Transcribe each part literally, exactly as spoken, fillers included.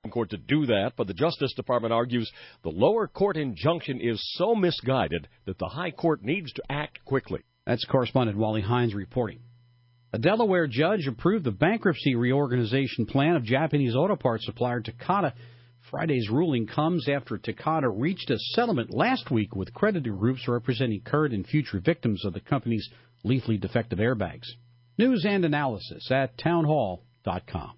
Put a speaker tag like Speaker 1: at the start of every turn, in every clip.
Speaker 1: Court to do that, but the Justice Department argues the lower court injunction is so misguided that the High Court needs to act quickly.
Speaker 2: That's correspondent Wally Hines reporting. A Delaware judge approved the bankruptcy reorganization plan of Japanese auto parts supplier Takata. Friday's ruling comes after Takata reached a settlement last week with creditor groups representing current and future victims of the company's lethally defective airbags. News and analysis at townhall dot com.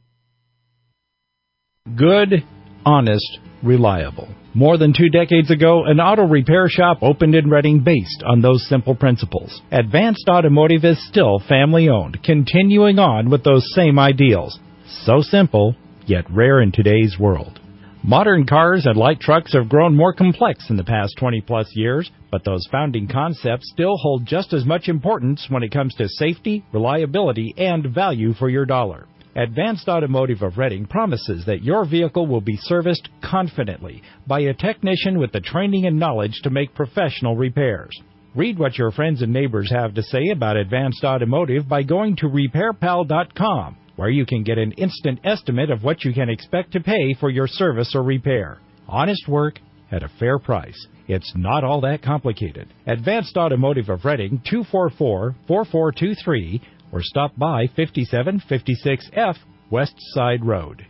Speaker 3: Good, honest, reliable. More than two decades ago, an auto repair shop opened in Reading based on those simple principles. Advanced Automotive is still family-owned, continuing on with those same ideals. So simple, yet rare in today's world. Modern cars and light trucks have grown more complex in the past twenty-plus years, but those founding concepts still hold just as much importance when it comes to safety, reliability, and value for your dollar. Advanced Automotive of Reading promises that your vehicle will be serviced confidently by a technician with the training and knowledge to make professional repairs. Read what your friends and neighbors have to say about Advanced Automotive by going to repair pal dot com, where you can get an instant estimate of what you can expect to pay for your service or repair. Honest work at a fair price. It's not all that complicated. Advanced Automotive of Reading, two four four, four four two three, or stop by fifty-seven fifty-six F West Side Road.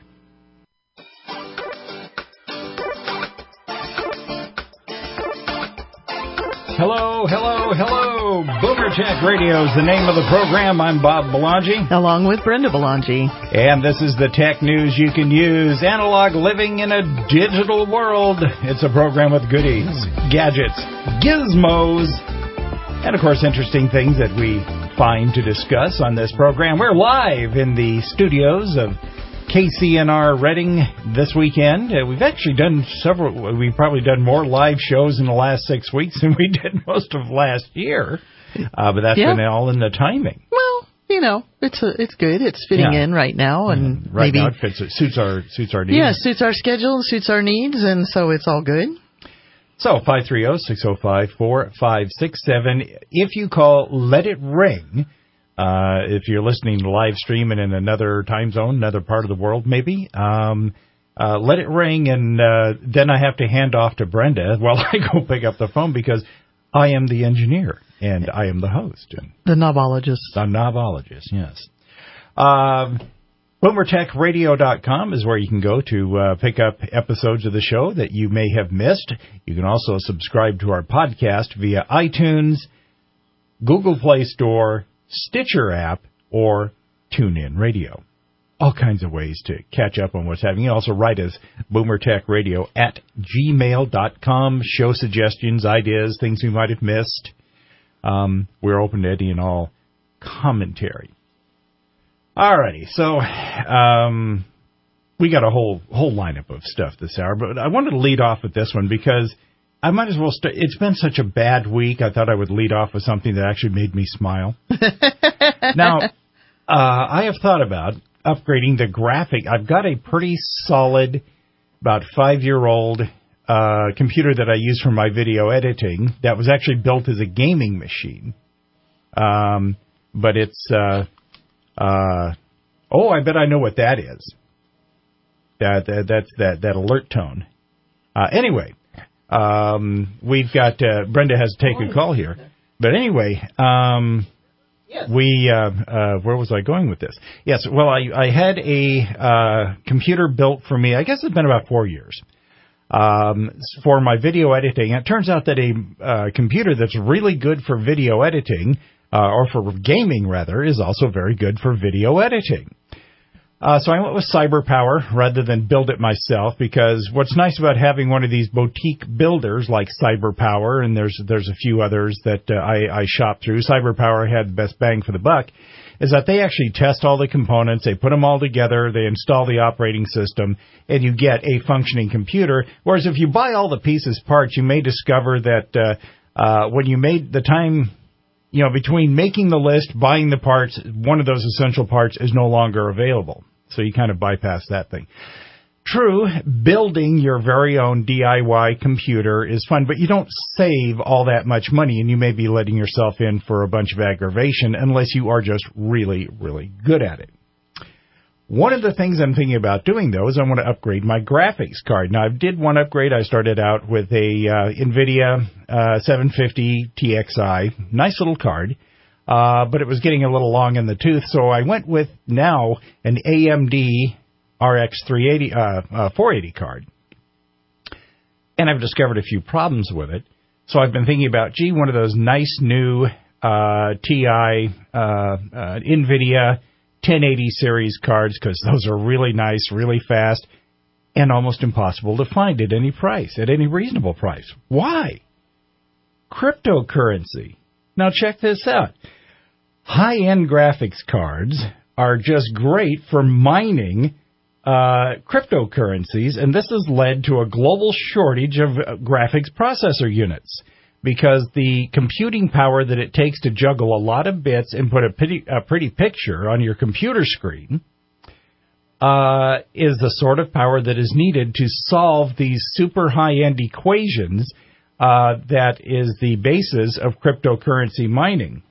Speaker 3: Hello, hello, hello. Boomer Tech Radio is the name of the program. I'm Bob Belangi.
Speaker 4: Along with Brenda Belangi.
Speaker 3: And this is the tech news you can use. Analog living in a digital world. It's a program with goodies, gadgets, gizmos, and, of course, interesting things that we find to discuss on this program. We're live in the studios of K C N R Reading this weekend. Uh, we've actually done several, we've probably done more live shows in the last six weeks than we did most of last year. Uh, but that's yeah. been all in the timing.
Speaker 4: Well, you know, it's a, it's good. It's fitting yeah. in right now. and
Speaker 3: mm, Right
Speaker 4: maybe,
Speaker 3: now it fits, it suits our, suits our needs.
Speaker 4: Yeah, suits our schedule, suits our needs, and so it's all good.
Speaker 3: So, five three zero, six zero five, four five six seven. If you call, let it ring. Uh, if you're listening to live stream and in another time zone, another part of the world maybe, um, uh, let it ring, and uh, then I have to hand off to Brenda while I go pick up the phone because I am the engineer and I am the host. And
Speaker 4: the knobologist.
Speaker 3: The knobologist, yes. Um, Boomer Tech Radio dot com is where you can go to uh, pick up episodes of the show that you may have missed. You can also subscribe to our podcast via iTunes, Google Play Store, Stitcher app, or TuneIn Radio. All kinds of ways to catch up on what's happening. You can also write us, boomertechradio at gmail dot com. Show suggestions, ideas, things we might have missed. Um, we're open to any and all commentary. Alrighty, so um, we got a whole whole lineup of stuff this hour, but I wanted to lead off with this one because I might as well start. It's been such a bad week, I thought I would lead off with something that actually made me smile. Now, uh, I have thought about upgrading the graphic. I've got a pretty solid, about five-year-old uh, computer that I use for my video editing that was actually built as a gaming machine. Um, but it's... Uh, Uh, oh, I bet I know what that is. That, that that's that that alert tone. Uh, anyway, um, we've got uh, Brenda has to take a call here. But anyway, um, yes. we uh, uh, where was I going with this? Yes, well, I I had a uh, computer built for me. I guess it's been about four years. Um, for my video editing. It turns out that a uh, computer that's really good for video editing. Uh, or for gaming, rather, is also very good for video editing. Uh, so I went with CyberPower rather than build it myself, because what's nice about having one of these boutique builders like CyberPower, and there's there's a few others that uh, I, I shop through, CyberPower had the best bang for the buck, is that they actually test all the components, they put them all together, they install the operating system, and you get a functioning computer. Whereas if you buy all the pieces parts, you may discover that uh, uh, when you made the time... You know, between making the list, buying the parts, one of those essential parts is no longer available. So you kind of bypass that thing. True, building your very own D I Y computer is fun, but you don't save all that much money, and you may be letting yourself in for a bunch of aggravation unless you are just really, really good at it. One of the things I'm thinking about doing, though, is I want to upgrade my graphics card. Now, I did one upgrade. I started out with a uh, NVIDIA uh, seven fifty T X I. Nice little card, uh, but it was getting a little long in the tooth, so I went with now an A M D R X three eighty, uh, uh, four eighty card. And I've discovered a few problems with it. So I've been thinking about, gee, one of those nice new uh, T I uh, uh, NVIDIA ten eighty series cards, because those are really nice, really fast, and almost impossible to find at any price, at any reasonable price. Why? Cryptocurrency. Now check this out. High-end graphics cards are just great for mining uh, cryptocurrencies, and this has led to a global shortage of uh, graphics processor units, because the computing power that it takes to juggle a lot of bits and put a pretty, a pretty picture on your computer screen uh, is the sort of power that is needed to solve these super high-end equations uh, that is the basis of cryptocurrency mining.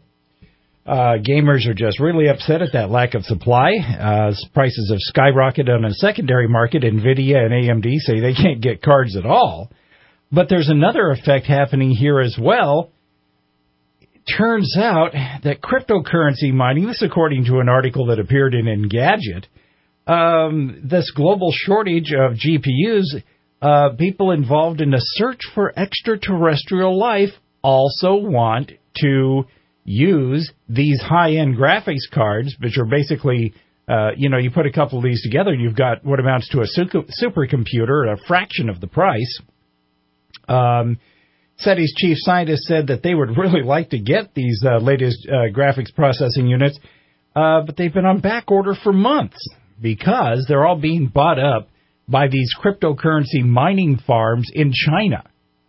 Speaker 3: Uh, gamers are just really upset at that lack of supply. Uh, prices have skyrocketed on a secondary market. NVIDIA and A M D say they can't get cards at all. But there's another effect happening here as well. Turns out that cryptocurrency mining, this according to an article that appeared in Engadget, um, this global shortage of G P Us, uh, people involved in a search for extraterrestrial life also want to use these high-end graphics cards, which are basically, uh, you know, you put a couple of these together and you've got what amounts to a super, supercomputer at a fraction of the price. Um, SETI's chief scientist said that they would really like to get these uh, latest uh, graphics processing units, uh, but they've been on back order for months because they're all being bought up by these cryptocurrency mining farms in China.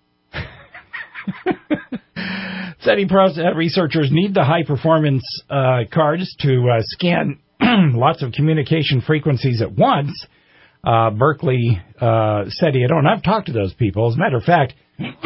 Speaker 3: SETI researchers need the high-performance uh, cards to uh, scan lots of communication frequencies at once. Uh, Berkeley, uh, SETI, I don't, I've talked to those people. As a matter of fact,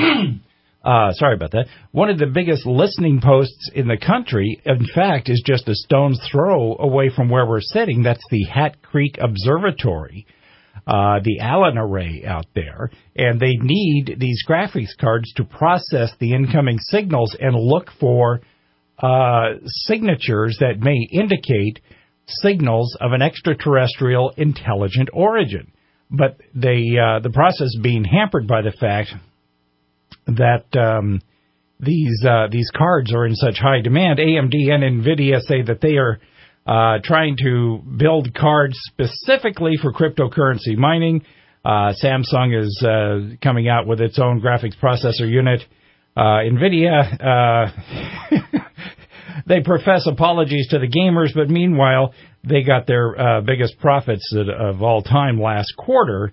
Speaker 3: uh, sorry about that, one of the biggest listening posts in the country, in fact, is just a stone's throw away from where we're sitting. That's the Hat Creek Observatory, uh, the Allen Array out there, and they need these graphics cards to process the incoming signals and look for uh, signatures that may indicate signals of an extraterrestrial intelligent origin. But they, uh, the process being hampered by the fact that um, these uh, these cards are in such high demand. A M D and NVIDIA say that they are uh, trying to build cards specifically for cryptocurrency mining. Uh, Samsung is uh, coming out with its own graphics processor unit. Uh, NVIDIA, uh, they profess apologies to the gamers, but meanwhile, they got their uh, biggest profits of all time last quarter.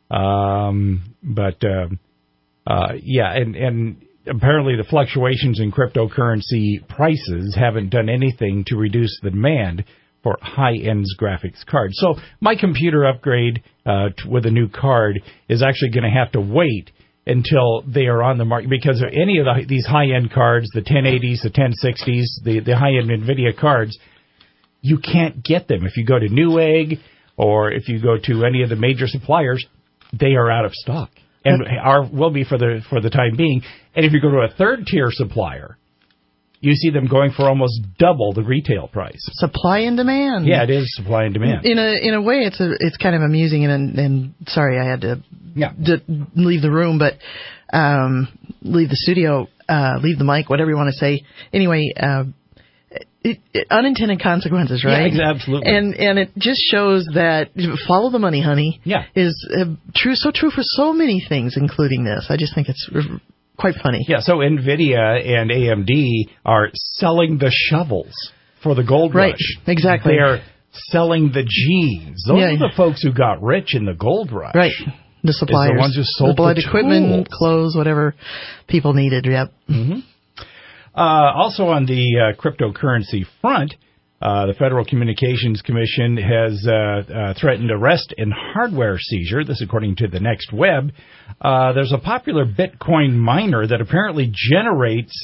Speaker 3: Um, but, uh, uh, yeah, and, and apparently the fluctuations in cryptocurrency prices haven't done anything to reduce the demand for high-end graphics cards. So my computer upgrade uh, t- with a new card is actually going to have to wait until they are on the market, because any of the, these high-end cards, the ten eighties, the ten sixties, the, the high-end NVIDIA cards, you can't get them. If you go to Newegg or if you go to any of the major suppliers, they are out of stock, and are will be for the for the time being. And if you go to a third-tier supplier, you see them going for almost double the retail price.
Speaker 4: Supply and demand.
Speaker 3: Yeah, it is supply and demand.
Speaker 4: In a in a way, it's a it's kind of amusing, and and sorry, I had to,
Speaker 3: yeah.
Speaker 4: to leave the room, but um, leave the studio, uh, leave the mic, whatever you want to say. Anyway, uh, it, it, unintended consequences, right?
Speaker 3: Yeah, absolutely.
Speaker 4: And and it just shows that follow the money, honey.
Speaker 3: Yeah.
Speaker 4: Is uh, true, so true for so many things, including this. I just think it's quite funny.
Speaker 3: Yeah, so NVIDIA and A M D are selling the shovels for the gold
Speaker 4: right,
Speaker 3: rush.
Speaker 4: Right, exactly.
Speaker 3: They're selling the jeans. Those
Speaker 4: yeah.
Speaker 3: are the folks who got rich in the gold rush.
Speaker 4: Right, the suppliers.
Speaker 3: The ones who sold
Speaker 4: the blood
Speaker 3: the
Speaker 4: equipment,
Speaker 3: tools.
Speaker 4: clothes, whatever people needed. Yep.
Speaker 3: Mm-hmm. Uh, also on the uh, cryptocurrency front, uh, the Federal Communications Commission has uh, uh, threatened arrest and hardware seizure. This according to the Next Web. Uh, there's a popular Bitcoin miner that apparently generates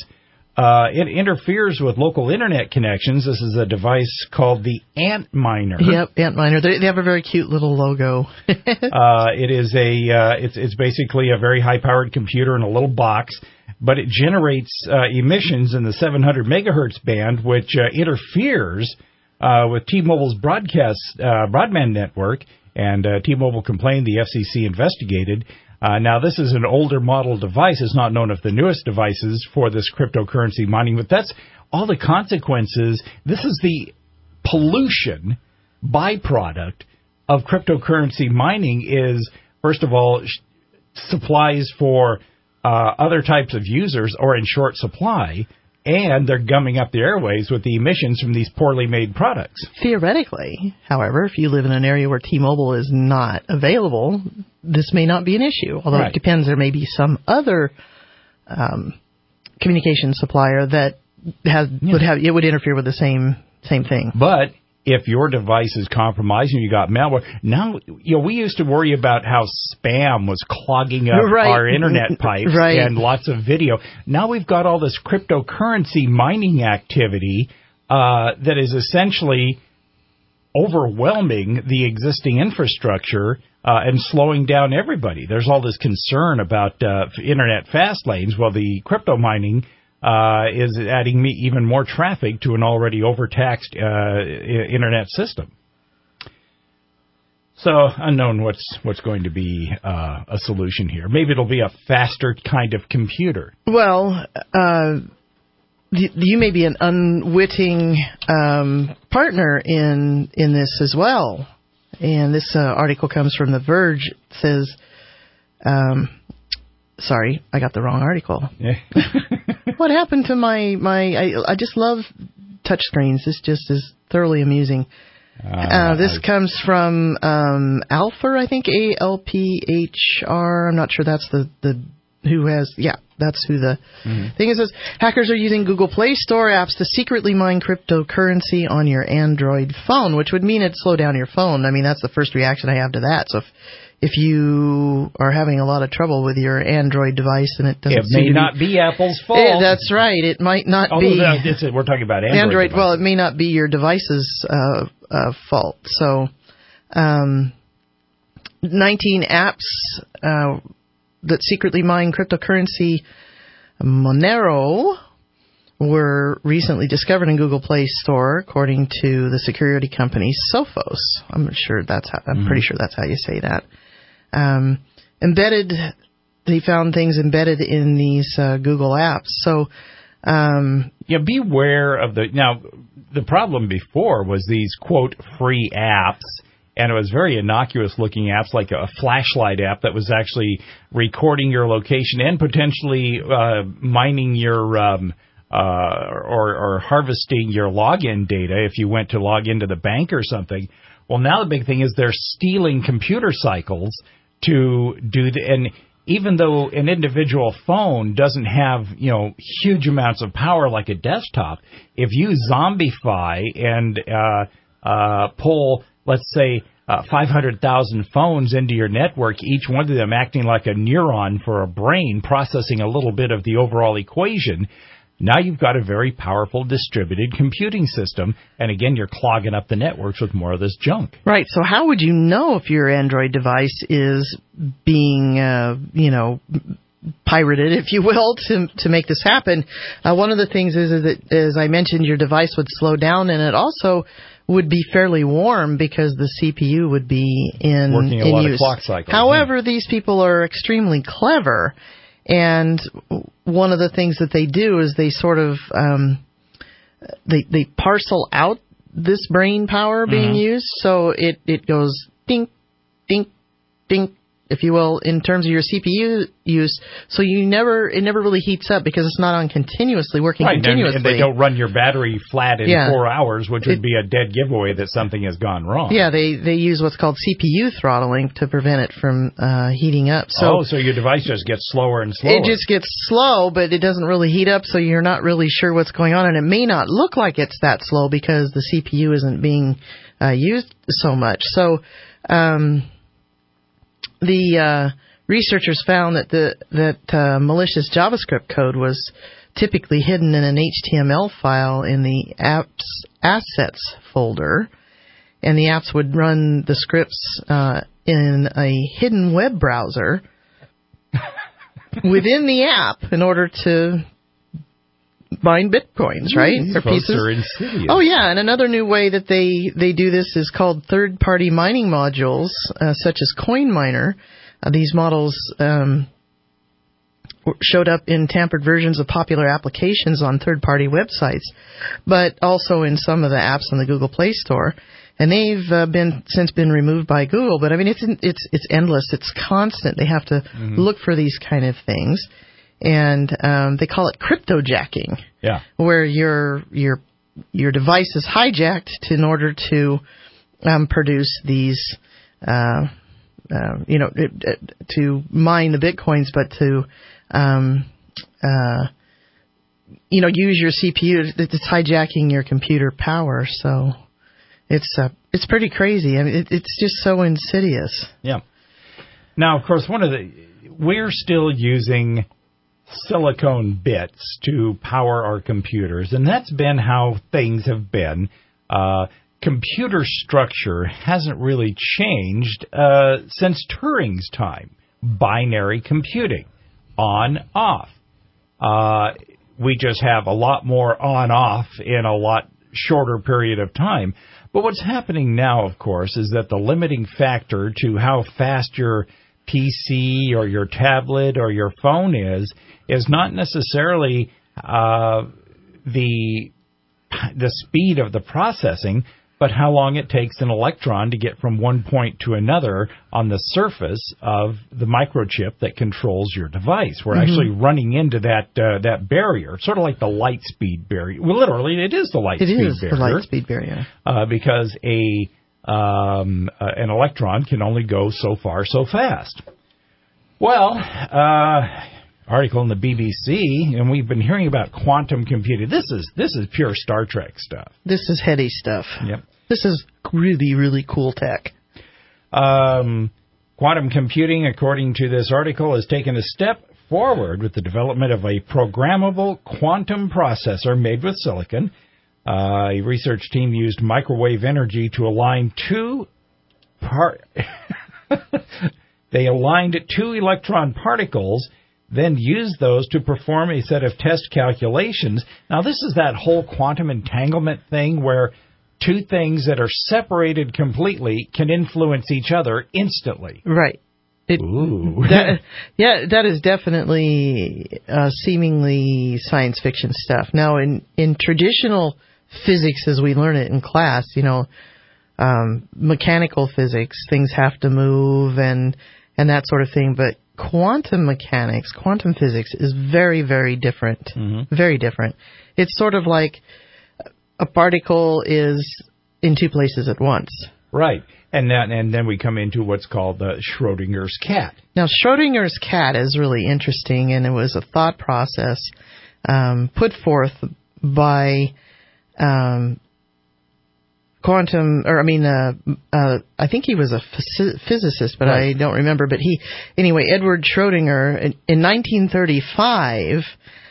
Speaker 3: Uh, it interferes with local internet connections. This is a device called the Antminer.
Speaker 4: Yep, Antminer. They, they have a very cute little logo.
Speaker 3: uh, it is a uh, it's it's basically a very high-powered computer in a little box, but it generates uh, emissions in the seven hundred megahertz band, which uh, interferes uh, with T-Mobile's broadcast uh, broadband network. And uh, T-Mobile complained. The F C C investigated. Uh, now, this is an older model device. It's not known if the newest devices for this cryptocurrency mining, but that's all the consequences. This is the pollution byproduct of cryptocurrency mining is, first of all, sh- supplies for uh, other types of users are in short supply, and they're gumming up the airways with the emissions from these poorly made products.
Speaker 4: Theoretically, however, if you live in an area where T-Mobile is not available, this may not be an issue. Although
Speaker 3: Right.
Speaker 4: it depends, there may be some other um, communication supplier that has
Speaker 3: Yeah.
Speaker 4: would have it would interfere with the same same thing.
Speaker 3: But if your device is compromised and you got malware, now, you know, we used to worry about how spam was clogging up
Speaker 4: Right.
Speaker 3: our internet pipes
Speaker 4: Right.
Speaker 3: and lots of video. Now we've got all this cryptocurrency mining activity uh, that is essentially overwhelming the existing infrastructure uh, and slowing down everybody. There's all this concern about uh, internet fast lanes. Well, the crypto mining Uh, is adding me even more traffic to an already overtaxed uh, I- internet system. So unknown what's what's going to be uh, a solution here. Maybe it'll be a faster kind of computer.
Speaker 4: Well, uh, y- you may be an unwitting um, partner in in this as well. And this uh, article comes from The Verge. It says, um, sorry, I got the wrong article.
Speaker 3: Yeah.
Speaker 4: What happened to my my? I, I just love touchscreens. This just is thoroughly amusing. Uh, uh, this
Speaker 3: I,
Speaker 4: comes from um, Alpher, I think, A L P H R. I'm not sure that's the, the who has. Yeah, that's who the mm-hmm. thing is. Says hackers are using Google Play Store apps to secretly mine cryptocurrency on your Android phone, which would mean it'd slow down your phone. I mean, that's the first reaction I have to that. So if If you are having a lot of trouble with your Android device and it doesn't
Speaker 3: it may
Speaker 4: seem to
Speaker 3: not be, be Apple's fault.
Speaker 4: It, that's right. It might not
Speaker 3: Although
Speaker 4: be.
Speaker 3: that, it's, we're talking about Android.
Speaker 4: Android well, it may not be your device's uh, uh, fault. So, um, nineteen apps uh, that secretly mine cryptocurrency Monero were recently discovered in Google Play Store, according to the security company Sophos. I'm sure that's how, I'm mm-hmm. pretty sure that's how you say that. Um, embedded, they found things embedded in these uh, Google apps. So, um,
Speaker 3: yeah, beware of the. Now, the problem before was these quote free apps, and it was very innocuous looking apps like a flashlight app that was actually recording your location and potentially uh, mining your. Um, Uh, or, or harvesting your login data if you went to log into the bank or something. Well, now the big thing is they're stealing computer cycles to do the, and even though an individual phone doesn't have, you know, huge amounts of power like a desktop, if you zombify and uh, uh, pull, let's say, uh, five hundred thousand phones into your network, each one of them acting like a neuron for a brain, processing a little bit of the overall equation, now you've got a very powerful distributed computing system, and again, you're clogging up the networks with more of this junk.
Speaker 4: Right. So how would you know if your Android device is being, uh, you know, pirated, if you will, to to make this happen? Uh, one of the things is, is that, as I mentioned, your device would slow down, and it also would be fairly warm because the C P U would be in,
Speaker 3: Working a
Speaker 4: in
Speaker 3: lot
Speaker 4: use.
Speaker 3: of clock cycles.
Speaker 4: However,
Speaker 3: yeah.
Speaker 4: these people are extremely clever. And one of the things that they do is they sort of um, they they parcel out this brain power being mm-hmm. used, so it, it goes dink, dink, dink, if you will, in terms of your C P U use. So you never it never really heats up because it's not on continuously working
Speaker 3: right,
Speaker 4: continuously.
Speaker 3: And, and they don't run your battery flat in
Speaker 4: yeah.
Speaker 3: four hours, which would
Speaker 4: it,
Speaker 3: be a dead giveaway that something has gone wrong.
Speaker 4: Yeah, they, they use what's called C P U throttling to prevent it from uh, heating up. So
Speaker 3: oh, so your device just gets slower and slower.
Speaker 4: It just gets slow, but it doesn't really heat up, so you're not really sure what's going on. And it may not look like it's that slow because the C P U isn't being uh, used so much. So um, the uh, researchers found that the that uh, malicious JavaScript code was typically hidden in an H T M L file in the app's assets folder, and the apps would run the scripts uh, in a hidden web browser within the app in order to mine bitcoins, right?
Speaker 3: These
Speaker 4: or
Speaker 3: folks
Speaker 4: pieces.
Speaker 3: are insidious.
Speaker 4: Oh yeah, and another new way that they they do this is called third-party mining modules, uh, such as CoinMiner. Uh, these models um, showed up in tampered versions of popular applications on third-party websites, but also in some of the apps on the Google Play Store. And they've uh, been since been removed by Google. But I mean, it's it's it's endless. It's constant. They have to mm-hmm. look for these kind of things, and um, they call it cryptojacking.
Speaker 3: Yeah,
Speaker 4: where your your your device is hijacked to, in order to um, produce these. Uh, Uh, you know, it, it, to mine the bitcoins, but to, um, uh, you know, use your C P U. It's hijacking your computer power. So it's uh, it's pretty crazy. I mean, it, it's just so insidious.
Speaker 3: Yeah. Now, of course, one of the we're still using silicone bits to power our computers, and that's been how things have been. Uh, Computer structure hasn't really changed uh, since Turing's time. Binary computing, on, off. Uh, we just have a lot more on-off in a lot shorter period of time. But what's happening now, of course, is that the limiting factor to how fast your P C or your tablet or your phone is, is not necessarily uh, the the speed of the processing, but how long it takes an electron to get from one point to another on the surface of the microchip that controls your device. We're mm-hmm. actually running into that uh, that barrier, sort of like the light speed barrier. Well, literally, it is the light
Speaker 4: it
Speaker 3: speed barrier.
Speaker 4: It is the light speed barrier.
Speaker 3: Uh, because a um, uh, an electron can only go so far so fast. Well, uh, article in the B B C, and we've been hearing about quantum computing. This is this is pure Star Trek stuff.
Speaker 4: This is heady stuff.
Speaker 3: Yep.
Speaker 4: This is really, really cool tech.
Speaker 3: Um, quantum computing, according to this article, has taken a step forward with the development of a programmable quantum processor made with silicon. Uh, a research team used microwave energy to align two part. They aligned two electron particles, then used those to perform a set of test calculations. Now, this is that whole quantum entanglement thing where two things that are separated completely can influence each other instantly.
Speaker 4: Right. It,
Speaker 3: Ooh.
Speaker 4: That, yeah, that is definitely uh, seemingly science fiction stuff. Now, in, in traditional physics, as we learn it in class, you know, um, mechanical physics, things have to move and and that sort of thing. But quantum mechanics, quantum physics is very, very different. Mm-hmm. Very different. It's sort of like a particle is in two places at once.
Speaker 3: Right. And then, and then we come into what's called the Schrodinger's cat.
Speaker 4: Now, Schrodinger's cat is really interesting, and it was a thought process um, put forth by um, quantum, or I mean, uh, uh, I think he was a phys- physicist, but right. I don't remember. But he, anyway, Edward Schrodinger in, in nineteen thirty-five,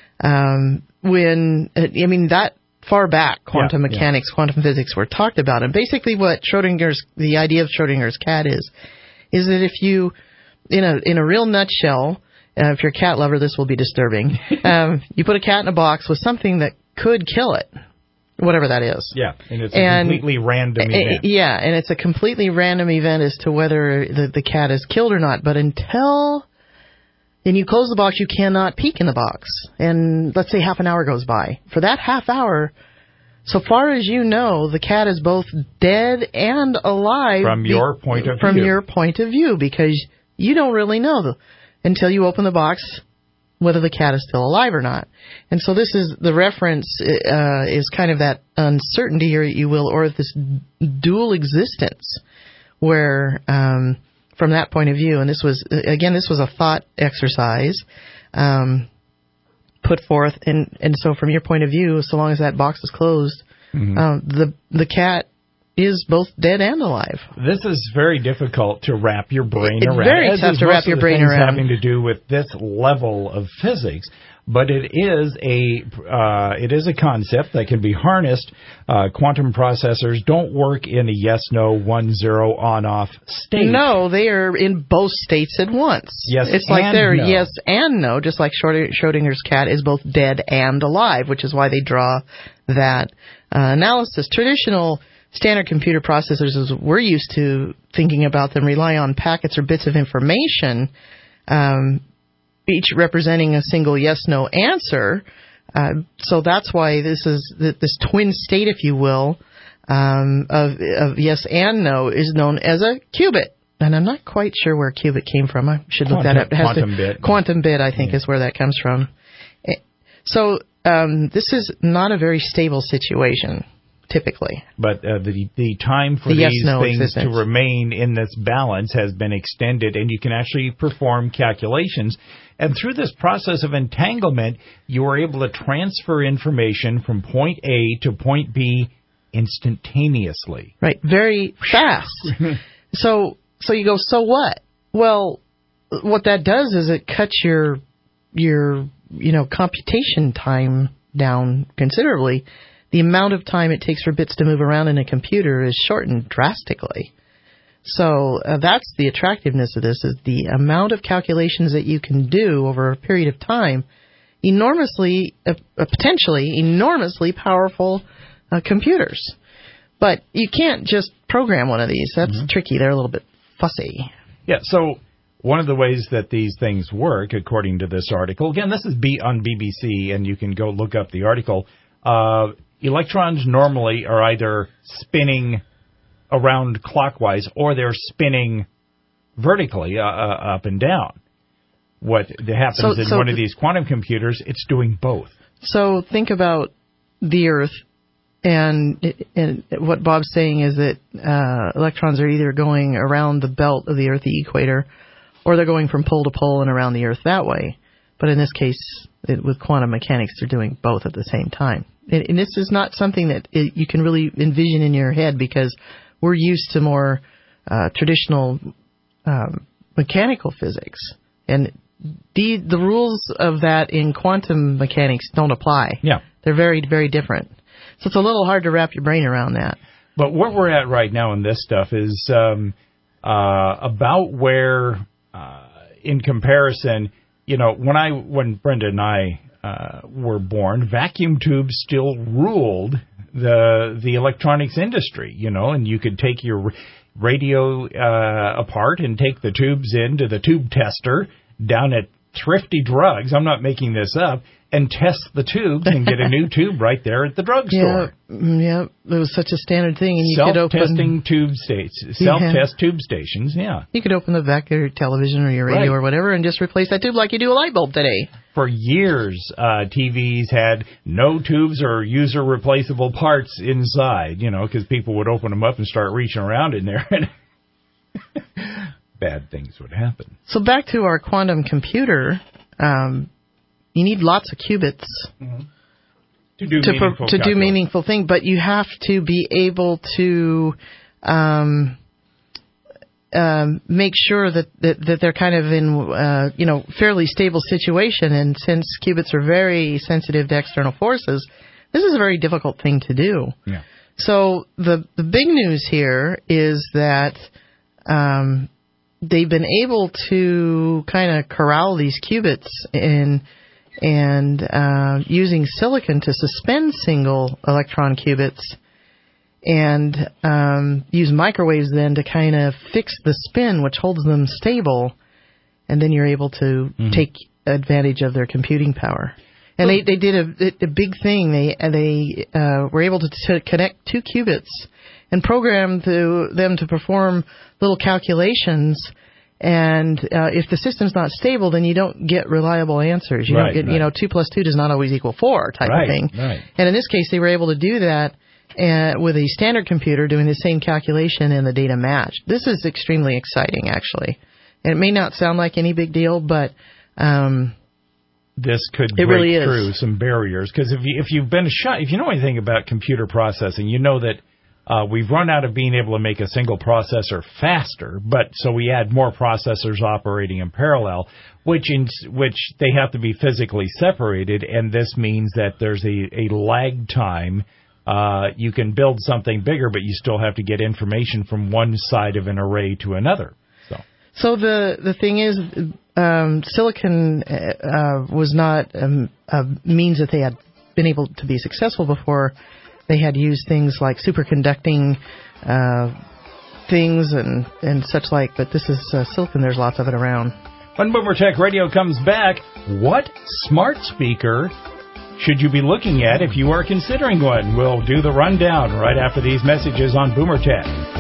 Speaker 4: um, when, I mean, that far back, quantum yeah, mechanics, yeah. quantum physics were talked about. And basically what Schrodinger's, the idea of Schrodinger's cat is, is that if you, in a in a real nutshell, uh, if you're a cat lover, this will be disturbing. um, you put a cat in a box with something that could kill it, whatever that is.
Speaker 3: Yeah, and it's a and, completely random event.
Speaker 4: Yeah, and it's a completely random event as to whether the, the cat is killed or not. But until then you close the box, you cannot peek in the box. And let's say half an hour goes by. For that half hour, so far as you know, the cat is both dead and alive.
Speaker 3: From your be- point of
Speaker 4: from
Speaker 3: view.
Speaker 4: From your point of view, because you don't really know the, until you open the box whether the cat is still alive or not. And so this is, the reference uh, is kind of that uncertainty, or you will, or this dual existence where... Um, from that point of view, and this was, again, this was a thought exercise um, put forth, and, and so from your point of view, so long as that box is closed, mm-hmm. um, the the cat is both dead and alive.
Speaker 3: This is very difficult to wrap your brain
Speaker 4: it's
Speaker 3: around.
Speaker 4: It's very tough to wrap your brain around.
Speaker 3: Having to do with this level of physics, but it is a uh, it is a concept that can be harnessed. Uh, quantum processors don't work in a yes/no, one-zero on-off state.
Speaker 4: No, they are in both states at once.
Speaker 3: Yes,
Speaker 4: it's like
Speaker 3: and
Speaker 4: they're
Speaker 3: no.
Speaker 4: yes and no, just like Schrodinger's cat is both dead and alive, which is why they draw that uh, analysis. Traditional standard computer processors, as we're used to thinking about them, rely on packets or bits of information, um, each representing a single yes/no answer. Uh, so that's why this is this twin state, if you will, um, of, of yes and no is known as a qubit. And I'm not quite sure where qubit came from. I should look
Speaker 3: quantum,
Speaker 4: that up. It has
Speaker 3: quantum
Speaker 4: to,
Speaker 3: bit.
Speaker 4: Quantum bit, I think,
Speaker 3: yeah.
Speaker 4: is where that comes from. So um, this is not a very stable situation, typically.
Speaker 3: But uh, the the time for
Speaker 4: the
Speaker 3: these
Speaker 4: yes, no
Speaker 3: things
Speaker 4: existence.
Speaker 3: to remain in this balance has been extended, and you can actually perform calculations. And through this process of entanglement, you are able to transfer information from point A to point B instantaneously.
Speaker 4: Right, very fast. so so you go, so what? Well, what that does is it cuts your your you know computation time down considerably. The amount of time it takes for bits to move around in a computer is shortened drastically. So uh, that's the attractiveness of this, is the amount of calculations that you can do over a period of time. Enormously, uh, potentially enormously powerful uh, computers. But you can't just program one of these. That's mm-hmm. tricky. They're a little bit fussy.
Speaker 3: Yeah, so one of the ways that these things work, according to this article, again, this is B- on B B C, and you can go look up the article. Uh, electrons normally are either spinning around clockwise or they're spinning vertically uh, uh, up and down. What happens
Speaker 4: so,
Speaker 3: in
Speaker 4: so
Speaker 3: one of these quantum computers, it's doing both.
Speaker 4: So think about the Earth, and, and what Bob's saying is that uh, electrons are either going around the belt of the Earth, the equator, or they're going from pole to pole and around the Earth that way. But in this case, it, with quantum mechanics, they're doing both at the same time. And, and this is not something that it, you can really envision in your head, because we're used to more uh, traditional um, mechanical physics. And the the rules of that in quantum mechanics don't apply.
Speaker 3: Yeah.
Speaker 4: They're very, very different. So it's a little hard to wrap your brain around that.
Speaker 3: But what we're at right now in this stuff is um, uh, about where, uh, in comparison, you know, when I when Brenda and I uh, were born, vacuum tubes still ruled the the electronics industry, you know, and you could take your radio uh, apart and take the tubes into the tube tester down at Thrifty Drugs, I'm not making this up, and test the tubes and get a new tube right there at the drugstore.
Speaker 4: Yeah, yeah, it was such a standard thing. And you
Speaker 3: Self-testing
Speaker 4: could open,
Speaker 3: tube states, self-test yeah. tube stations, yeah.
Speaker 4: You could open the back of your television or your radio
Speaker 3: right.
Speaker 4: or whatever and just replace that tube like you do a light bulb today.
Speaker 3: For years, uh, T Vs had no tubes or user-replaceable parts inside, you know, because people would open them up and start reaching around in there, and bad things would happen.
Speaker 4: So back to our quantum computer, um, you need lots of qubits
Speaker 3: mm-hmm. to do
Speaker 4: to,
Speaker 3: meaningful
Speaker 4: to do meaningful thing, but you have to be able to um, um, make sure that, that, that they're kind of in uh, you know fairly stable situation. And since qubits are very sensitive to external forces, this is a very difficult thing to do.
Speaker 3: Yeah. So
Speaker 4: the the big news here is that um, they've been able to kind of corral these qubits in. And uh, using silicon to suspend single electron qubits, and um, use microwaves then to kind of fix the spin, which holds them stable, and then you're able to mm-hmm. take advantage of their computing power. And they, they did a, a big thing. They they uh, were able to t- connect two qubits and program to, them to perform little calculations. And uh, if the system's not stable, then you don't get reliable answers. You
Speaker 3: right,
Speaker 4: don't get,
Speaker 3: right.
Speaker 4: you know, two plus two does not always equal four type
Speaker 3: right,
Speaker 4: of thing.
Speaker 3: Right.
Speaker 4: And in this case, they were able to do that uh, with a standard computer doing the same calculation, and the data matched. This is extremely exciting, actually. And it may not sound like any big deal, but um,
Speaker 3: this could
Speaker 4: it
Speaker 3: break
Speaker 4: really
Speaker 3: through
Speaker 4: is.
Speaker 3: some barriers. Because if you if you've been shot, if you know anything about computer processing, you know that Uh, we've run out of being able to make a single processor faster, but so we add more processors operating in parallel, which in, which they have to be physically separated, and this means that there's a, a lag time. Uh, you can build something bigger, but you still have to get information from one side of an array to another. So,
Speaker 4: so the the thing is, um, silicon uh, was not um, a means that they had been able to be successful before. They had used things like superconducting uh, things and, and such like, but this is uh, silicon. There's lots of it around.
Speaker 3: When Boomer Tech Radio comes back, what smart speaker should you be looking at if you are considering one? We'll do the rundown right after these messages on Boomer Tech.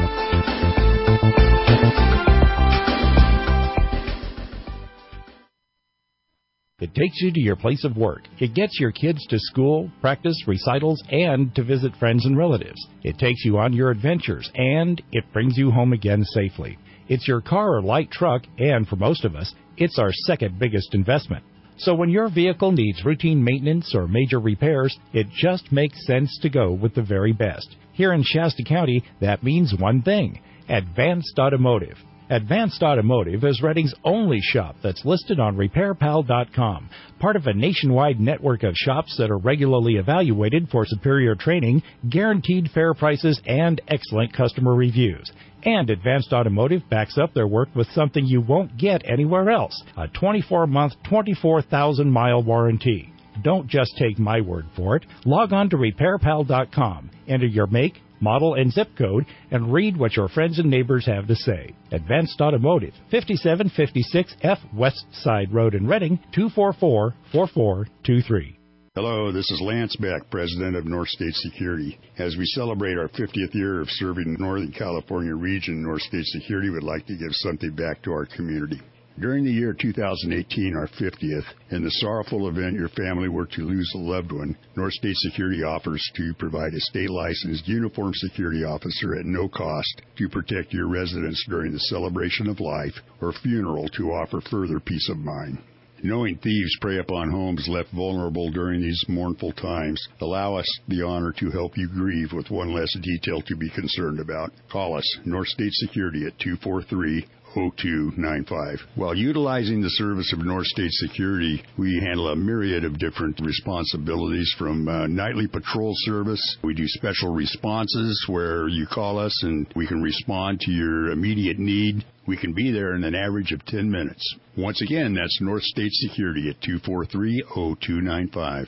Speaker 3: It takes you to your place of work. It gets your kids to school, practice, recitals, and to visit friends and relatives. It takes you on your adventures, and it brings you home again safely. It's your car or light truck, and for most of us, it's our second biggest investment. So when your vehicle needs routine maintenance or major repairs, it just makes sense to go with the very best. Here in Shasta County, that means one thing: Advanced Automotive. Advanced Automotive is Redding's only shop that's listed on repair pal dot com, part of a nationwide network of shops that are regularly evaluated for superior training, guaranteed fair prices, and excellent customer reviews. And Advanced Automotive backs up their work with something you won't get anywhere else: a twenty-four month, twenty-four thousand mile warranty. Don't just take my word for it. Log on to repair pal dot com, enter your make, model, and zip code, and read what your friends and neighbors have to say. Advanced Automotive, fifty-seven fifty-six F West Side Road in Redding, two four four, four four two three.
Speaker 5: Hello, this is Lance Beck, President of North State Security. As we celebrate our fiftieth year of serving the Northern California region, North State Security would like to give something back to our community. During the year two thousand eighteen, our fiftieth, in the sorrowful event your family were to lose a loved one, North State Security offers to provide a state-licensed uniformed security officer at no cost to protect your residents during the celebration of life or funeral to offer further peace of mind. Knowing thieves prey upon homes left vulnerable during these mournful times, allow us the honor to help you grieve with one less detail to be concerned about. Call us, North State Security, at two four three, oh two nine five. While utilizing the service of North State Security, we handle a myriad of different responsibilities, from uh, nightly patrol service. We do special responses where you call us and we can respond to your immediate need. We can be there in an average of ten minutes. Once again, that's North State Security at two four three, oh two nine five.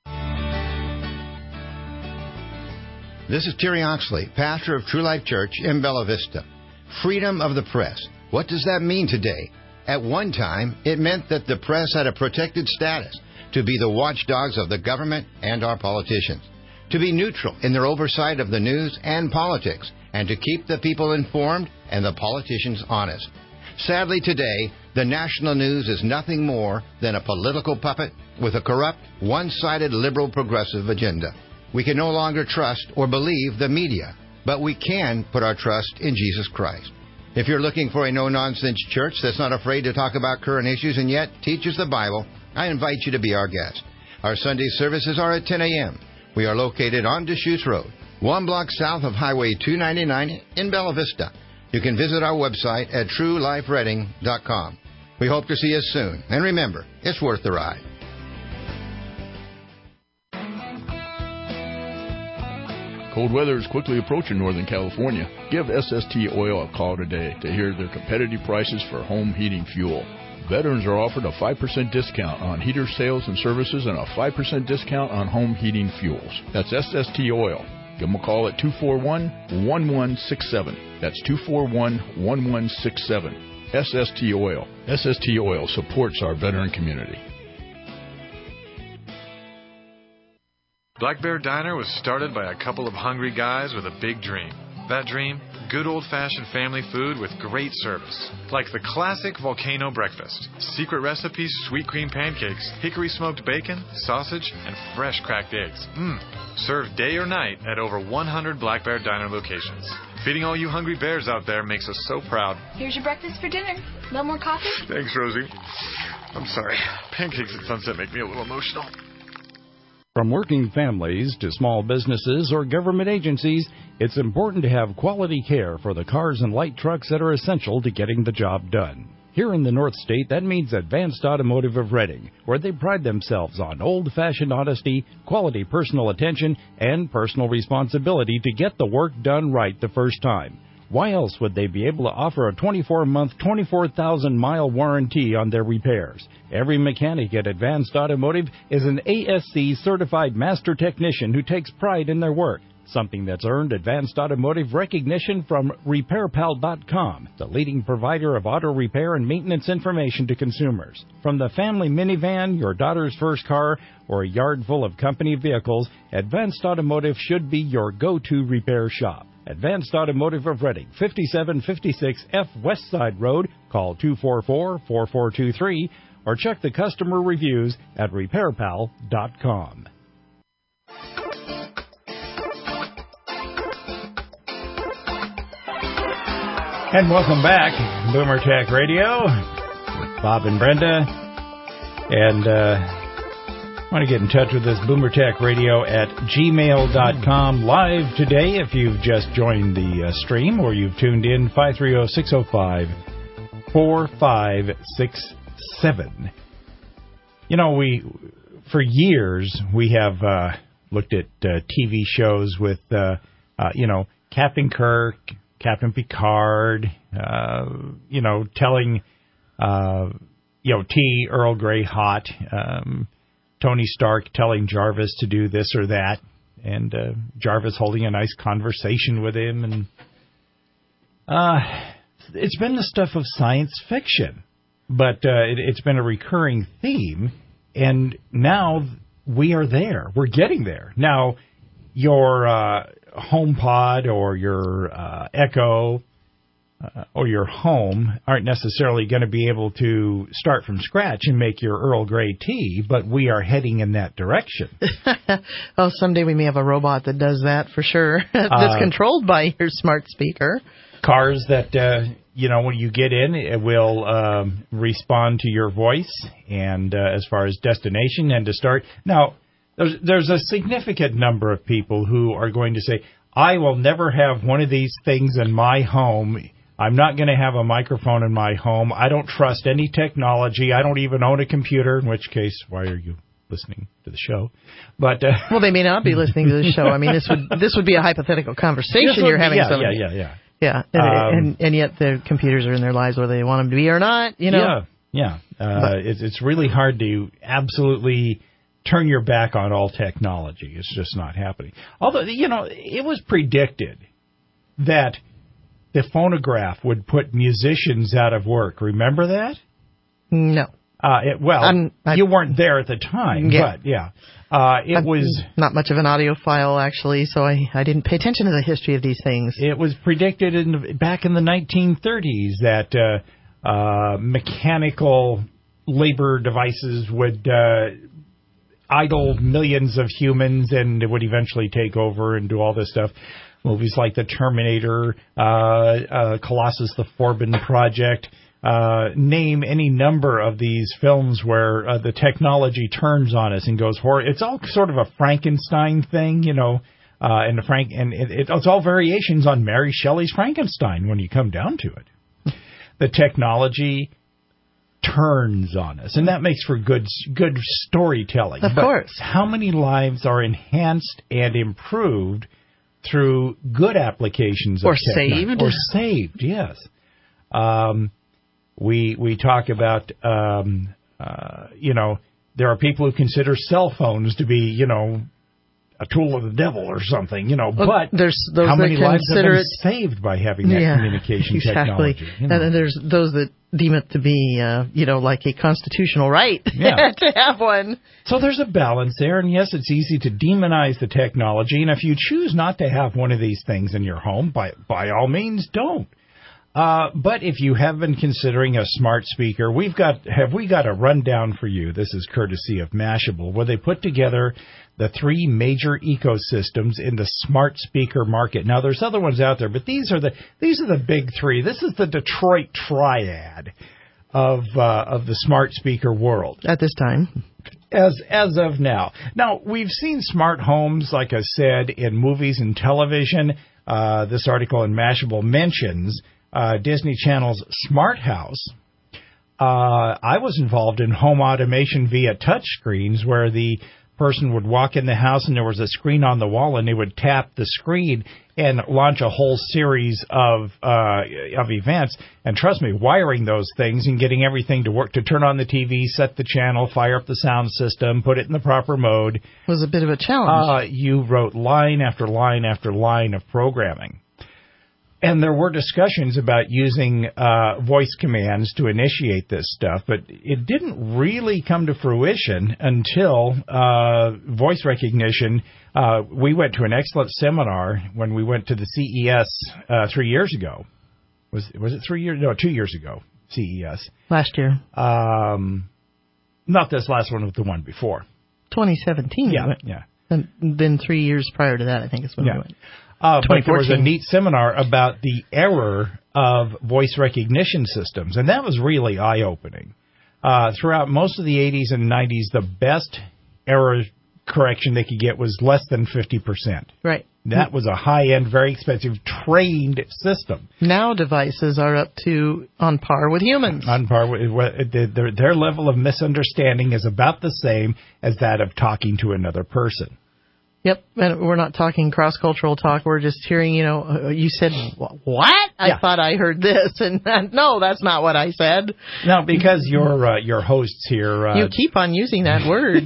Speaker 6: This is Terry Oxley, pastor of True Life Church in Bella Vista. Freedom of the press. What does that mean today? At one time, it meant that the press had a protected status to be the watchdogs of the government and our politicians, to be neutral in their oversight of the news and politics, and to keep the people informed and the politicians honest. Sadly, today, the national news is nothing more than a political puppet with a corrupt, one-sided liberal progressive agenda. We can no longer trust or believe the media, but we can put our trust in Jesus Christ. If you're looking for a no-nonsense church that's not afraid to talk about current issues and yet teaches the Bible, I invite you to be our guest. Our Sunday services are at ten a.m. We are located on Deschutes Road, one block south of Highway two ninety-nine in Bella Vista. You can visit our website at true life redding dot com. We hope to see you soon. And remember, it's worth the ride.
Speaker 7: Cold weather is quickly approaching Northern California. Give S S T Oil a call today to hear their competitive prices for home heating fuel. Veterans are offered a five percent discount on heater sales and services and a five percent discount on home heating fuels. That's S S T Oil. Give them a call at two four one, one one six seven. That's two four one, one one six seven. S S T Oil. S S T Oil supports our veteran community.
Speaker 8: Black Bear Diner was started by a couple of hungry guys with a big dream. That dream? Good old-fashioned family food with great service. Like the classic volcano breakfast. Secret recipes, sweet cream pancakes, hickory smoked bacon, sausage, and fresh cracked eggs. Mmm. Served day or night at over one hundred Black Bear Diner locations. Feeding all you hungry bears out there makes us so proud.
Speaker 9: Here's your breakfast for dinner. No more coffee?
Speaker 8: Thanks, Rosie. I'm sorry. Pancakes at sunset make me a little emotional.
Speaker 3: From working families to small businesses or government agencies, it's important to have quality care for the cars and light trucks that are essential to getting the job done. Here in the North State, that means Advanced Automotive of Reading, where they pride themselves on old-fashioned honesty, quality personal attention, and personal responsibility to get the work done right the first time. Why else would they be able to offer a twenty-four month, twenty-four thousand mile warranty on their repairs? Every mechanic at Advanced Automotive is an A S C certified master technician who takes pride in their work, something that's earned Advanced Automotive recognition from Repair Pal dot com, the leading provider of auto repair and maintenance information to consumers. From the family minivan, your daughter's first car, or a yard full of company vehicles, Advanced Automotive should be your go-to repair shop. Advanced Automotive of Reading, fifty-seven fifty-six F West Side Road. Call two four four, four four two three or check the customer reviews at Repair Pal dot com. And welcome back, Boomer Tech Radio, with Bob and Brenda. And uh want to get in touch with us, Boomer Tech Radio at gmail dot com. Live today, if you've just joined the uh, stream or you've tuned in, five three zero, six zero five, four five six seven. You know, we, for years, we have uh, looked at uh, T V shows with, uh, uh, you know, Captain Kirk, Captain Picard, uh, you know, telling, uh, you know, tea, Earl Grey hot, um, Tony Stark telling Jarvis to do this or that, and uh, Jarvis holding a nice conversation with him. And uh, it's been the stuff of science fiction, but uh, it, it's been a recurring theme, and now we are there. We're getting there. Now, your uh, HomePod or your uh, Echo uh, or your home aren't necessarily going to be able to start from scratch and make your Earl Grey tea, but we are heading in that direction.
Speaker 4: Oh, someday we may have a robot that does that for sure. That's uh, controlled by your smart speaker.
Speaker 3: Cars that, uh, you know, when you get in, it will um, respond to your voice and uh, as far as destination and to start. Now, there's, there's a significant number of people who are going to say, I will never have one of these things in my home. I'm not going to have a microphone in my home. I don't trust any technology. I don't even own a computer, in which case, why are you listening to the show? But uh,
Speaker 4: well, they may not be listening to the show. I mean, this would this would be a hypothetical conversation you're having.
Speaker 3: Yeah,
Speaker 4: some,
Speaker 3: yeah, yeah, yeah.
Speaker 4: Yeah, and, um, and and yet the computers are in their lives whether they want them to be or not. You know.
Speaker 3: Yeah, yeah. Uh, it's it's really hard to absolutely turn your back on all technology. It's just not happening. Although, you know, it was predicted that the phonograph would put musicians out of work. Remember that?
Speaker 4: No.
Speaker 3: Uh, it, well,
Speaker 4: I'm, I'm,
Speaker 3: you weren't there at the time,
Speaker 4: yeah.
Speaker 3: but yeah. Uh, it
Speaker 4: I'm
Speaker 3: was
Speaker 4: not much of an audiophile, actually, so I, I didn't pay attention to the history of these things.
Speaker 3: It was predicted in, back in the nineteen thirties that uh, uh, mechanical labor devices would uh, idle millions of humans and it would eventually take over and do all this stuff. Movies like The Terminator, uh, uh, Colossus, The Forbidden Project, uh, name any number of these films where uh, the technology turns on us and goes horror. It's all sort of a Frankenstein thing, you know, uh, and the Frank and it, it's all variations on Mary Shelley's Frankenstein when you come down to it. The technology turns on us, and that makes for good good storytelling.
Speaker 4: Of
Speaker 3: but
Speaker 4: course.
Speaker 3: How many lives are enhanced and improved through good applications of
Speaker 4: or
Speaker 3: technology.
Speaker 4: saved
Speaker 3: or saved, yes. Um, we we talk about um, uh, you know, there are people who consider cell phones to be, you know, a tool of the devil or something, you know.
Speaker 4: Well,
Speaker 3: but
Speaker 4: there's those
Speaker 3: how many
Speaker 4: that
Speaker 3: lives have been
Speaker 4: it,
Speaker 3: saved by having that
Speaker 4: yeah,
Speaker 3: communication
Speaker 4: exactly.
Speaker 3: technology? You know?
Speaker 4: And then there's those that deem it to be, uh, you know, like a constitutional right
Speaker 3: yeah.
Speaker 4: to have one.
Speaker 3: So there's a balance there, and yes, it's easy to demonize the technology, and if you choose not to have one of these things in your home, by by all means, don't. Uh, but if you have been considering a smart speaker, we've got have we got a rundown for you. This is courtesy of Mashable, where they put together the three major ecosystems in the smart speaker market. Now, there's other ones out there, but these are the these are the big three. This is the Detroit triad of uh, of the smart speaker world
Speaker 4: at this time.
Speaker 3: As as of now. Now, we've seen smart homes, like I said, in movies and television. Uh, this article in Mashable mentions uh, Disney Channel's Smart House. Uh, I was involved in home automation via touch screens where the person would walk in the house and there was a screen on the wall and they would tap the screen and launch a whole series of uh, of events. And trust me, wiring those things and getting everything to work, to turn on the T V, set the channel, fire up the sound system, put it in the proper mode,
Speaker 4: was a bit of a challenge.
Speaker 3: Uh, you wrote line after line after line of programming. And there were discussions about using uh, voice commands to initiate this stuff, but it didn't really come to fruition until uh, voice recognition. Uh, we went to an excellent seminar when we went to the C E S uh, three years ago. Was was it three years? No, two years ago. C E S
Speaker 4: last year.
Speaker 3: Um, not this last one, but the one before.
Speaker 4: twenty seventeen.
Speaker 3: Yeah, yeah.
Speaker 4: And then three years prior to that, I think is when
Speaker 3: yeah.
Speaker 4: we went.
Speaker 3: Uh, but there was a neat seminar about the error of voice recognition systems, and that was really eye-opening. Uh, throughout most of the eighties and nineties, the best error correction they could get was less than fifty percent.
Speaker 4: Right.
Speaker 3: That was a high-end, very expensive, trained system.
Speaker 4: Now devices are up to on par with humans.
Speaker 3: On par with their, their level of misunderstanding is about the same as that of talking to another person.
Speaker 4: Yep, and we're not talking cross-cultural talk. We're just hearing, you know, uh, you said, what? I
Speaker 3: yeah.
Speaker 4: thought I heard this. And uh, no, that's not what I said.
Speaker 3: No, because your uh, your hosts here... Uh,
Speaker 4: you keep on using that word.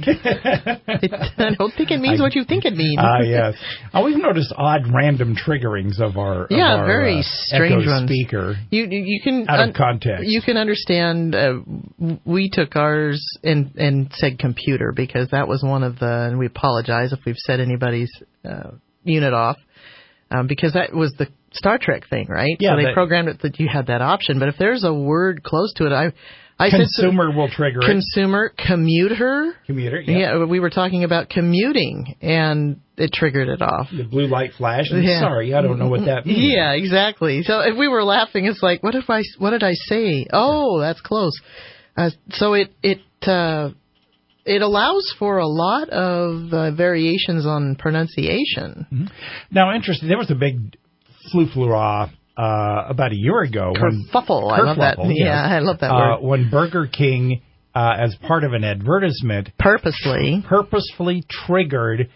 Speaker 4: it, I don't think it means I, what you think it means.
Speaker 3: Ah, uh, yes. Uh, we've noticed odd random triggerings of our,
Speaker 4: yeah,
Speaker 3: of our
Speaker 4: very
Speaker 3: uh,
Speaker 4: strange
Speaker 3: Echo
Speaker 4: ones.
Speaker 3: speaker
Speaker 4: You, you can,
Speaker 3: out of context.
Speaker 4: You can understand, uh, we took ours and, and said computer because that was one of the, and we apologize if we've said anybody's uh, unit off, um, because that was the Star Trek thing, right?
Speaker 3: Yeah,
Speaker 4: so they
Speaker 3: that,
Speaker 4: programmed it that you had that option. But if there's a word close to it, I, I
Speaker 3: consumer
Speaker 4: said
Speaker 3: will trigger it.
Speaker 4: Consumer, commuter.
Speaker 3: Commuter, yeah.
Speaker 4: Yeah, we were talking about commuting, and it triggered it off.
Speaker 3: The blue light flash. I'm yeah. sorry, I don't know what that means.
Speaker 4: Yeah, exactly. So if we were laughing, it's like, what if I? What did I say? Oh, that's close. Uh, so it it. Uh, It allows for a lot of uh, variations on pronunciation.
Speaker 3: Mm-hmm. Now, interesting, there was a big fluflura uh, about a year ago.
Speaker 4: Kerfuffle. I love that.
Speaker 3: Yes.
Speaker 4: Yeah, I love that
Speaker 3: uh,
Speaker 4: word.
Speaker 3: When Burger King, uh, as part of an advertisement,
Speaker 4: purposely
Speaker 3: purposefully triggered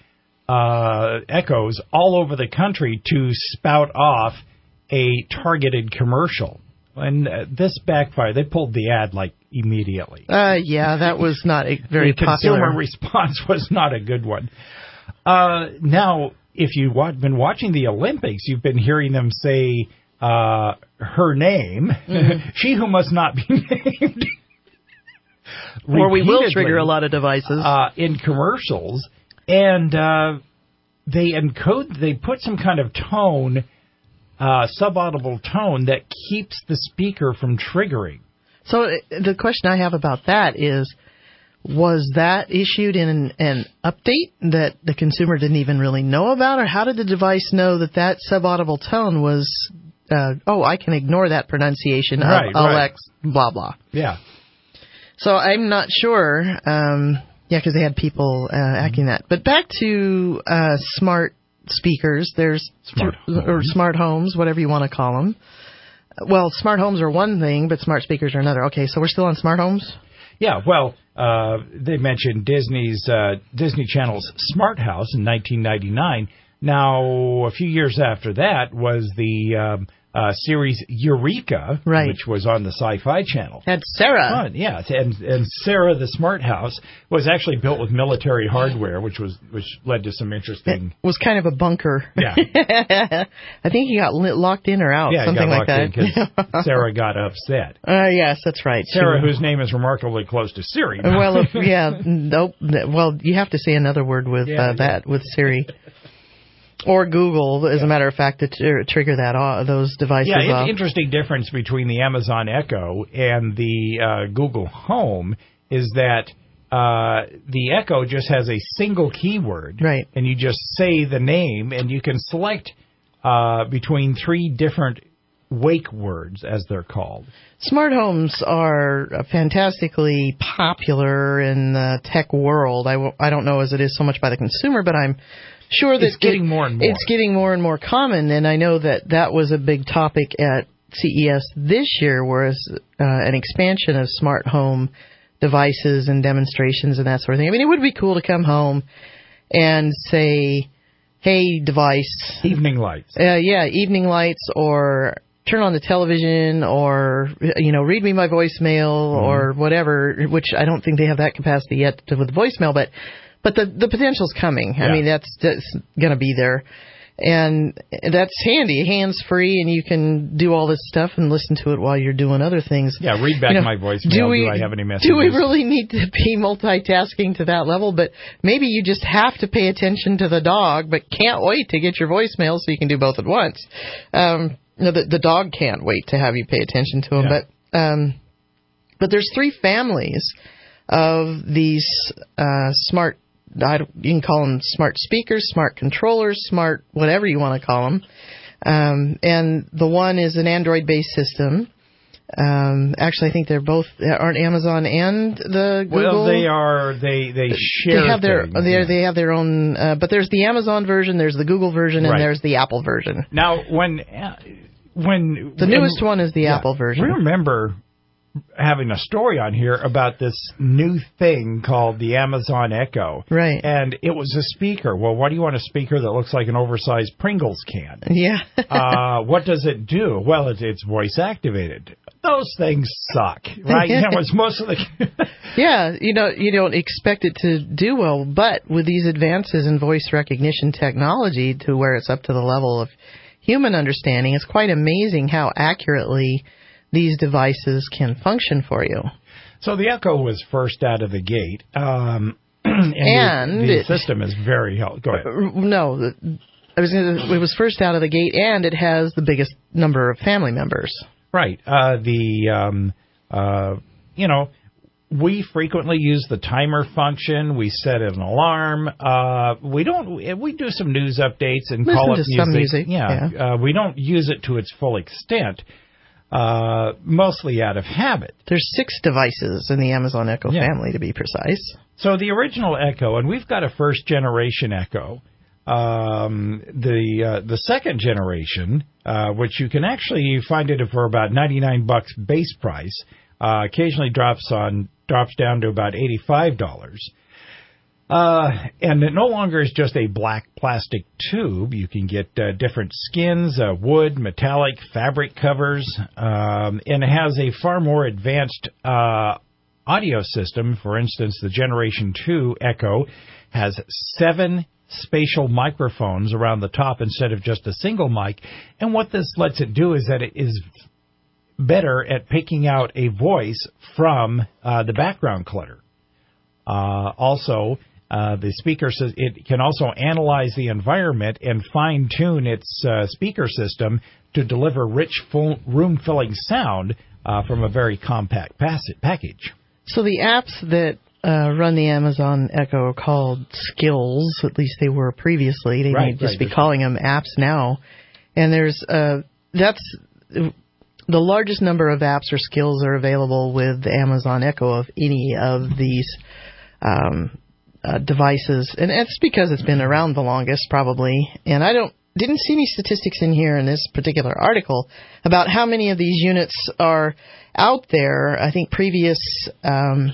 Speaker 3: uh, echoes all over the country to spout off a targeted commercial. And uh, this backfired. They pulled the ad like immediately.
Speaker 4: Uh, yeah, that was not a very
Speaker 3: the
Speaker 4: popular.
Speaker 3: consumer response was not a good one. Uh, now, if you've been watching the Olympics, you've been hearing them say uh, her name, mm-hmm. she who must not be named.
Speaker 4: Or we will trigger a lot of devices
Speaker 3: uh, in commercials, and uh, they encode. They put some kind of tone. Uh, subaudible tone that keeps the speaker from triggering.
Speaker 4: So the question I have about that is, was that issued in an, an update that the consumer didn't even really know about, or how did the device know that that subaudible tone was, uh, oh, I can ignore that pronunciation of
Speaker 3: right,
Speaker 4: Alex,
Speaker 3: right.
Speaker 4: blah, blah.
Speaker 3: Yeah.
Speaker 4: So I'm not sure. Um, yeah, because they had people uh, mm-hmm. acting that. But back to uh, smart speakers, there's
Speaker 3: smart
Speaker 4: th- or smart homes, whatever you want to call them. Well, smart homes are one thing, but smart speakers are another. Okay, so we're still on smart homes?
Speaker 3: Yeah, well, uh, they mentioned Disney's uh, Disney Channel's Smart House in nineteen ninety-nine. Now, a few years after that was the um, uh, series Eureka,
Speaker 4: right.
Speaker 3: which was on the Sci-Fi Channel.
Speaker 4: Had Sarah.
Speaker 3: Fun, yeah, and and Sarah, the Smart House, was actually built with military hardware, which was which led to some interesting.
Speaker 4: It was kind of a bunker.
Speaker 3: Yeah,
Speaker 4: I think he got lit, locked in or out,
Speaker 3: yeah,
Speaker 4: something
Speaker 3: got
Speaker 4: like that.
Speaker 3: Because Sarah got upset.
Speaker 4: Uh, yes, that's right.
Speaker 3: Sarah,
Speaker 4: she,
Speaker 3: whose name is remarkably close to Siri.
Speaker 4: Well, if, yeah, nope. Well, you have to say another word with
Speaker 3: yeah,
Speaker 4: uh,
Speaker 3: yeah.
Speaker 4: that with Siri. Or Google, as
Speaker 3: yeah.
Speaker 4: a matter of fact, to tr- trigger that uh, those devices
Speaker 3: yeah,
Speaker 4: off.
Speaker 3: Yeah, interesting difference between the Amazon Echo and the uh, Google Home is that uh, the Echo just has a single keyword.
Speaker 4: Right.
Speaker 3: And you just say the name, and you can select uh, between three different wake words, as they're called.
Speaker 4: Smart homes are fantastically popular in the tech world. I, w- I don't know as it is so much by the consumer, but I'm sure that
Speaker 3: it's getting
Speaker 4: it,
Speaker 3: more and more.
Speaker 4: It's getting more and more common, and I know that that was a big topic at C E S this year, whereas uh, an expansion of smart home devices and demonstrations and that sort of thing. I mean, it would be cool to come home and say, hey, device.
Speaker 3: Evening lights.
Speaker 4: Uh, yeah, evening lights, or turn on the television, or, you know, read me my voicemail, mm-hmm. or whatever, which I don't think they have that capacity yet to, with the voicemail, but but the, the potential's coming. Yeah. I mean, that's, that's going to be there. And that's handy, hands-free, and you can do all this stuff and listen to it while you're doing other things.
Speaker 3: Yeah, read back you know, my voicemail. Do, we, do I have any messages?
Speaker 4: Do we really need to be multitasking to that level? But maybe you just have to pay attention to the dog, but can't wait to get your voicemail so you can do both at once. Um, no, the, the dog can't wait to have you pay attention to him. Yeah. But um, but there's three families of these uh, smart. I don't, you can call them smart speakers, smart controllers, smart whatever you want to call them. Um, and the one is an Android-based system. Um, actually, I think they're both aren't Amazon and the Google.
Speaker 3: Well, they are. They they share.
Speaker 4: They have their
Speaker 3: things,
Speaker 4: they
Speaker 3: yeah.
Speaker 4: they have their own. Uh, but there's the Amazon version, there's the Google version, and
Speaker 3: right.
Speaker 4: there's the Apple version.
Speaker 3: Now, when uh, when
Speaker 4: the
Speaker 3: when,
Speaker 4: newest one is the yeah, Apple version.
Speaker 3: We remember having a story on here about this new thing called the Amazon Echo.
Speaker 4: Right.
Speaker 3: And it was a speaker. Well, why do you want a speaker that looks like an oversized Pringles can?
Speaker 4: Yeah.
Speaker 3: uh, what does it do? Well, it, it's voice activated. Those things suck, right? You know, it's most of the...
Speaker 4: yeah, you know, you don't expect it to do well, but with these advances in voice recognition technology to where it's up to the level of human understanding, it's quite amazing how accurately these devices can function for you.
Speaker 3: So the Echo was first out of the gate, um, and,
Speaker 4: and
Speaker 3: the, the
Speaker 4: it,
Speaker 3: system is very helpful. Go ahead.
Speaker 4: No, I was gonna, it was first out of the gate, and it has the biggest number of family members.
Speaker 3: Right. Uh, the um, uh, you know, we frequently use the timer function. We set an alarm. Uh, we don't. We do some news updates and
Speaker 4: Listen
Speaker 3: call up
Speaker 4: to
Speaker 3: music.
Speaker 4: Some music.
Speaker 3: Yeah. yeah. Uh, we don't use it to its full extent. Uh, mostly out of habit.
Speaker 4: There's six devices in the Amazon Echo yeah. family, to be precise.
Speaker 3: So the original Echo, and we've got a first generation Echo. Um, the uh, the second generation, uh, which you can actually find it for about ninety-nine bucks base price, uh, occasionally drops on drops down to about eighty-five dollars. Uh, and it no longer is just a black plastic tube. You can get uh, different skins, uh, wood, metallic, fabric covers, um, and it has a far more advanced uh, audio system. For instance, the Generation two Echo has seven spatial microphones around the top instead of just a single mic. And what this lets it do is that it is better at picking out a voice from uh, the background clutter. Uh, also, Uh, the speaker says it can also analyze the environment and fine-tune its uh, speaker system to deliver rich, full, room-filling sound uh, from a very compact pass- package.
Speaker 4: So the apps that uh, run the Amazon Echo are called Skills. At least they were previously. They
Speaker 3: right,
Speaker 4: may just
Speaker 3: right,
Speaker 4: be calling them apps now. And there's uh, that's the largest number of apps or skills are available with the Amazon Echo of any of these Um, Uh, devices, and it's because it's been around the longest, probably. And I don't didn't see any statistics in here in this particular article about how many of these units are out there. I think previous um,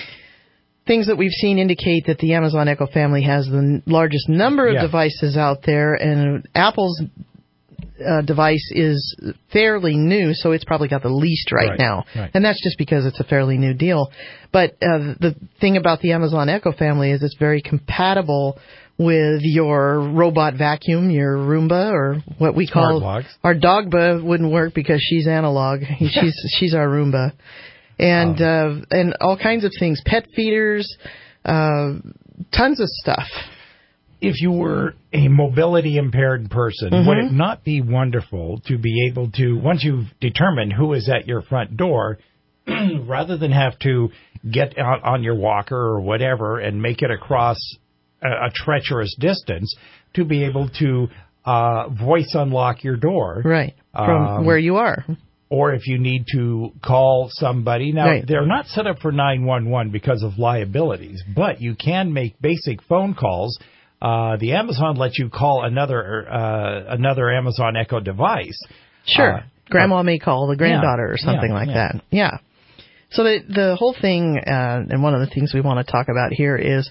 Speaker 4: things that we've seen indicate that the Amazon Echo family has the n- largest number of
Speaker 3: yeah.
Speaker 4: devices out there, and Apple's uh, device is fairly new, so it's probably got the least right,
Speaker 3: right
Speaker 4: now.
Speaker 3: Right.
Speaker 4: And that's just because it's a fairly new deal. But uh, the thing about the Amazon Echo family is it's very compatible with your robot vacuum, your Roomba, or what we
Speaker 3: Smart
Speaker 4: call
Speaker 3: logs.
Speaker 4: Our Dogba wouldn't work because she's analog. she's she's our Roomba, and um. uh, and all kinds of things, pet feeders, uh, tons of stuff.
Speaker 3: If you were a mobility impaired person,
Speaker 4: mm-hmm.
Speaker 3: would it not be wonderful to be able to, once you've determined who is at your front door, rather than have to get out on your walker or whatever and make it across a, a treacherous distance, to be able to uh, voice unlock your door.
Speaker 4: Right, from
Speaker 3: um,
Speaker 4: where you are.
Speaker 3: Or if you need to call somebody. Now,
Speaker 4: right.
Speaker 3: they're not set up for nine one one because of liabilities, but you can make basic phone calls. Uh, the Amazon lets you call another uh, another Amazon Echo device.
Speaker 4: Sure.
Speaker 3: Uh,
Speaker 4: Grandma may call the granddaughter
Speaker 3: yeah,
Speaker 4: or something
Speaker 3: yeah,
Speaker 4: like
Speaker 3: yeah.
Speaker 4: that. Yeah. So the the whole thing, uh, and one of the things we want to talk about here is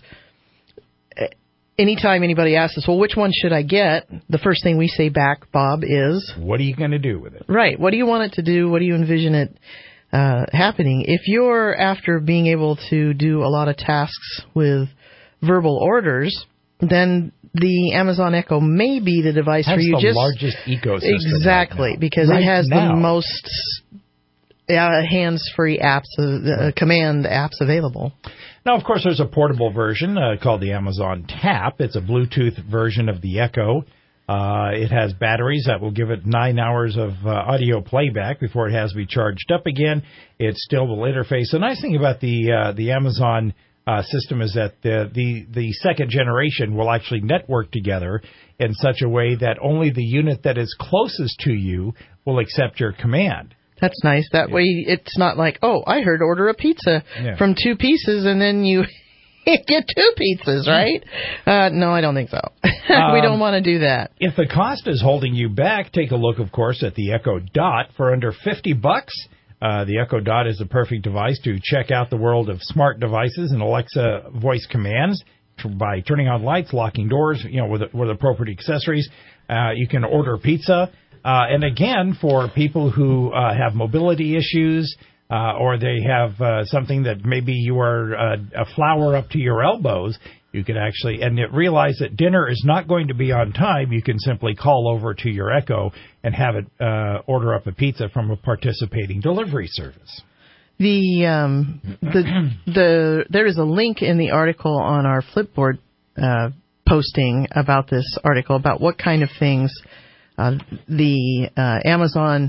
Speaker 4: anytime anybody asks us, well, which one should I get? The first thing we say back, Bob, is...
Speaker 3: What are you going to do with it?
Speaker 4: Right. What do you want it to do? What do you envision it uh, happening? If you're after being able to do a lot of tasks with verbal orders, then the Amazon Echo may be the device
Speaker 3: has
Speaker 4: for you.
Speaker 3: the
Speaker 4: just
Speaker 3: largest ecosystem.
Speaker 4: Exactly,
Speaker 3: right
Speaker 4: because
Speaker 3: right
Speaker 4: it has
Speaker 3: now.
Speaker 4: the most uh, hands-free apps, uh, right. command apps available.
Speaker 3: Now, of course, there's a portable version uh, called the Amazon Tap. It's a Bluetooth version of the Echo. Uh, it has batteries that will give it nine hours of uh, audio playback before it has to be charged up again. It still will interface. The nice thing about the uh, the Amazon uh, system is that the, the the second generation will actually network together in such a way that only the unit that is closest to you will accept your command.
Speaker 4: That's nice. That yeah. way it's not like, oh, I heard order a pizza yeah. from two pieces and then you get two pizzas, right? Uh, no, I don't think so. um, we don't want to do that.
Speaker 3: If the cost is holding you back, take a look, of course, at the Echo Dot. For under fifty bucks, uh, the Echo Dot is the perfect device to check out the world of smart devices and Alexa voice commands by turning on lights, locking doors, you know, with, with appropriate accessories. Uh, you can order pizza. Uh, and again, for people who uh, have mobility issues, uh, or they have uh, something that maybe you are uh, a flower up to your elbows, you can actually, and realize that dinner is not going to be on time, you can simply call over to your Echo and have it uh, order up a pizza from a participating delivery service.
Speaker 4: The um, the the there is a link in the article on our Flipboard uh, posting about this article about what kind of things Uh, the uh, Amazon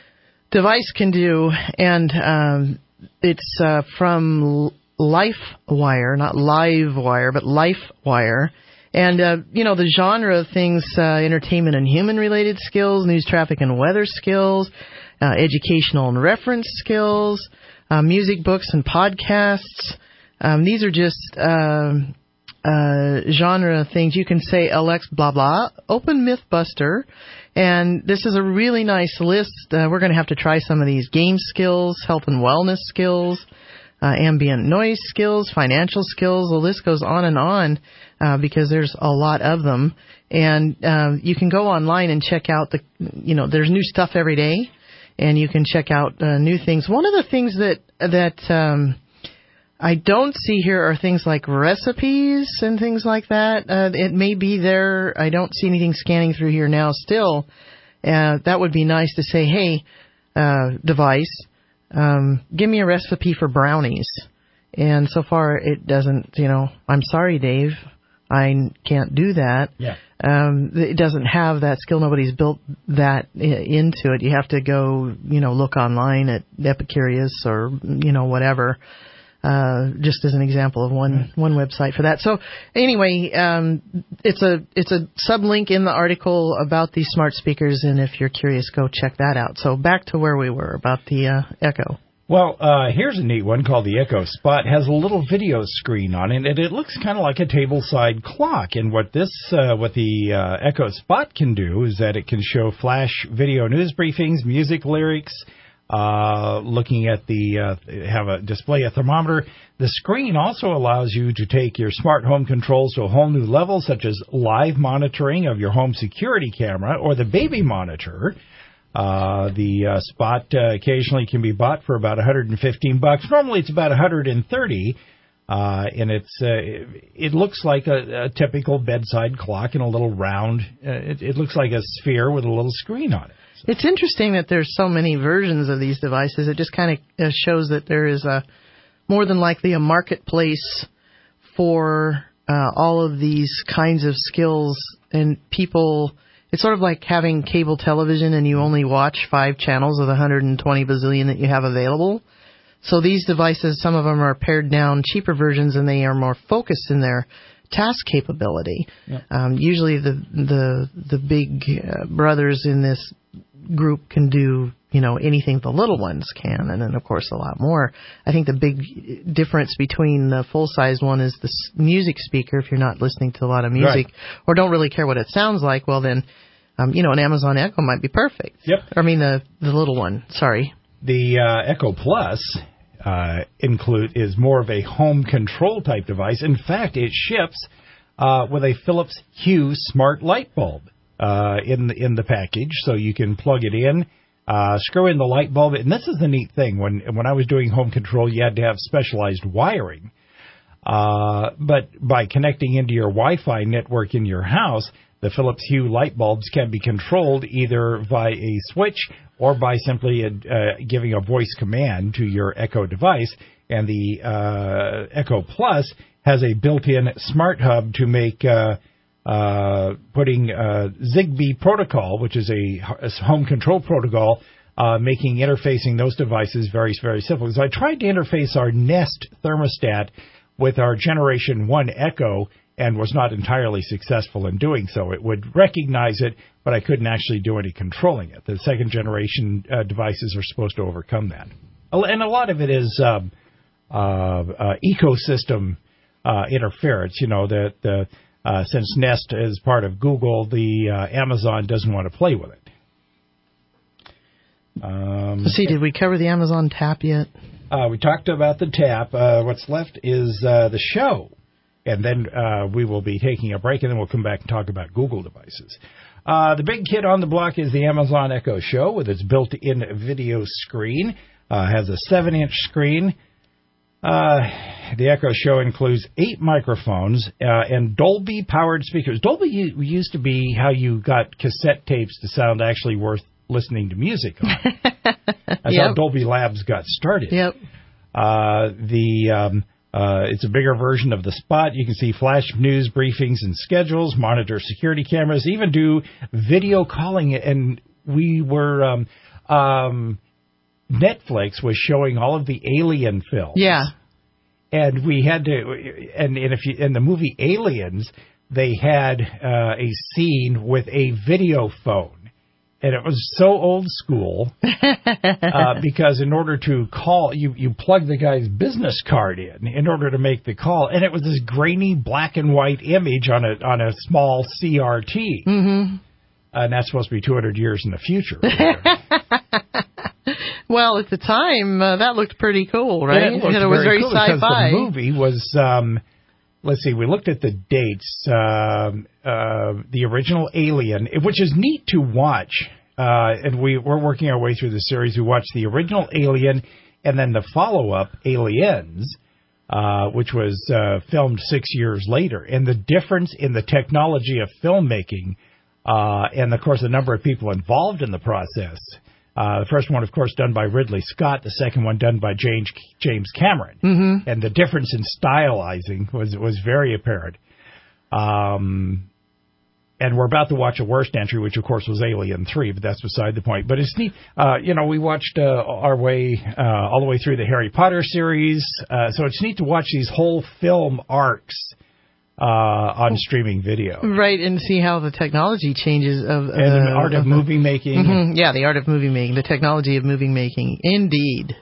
Speaker 4: device can do, and um, it's uh, from LifeWire, not LiveWire, but LifeWire. And, uh, you know, the genre of things, uh, entertainment and human-related skills, news, traffic, and weather skills, uh, educational and reference skills, uh, music, books, and podcasts. Um, these are just... Uh, Uh, genre things. You can say Alexa blah blah, open Mythbuster, and this is a really nice list. Uh, we're going to have to try some of these game skills, health and wellness skills, uh, ambient noise skills, financial skills. The list goes on and on uh, because there's a lot of them. And uh, you can go online and check out the, you know, there's new stuff every day, and you can check out uh, new things. One of the things that that um, I don't see here are things like recipes and things like that. Uh, it may be there. I don't see anything scanning through here now still. Uh, that would be nice to say, hey, uh, device, um, give me a recipe for brownies. And so far it doesn't, you know, I'm sorry, Dave, I can't do that.
Speaker 3: Yeah.
Speaker 4: Um, it doesn't have that skill. Nobody's built that into it. You have to go, you know, look online at Epicurious or, you know, whatever. Uh, just as an example of one, one website for that. So anyway, um, it's a it's a sublink in the article about these smart speakers, and if you're curious, go check that out. So back to where we were about the uh, Echo.
Speaker 3: Well, uh, here's a neat one called the Echo Spot. It has a little video screen on it, and it looks kind of like a table-side clock. And what this, uh, what the uh, Echo Spot can do is that it can show flash video news briefings, music lyrics. Uh, looking at the, uh, have a display a thermometer. The screen also allows you to take your smart home controls to a whole new level, such as live monitoring of your home security camera or the baby monitor. Uh, the uh, Spot uh, occasionally can be bought for about one hundred fifteen bucks. Normally it's about one hundred thirty. Uh, and it's, uh, it looks like a, a typical bedside clock in a little round, uh, it, it looks like a sphere with a little screen on it.
Speaker 4: It's interesting that there's so many versions of these devices. It just kind of shows that there is a more than likely a marketplace for uh, all of these kinds of skills, and people. It's sort of like having cable television and you only watch five channels of the one hundred twenty bazillion that you have available. So these devices, some of them are pared down, cheaper versions, and they are more focused in their task capability.
Speaker 3: Yeah.
Speaker 4: Um, usually the the the big uh, brothers in this group can do, you know, anything the little ones can, and then of course a lot more. I think the big difference between the full-size one is the music speaker. If you're not listening to a lot of music, right, or don't really care what it sounds like, well then, um, you know, an Amazon Echo might be perfect.
Speaker 3: Yep.
Speaker 4: I mean the the little one. Sorry.
Speaker 3: The uh, Echo Plus uh, include is more of a home control type device. In fact, it ships uh, with a Philips Hue smart light bulb uh, in the, in the package, so you can plug it in, uh, screw in the light bulb. And this is the neat thing. When when I was doing home control, you had to have specialized wiring. Uh, but by connecting into your Wi-Fi network in your house, the Philips Hue light bulbs can be controlled either via a switch or by simply uh, giving a voice command to your Echo device. And the uh, Echo Plus has a built-in smart hub to make uh, uh, putting uh, Zigbee protocol, which is a, a home control protocol, uh, making interfacing those devices very, very simple. So I tried to interface our Nest thermostat with our Generation one Echo and was not entirely successful in doing so. It would recognize it, but I couldn't actually do any controlling it. The second generation uh, devices are supposed to overcome that. And a lot of it is um, uh, uh, ecosystem uh, interference. You know, that the, uh, since Nest is part of Google, the uh, Amazon doesn't want to play with it. Um,
Speaker 4: Let's see, did we cover the Amazon Tap yet?
Speaker 3: Uh, we talked about the Tap. Uh, what's left is uh, the show. And then uh, we will be taking a break, and then we'll come back and talk about Google devices. Uh, the big kid on the block is the Amazon Echo Show with its built-in video screen. Uh, has a seven-inch screen. Uh, the Echo Show includes eight microphones uh, and Dolby-powered speakers. Dolby used to be how you got cassette tapes to sound actually worth listening to music on. That's
Speaker 4: Yep.
Speaker 3: how Dolby Labs got started.
Speaker 4: Yep.
Speaker 3: Uh, the... Um, Uh, it's a bigger version of the Spot. You can see flash news briefings and schedules, monitor security cameras, even do video calling. And we were, um, um, Netflix was showing all of the Alien films.
Speaker 4: Yeah.
Speaker 3: And we had to, and, and if you, in the movie Aliens, they had uh, a scene with a video phone. And it was so old school uh, because in order to call, you, you plug the guy's business card in in order to make the call. And it was this grainy black and white image on a on a small C R T.
Speaker 4: Mm-hmm.
Speaker 3: And that's supposed to be two hundred years in the future.
Speaker 4: Well, at the time, uh, that looked pretty cool, right?
Speaker 3: And it,
Speaker 4: and it was very,
Speaker 3: very cool
Speaker 4: sci-fi.
Speaker 3: Because the movie was... Um, Let's see, we looked at the dates. Um, uh, the original Alien, which is neat to watch, uh, and we, we're working our way through the series. We watched the original Alien and then the follow-up, Aliens, uh, which was uh, filmed six years later. And the difference in the technology of filmmaking uh, and, of course, the number of people involved in the process. Uh, the first one, of course, done by Ridley Scott. The second one done by James James Cameron.
Speaker 4: Mm-hmm.
Speaker 3: And the difference in stylizing was was very apparent. Um, and we're about to watch a worst entry, which, of course, was Alien three, but that's beside the point. But it's neat. Uh, you know, we watched uh, our way uh, all the way through the Harry Potter series. Uh, so it's neat to watch these whole film arcs uh, on streaming video.
Speaker 4: Right, and see how the technology changes of, of
Speaker 3: and
Speaker 4: the
Speaker 3: the art of, of movie making.
Speaker 4: Mm-hmm, yeah, the art of movie making, the technology of movie making, indeed.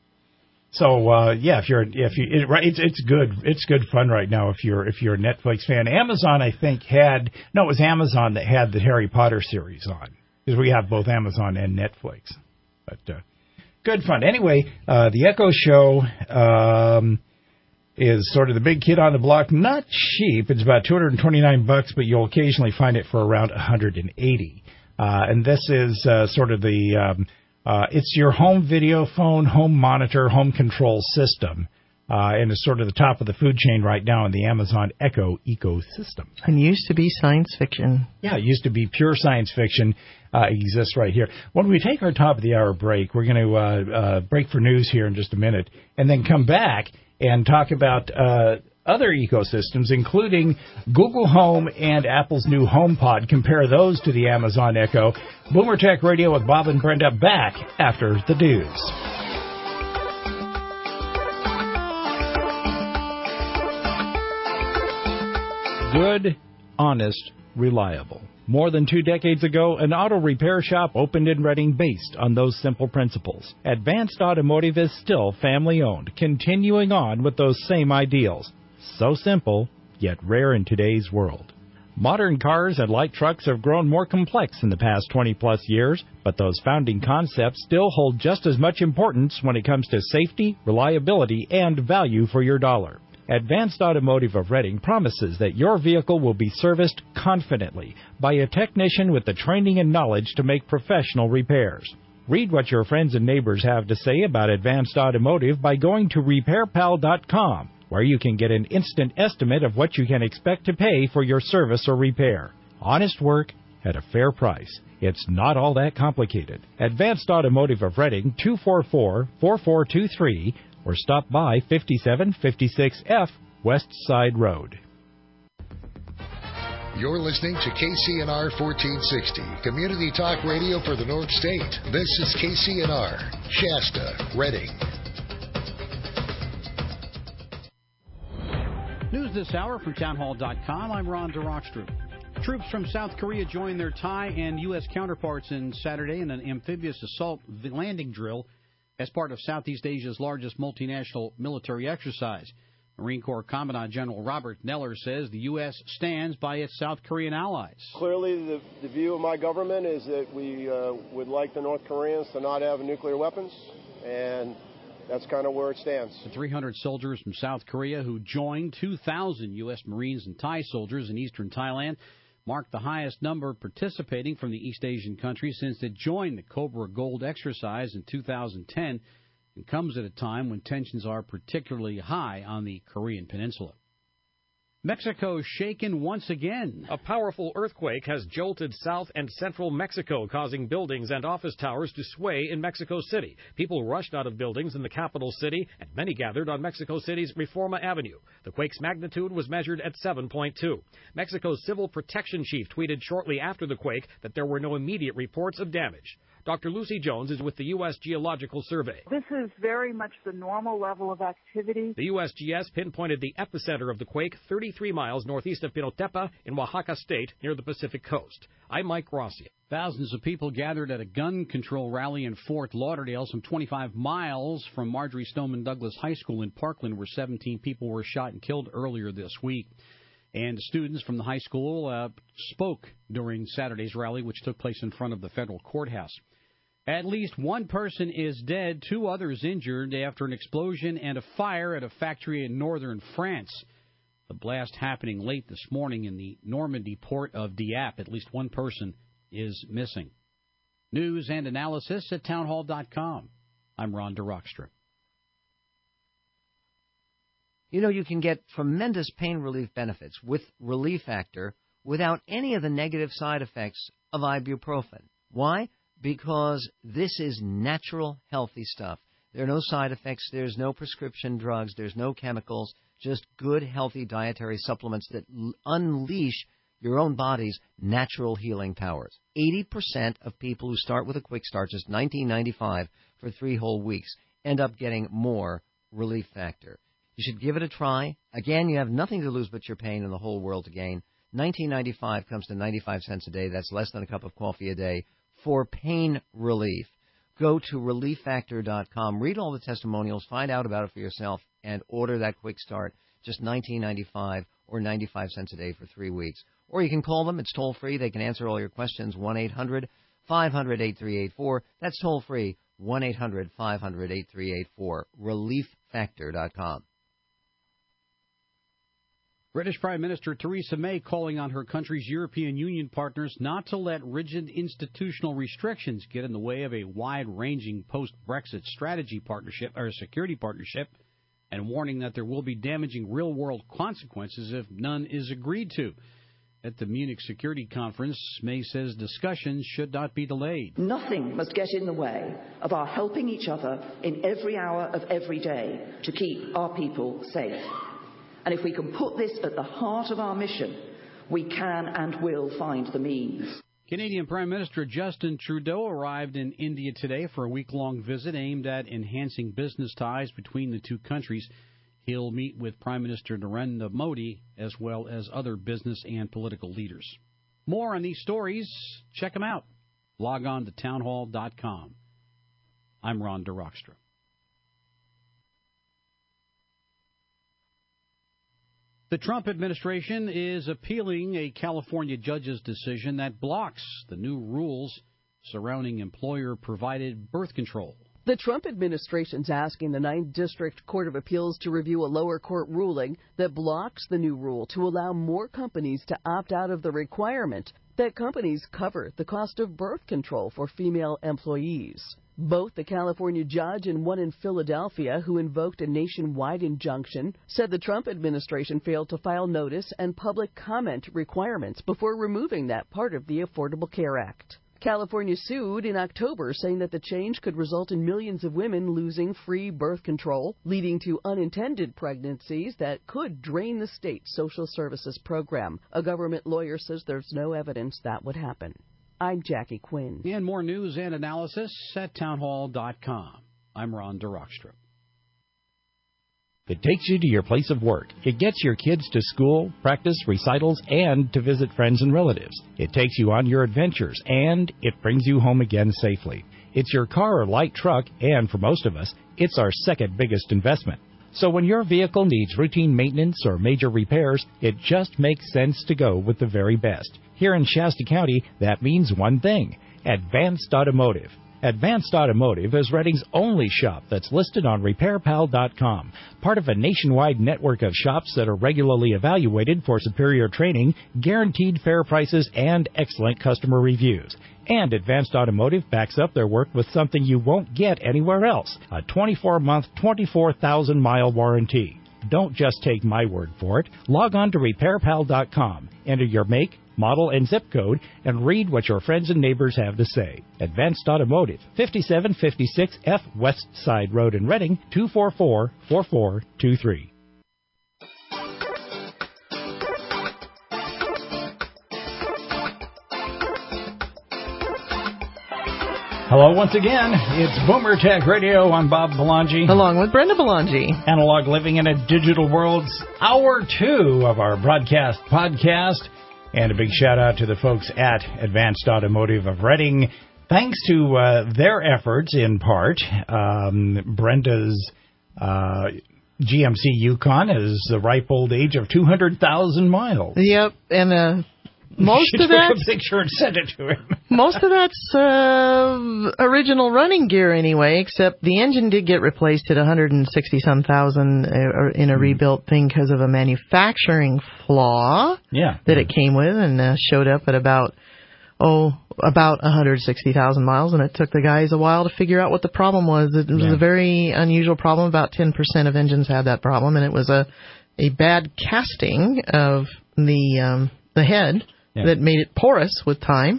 Speaker 3: So uh, yeah, if you're if you it, it's it's good it's good fun right now if you're if you're a Netflix fan. Amazon, I think, had no, it was Amazon that had the Harry Potter series on, because we have both Amazon and Netflix. But uh, good fun. Anyway, uh, the Echo Show. Um, is sort of the big kid on the block. Not cheap. It's about two hundred twenty-nine bucks, but you'll occasionally find it for around one hundred eighty. Uh, and this is uh, sort of the, um, uh, it's your home video phone, home monitor, home control system. Uh, and it's sort of the top of the food chain right now in the Amazon Echo ecosystem.
Speaker 4: And used to be science fiction.
Speaker 3: Yeah, it used to be pure science fiction. Uh, exists right here. When we take our top of the hour break, we're going to uh, uh, break for news here in just a minute, and then come back and talk about uh, other ecosystems, including Google Home and Apple's new HomePod. Compare those to the Amazon Echo. Boomer Tech Radio with Bob and Brenda back after the news. Good, honest, reliable. More than two decades ago, an auto repair shop opened in Reading based on those simple principles. Advanced Automotive is still family-owned, continuing on with those same ideals. So simple, yet rare in today's world. Modern cars and light trucks have grown more complex in the past twenty-plus years, but those founding concepts still hold just as much importance when it comes to safety, reliability, and value for your dollar. Advanced Automotive of Reading promises that your vehicle will be serviced confidently by a technician with the training and knowledge to make professional repairs. Read what your friends and neighbors have to say about Advanced Automotive by going to repair pal dot com, where you can get an instant estimate of what you can expect to pay for your service or repair. Honest work at a fair price. It's not all that complicated. Advanced Automotive of Reading, two four four, four four two three, or stop by fifty-seven fifty-six F West Side Road.
Speaker 10: You're listening to K C N R fourteen sixty, Community Talk Radio for the North State. This is K C N R, Shasta, Reading.
Speaker 2: News this hour from town hall dot com. I'm Ron DeRockstrom. Troops from South Korea joined their Thai and U S counterparts in Saturday in an amphibious assault landing drill as part of Southeast Asia's largest multinational military exercise. Marine Corps Commandant General Robert Neller says the U S stands by its South Korean allies.
Speaker 11: Clearly, the, the view of my government is that we uh, would like the North Koreans to not have nuclear weapons, and that's kind of where it stands.
Speaker 2: The three hundred soldiers from South Korea who joined two thousand U S Marines and Thai soldiers in eastern Thailand marked the highest number participating from the East Asian country since it joined the Cobra Gold exercise in two thousand ten and comes at a time when tensions are particularly high on the Korean Peninsula. Mexico shaken once again.
Speaker 1: A powerful earthquake has jolted south and central Mexico, causing buildings and office towers to sway in Mexico City. People rushed out of buildings in the capital city, and many gathered on Mexico City's Reforma Avenue. The quake's magnitude was measured at seven point two. Mexico's Civil Protection Chief tweeted shortly after the quake that there were no immediate reports of damage. Doctor Lucy Jones is with the U S Geological Survey.
Speaker 12: This is very much the normal level of activity.
Speaker 1: The U S G S pinpointed the epicenter of the quake thirty-three miles northeast of Pinotepa in Oaxaca State near the Pacific Coast. I'm Mike Rossi.
Speaker 2: Thousands of people gathered at a gun control rally in Fort Lauderdale, some twenty-five miles from Marjorie Stoneman Douglas High School in Parkland, where seventeen people were shot and killed earlier this week. And students from the high school uh, spoke during Saturday's rally, which took place in front of the federal courthouse. At least one person is dead, two others injured after an explosion and a fire at a factory in northern France. The blast happening late this morning in the Normandy port of Dieppe. At least one person is missing. News and analysis at town hall dot com. I'm Ron DeRockstrom.
Speaker 13: You know, you can get tremendous pain relief benefits with Relief Factor without any of the negative side effects of ibuprofen. Why? Because this is natural, healthy stuff. There are no side effects. There's no prescription drugs. There's no chemicals. Just good, healthy dietary supplements that l- unleash your own body's natural healing powers. eighty percent of people who start with a quick start, just nineteen ninety-five for three whole weeks, end up getting more Relief Factor. You should give it a try. Again, you have nothing to lose but your pain and the whole world to gain. nineteen ninety-five comes to ninety-five cents a day. That's less than a cup of coffee a day for pain relief. Go to relief factor dot com. Read all the testimonials. Find out about it for yourself and order that quick start. Just nineteen ninety-five or ninety-five cents a day for three weeks. Or you can call them. It's toll-free. They can answer all your questions. one eight hundred five hundred eighty-three eighty-four. That's toll-free. one eight hundred five hundred eighty-three eighty-four. relief factor dot com.
Speaker 2: British Prime Minister Theresa May calling on her country's European Union partners not to let rigid institutional restrictions get in the way of a wide-ranging post-Brexit strategy partnership or security partnership, and warning that there will be damaging real-world consequences if none is agreed to. At the Munich Security Conference, May says discussions should not be delayed.
Speaker 14: Nothing must get in the way of our helping each other in every hour of every day to keep our people safe. And if we can put this at the heart of our mission, we can and will find the means.
Speaker 2: Canadian Prime Minister Justin Trudeau arrived in India today for a week-long visit aimed at enhancing business ties between the two countries. He'll meet with Prime Minister Narendra Modi as well as other business and political leaders. More on these stories, check them out. Log on to townhall dot com. I'm Ron DeRockstra. The Trump administration is appealing a California judge's decision that blocks the new rules surrounding employer-provided birth control.
Speaker 15: The Trump administration's asking the Ninth District Court of Appeals to review a lower court ruling that blocks the new rule to allow more companies to opt out of the requirement that companies cover the cost of birth control for female employees. Both the California judge and one in Philadelphia, who invoked a nationwide injunction, said the Trump administration failed to file notice and public comment requirements before removing that part of the Affordable Care Act. California sued in October, saying that the change could result in millions of women losing free birth control, leading to unintended pregnancies that could drain the state's social services program. A government lawyer says there's no evidence that would happen. I'm Jackie Quinn.
Speaker 2: And more news and analysis at townhall dot com. I'm Ron DeRockstra.
Speaker 3: It takes you to your place of work. It gets your kids to school, practice, recitals, and to visit friends and relatives. It takes you on your adventures, and it brings you home again safely. It's your car or light truck, and for most of us, it's our second biggest investment. So when your vehicle needs routine maintenance or major repairs, it just makes sense to go with the very best. Here in Shasta County, that means one thing: Advanced Automotive. Advanced Automotive is Redding's only shop that's listed on repair pal dot com, part of a nationwide network of shops that are regularly evaluated for superior training, guaranteed fair prices, and excellent customer reviews. And Advanced Automotive backs up their work with something you won't get anywhere else: a twenty-four month, twenty-four thousand mile warranty. Don't just take my word for it. Log on to repair pal dot com, enter your make, model, and zip code, and read what your friends and neighbors have to say. Advanced Automotive, fifty-seven fifty-six F West Side Road in Redding, two four four, four four two three. Hello once again. It's Boomer Tech Radio. I'm Bob Belangi.
Speaker 4: Along with Brenda Belangi.
Speaker 3: Analog Living in a Digital World's Hour two of our broadcast podcast. And a big shout out to the folks at Advanced Automotive of Redding. Thanks to uh, their efforts, in part, um, Brenda's uh, G M C Yukon is the ripe old age of two hundred thousand miles.
Speaker 4: Yep, and uh, most
Speaker 3: she
Speaker 4: of that.
Speaker 3: took a picture and sent it to him.
Speaker 4: Most of that's uh, original running gear anyway, except the engine did get replaced at one hundred sixty some thousand uh, in a rebuilt thing because of a manufacturing flaw
Speaker 3: yeah.
Speaker 4: that it came with, and uh, showed up at about oh about one hundred sixty thousand miles, and it took the guys a while to figure out what the problem was. It was yeah. a very unusual problem. About ten percent of engines had that problem, and it was a a bad casting of the um, the head. Yeah. That made it porous with time.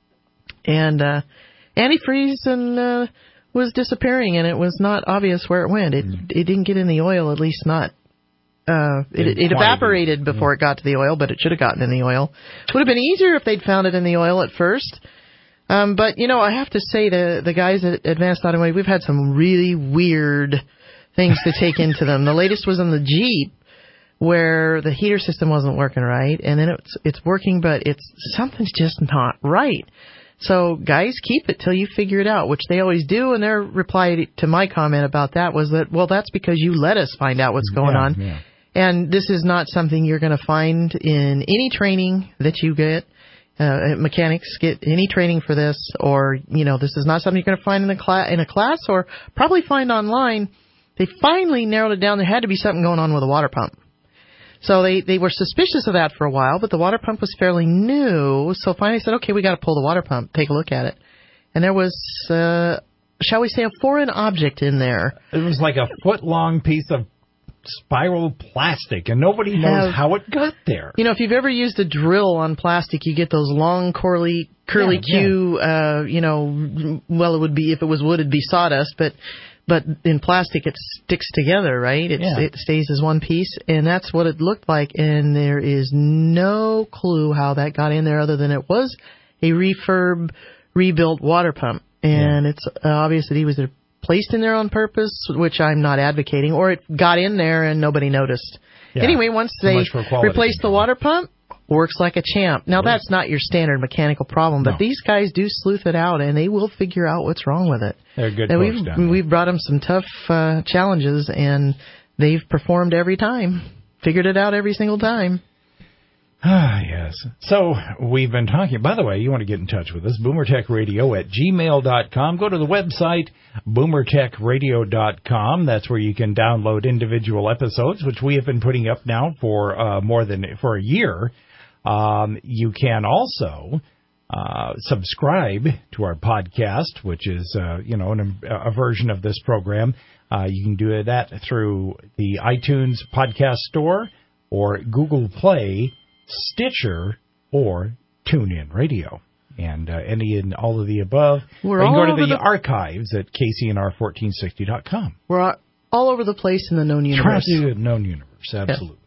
Speaker 4: And uh, antifreeze and, uh, was disappearing, and it was not obvious where it went. It mm. it didn't get in the oil, at least not. Uh, it, it evaporated before yeah. it got to the oil, but it should have gotten in the oil. It would have been easier if they'd found it in the oil at first. Um, but, you know, I have to say, the, the guys at Advanced Automotive, we've had some really weird things to take into them. The latest was in the Jeep, where the heater system wasn't working right, and then it's it's working, but it's something's just not right. So, guys, keep it till you figure it out, which they always do, and their reply to my comment about that was that, well, that's because you let us find out what's going
Speaker 3: yeah,
Speaker 4: on.
Speaker 3: Yeah.
Speaker 4: And this is not something you're going to find in any training that you get. Uh, mechanics get any training for this, or, you know, this is not something you're going to find in a, cla- in a class or probably find online. They finally narrowed it down. There had to be something going on with the water pump. So they, they were suspicious of that for a while, but the water pump was fairly new. So finally said, okay, we got to pull the water pump, take a look at it. And there was, uh, shall we say, a foreign object in there.
Speaker 3: It was like a foot-long piece of spiral plastic, and nobody knows Have, how it got there.
Speaker 4: You know, if you've ever used a drill on plastic, you get those long, curly, curly
Speaker 3: yeah,
Speaker 4: Q,
Speaker 3: yeah.
Speaker 4: Uh, you know, well, it would be, if it was wood, it'd be sawdust, but... But in plastic, it sticks together, right? It's,
Speaker 3: yeah.
Speaker 4: It stays as one piece, and that's what it looked like. And there is no clue how that got in there other than it was a refurb, rebuilt water pump. And yeah. it's obvious that he was placed in there on purpose, which I'm not advocating, or it got in there and nobody noticed.
Speaker 3: Yeah.
Speaker 4: Anyway, once
Speaker 3: So
Speaker 4: they
Speaker 3: much for quality
Speaker 4: replaced the water pump, works like a champ. Now,
Speaker 3: Right.
Speaker 4: that's not your standard mechanical problem, but
Speaker 3: No.
Speaker 4: these guys do sleuth it out, and they will figure out what's wrong with it.
Speaker 3: They're good
Speaker 4: and
Speaker 3: folks
Speaker 4: we've,
Speaker 3: down there.
Speaker 4: we've brought them some tough uh, challenges, and they've performed every time. Figured it out every single time.
Speaker 3: Ah, yes. So we've been talking. By the way, you want to get in touch with us, boomer tech radio at gmail dot com. Go to the website, boomer tech radio dot com. That's where you can download individual episodes, which we have been putting up now for uh, more than for a year. Um, you can also uh, subscribe to our podcast, which is uh, you know an, a version of this program. Uh, you can do that through the iTunes podcast store or Google Play, Stitcher, or TuneIn Radio. And uh, any and all of the above.
Speaker 4: We're
Speaker 3: or you can
Speaker 4: all
Speaker 3: go to
Speaker 4: over
Speaker 3: the,
Speaker 4: the-
Speaker 3: archives at K C N R fourteen sixty dot com.
Speaker 4: We're all- all over the place in the known universe.
Speaker 3: The known universe, absolutely.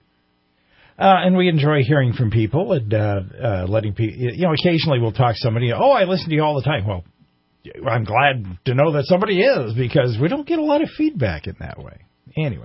Speaker 3: Uh, and we enjoy hearing from people and uh, uh, letting people, you know, occasionally we'll talk to somebody, oh, I listen to you all the time. Well, I'm glad to know that somebody is, because we don't get a lot of feedback in that way. Anyway.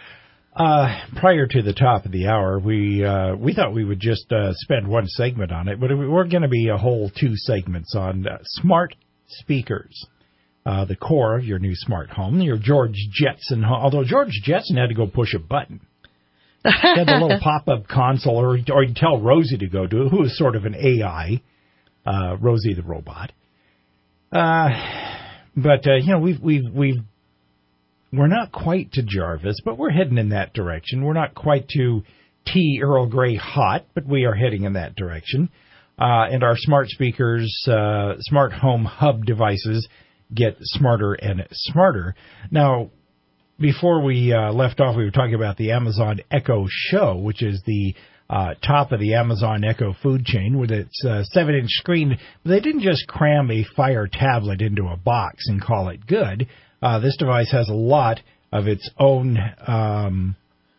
Speaker 3: Uh, prior to the top of the hour, we uh, we thought we would just uh, spend one segment on it, but we're going to be a whole two segments on uh, smart speakers, uh, the core of your new smart home, your George Jetson home. Although George Jetson had to go push a button. He had the little pop-up console, or, or you tell Rosie to go do it, who is sort of an A I, uh, Rosie the robot. Uh, but, uh, you know, we've, we've, we've, we're not quite to Jarvis, but we're heading in that direction. We're not quite to tea Earl Grey hot, but we are heading in that direction. Uh, and our smart speakers, uh, smart home hub devices get smarter and smarter. Now, before we uh, left off, we were talking about the Amazon Echo Show, which is the uh, top of the Amazon Echo food chain with its uh, seven-inch screen. They didn't just cram a Fire tablet into a box and call it good. Uh, this device has a lot of its own um,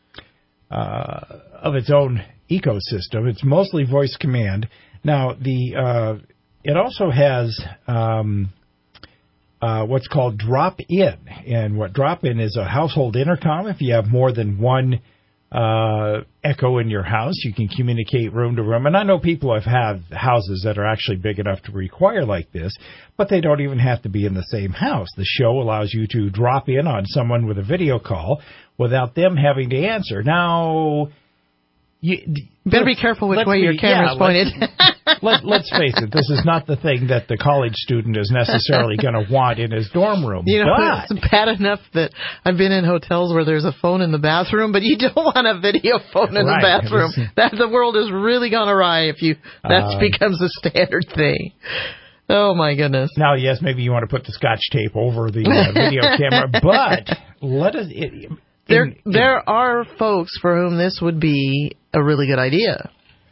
Speaker 3: uh, of its own ecosystem. It's mostly voice command. Now, the uh, it also has um, uh, what's called drop-in, and what drop-in is a household intercom. If you have more than one uh, Echo in your house, you can communicate room to room. And I know people have had houses that are actually big enough to require like this, but they don't even have to be in the same house. The show allows you to drop in on someone with a video call without them having to answer. Now, you
Speaker 4: better be careful which way your camera's
Speaker 3: yeah,
Speaker 4: pointed.
Speaker 3: Let's, let, let's face it, this is not the thing that the college student is necessarily going to want in his dorm room.
Speaker 4: You know,
Speaker 3: but,
Speaker 4: it's bad enough that I've been in hotels where there's a phone in the bathroom, but you don't want a video phone in
Speaker 3: right,
Speaker 4: the bathroom. That the world has really gone awry if you that
Speaker 3: Uh,
Speaker 4: becomes a standard thing. Oh my goodness!
Speaker 3: Now, yes, maybe you want to put the Scotch tape over the uh, video camera, but let us. It,
Speaker 4: There,
Speaker 3: in,
Speaker 4: there are folks for whom this would be a really good idea.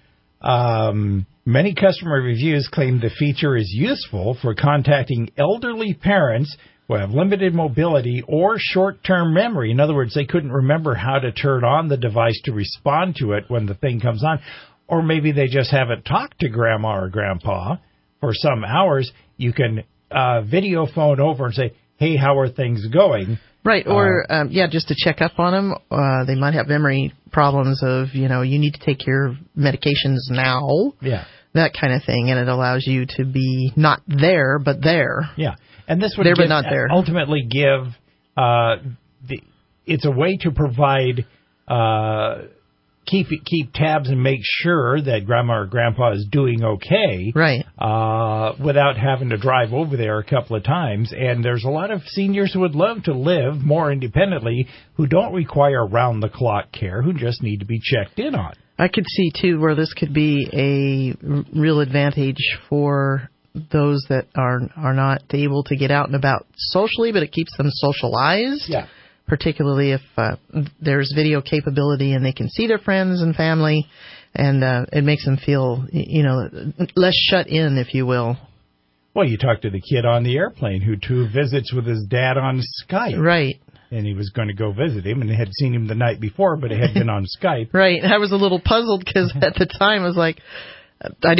Speaker 3: Um, many customer reviews claim the feature is useful for contacting elderly parents who have limited mobility or short-term memory. In other words, they couldn't remember how to turn on the device to respond to it when the thing comes on. Or maybe they just haven't talked to grandma or grandpa for some hours. You can uh, video phone over and say, hey, how are things going?
Speaker 4: Right, or, uh, um, yeah, just to check up on them. Uh, they might have memory problems of, you know, you need to take your medications now.
Speaker 3: Yeah.
Speaker 4: That kind of thing, and it allows you to be not there, but there.
Speaker 3: Yeah, and this would
Speaker 4: there,
Speaker 3: give,
Speaker 4: but not there.
Speaker 3: ultimately give, uh, the, it's a way to provide, uh, keep keep tabs and make sure that grandma or grandpa is doing okay.
Speaker 4: Right.
Speaker 3: Uh, without having to drive over there a couple of times. And there's a lot of seniors who would love to live more independently, who don't require round-the-clock care, who just need to be checked in on.
Speaker 4: I could see, too, where this could be a r- real advantage for those that are are not able to get out and about socially, but it keeps them socialized.
Speaker 3: Yeah.
Speaker 4: Particularly if uh, there's video capability and they can see their friends and family, and uh, it makes them feel, you know, less shut in, if you will.
Speaker 3: Well, you talked to the kid on the airplane who two visits with his dad on Skype.
Speaker 4: Right.
Speaker 3: And he was going to go visit him, and had seen him the night before, but it had been on Skype.
Speaker 4: Right. I was a little puzzled because at the time I was like, I didn't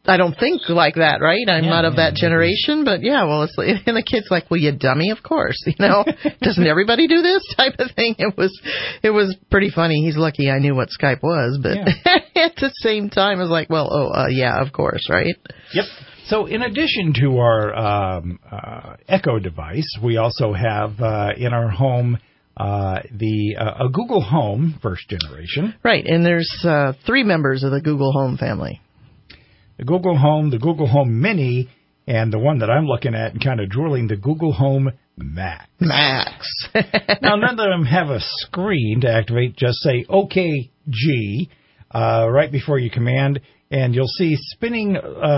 Speaker 4: I don't think like that, right? I'm
Speaker 3: Yeah,
Speaker 4: not of
Speaker 3: yeah,
Speaker 4: that generation, but yeah, well, it's like, and the kid's like, well, you dummy, of course, you know, doesn't everybody do this type of thing? It was, it was pretty funny. He's lucky I knew what Skype was, but yeah. At the same time, I was like, well, oh, uh, yeah, of course, right?
Speaker 3: Yep. So in addition to our um, uh, Echo device, we also have uh, in our home uh, the uh, a Google Home first generation.
Speaker 4: Right, and there's uh, three members of the Google Home family.
Speaker 3: The Google Home, the Google Home Mini, and the one that I'm looking at and kind of drooling, the Google Home Max.
Speaker 4: Max.
Speaker 3: Now, none of them have a screen to activate. Just say OK G uh, right before you command, and you'll see spinning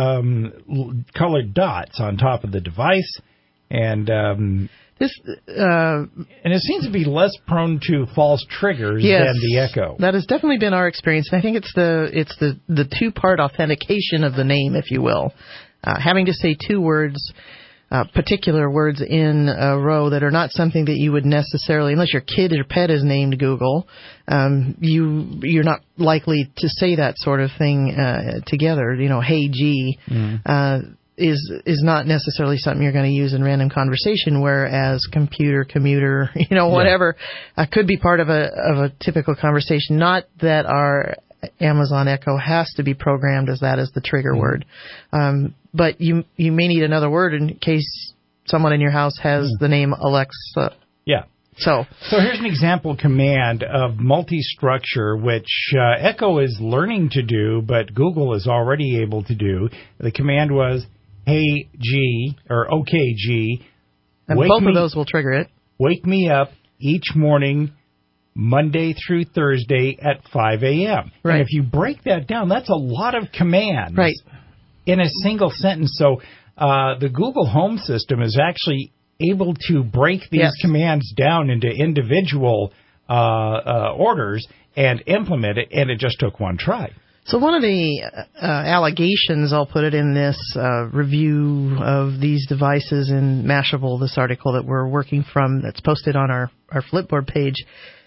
Speaker 3: um, colored dots on top of the device. And um,
Speaker 4: this uh,
Speaker 3: and it seems to be less prone to false triggers
Speaker 4: yes,
Speaker 3: than the Echo.
Speaker 4: That has definitely been our experience. And I think it's the it's the, the two part authentication of the name, if you will, uh, having to say two words. Uh, particular words in a row that are not something that you would necessarily, unless your kid or pet is named Google, um, you you're not likely to say that sort of thing uh, together. You know, hey G mm. uh, is is not necessarily something you're going to use in random conversation. Whereas computer, commuter, you know, whatever yeah. uh, could be part of a of a typical conversation. Not that our Amazon Echo has to be programmed as that as the trigger mm. word. Um, But you you may need another word in case someone in your house has mm. the name Alexa.
Speaker 3: Yeah.
Speaker 4: So
Speaker 3: so here's an example command of multi-structure, which uh, Echo is learning to do, but Google is already able to do. The command was, hey, G, or OK, G.
Speaker 4: And both me, of those will trigger it.
Speaker 3: Wake me up each morning, Monday through Thursday at five a.m.
Speaker 4: Right.
Speaker 3: And if you break that down, that's a lot of commands.
Speaker 4: Right.
Speaker 3: In a single sentence. So uh, the Google Home system is actually able to break these
Speaker 4: yes.
Speaker 3: commands down into individual uh, uh, orders and implement it, and it just took one try.
Speaker 4: So one of the uh, allegations, I'll put it in this uh, review of these devices in Mashable, this article that we're working from that's posted on our, our Flipboard page,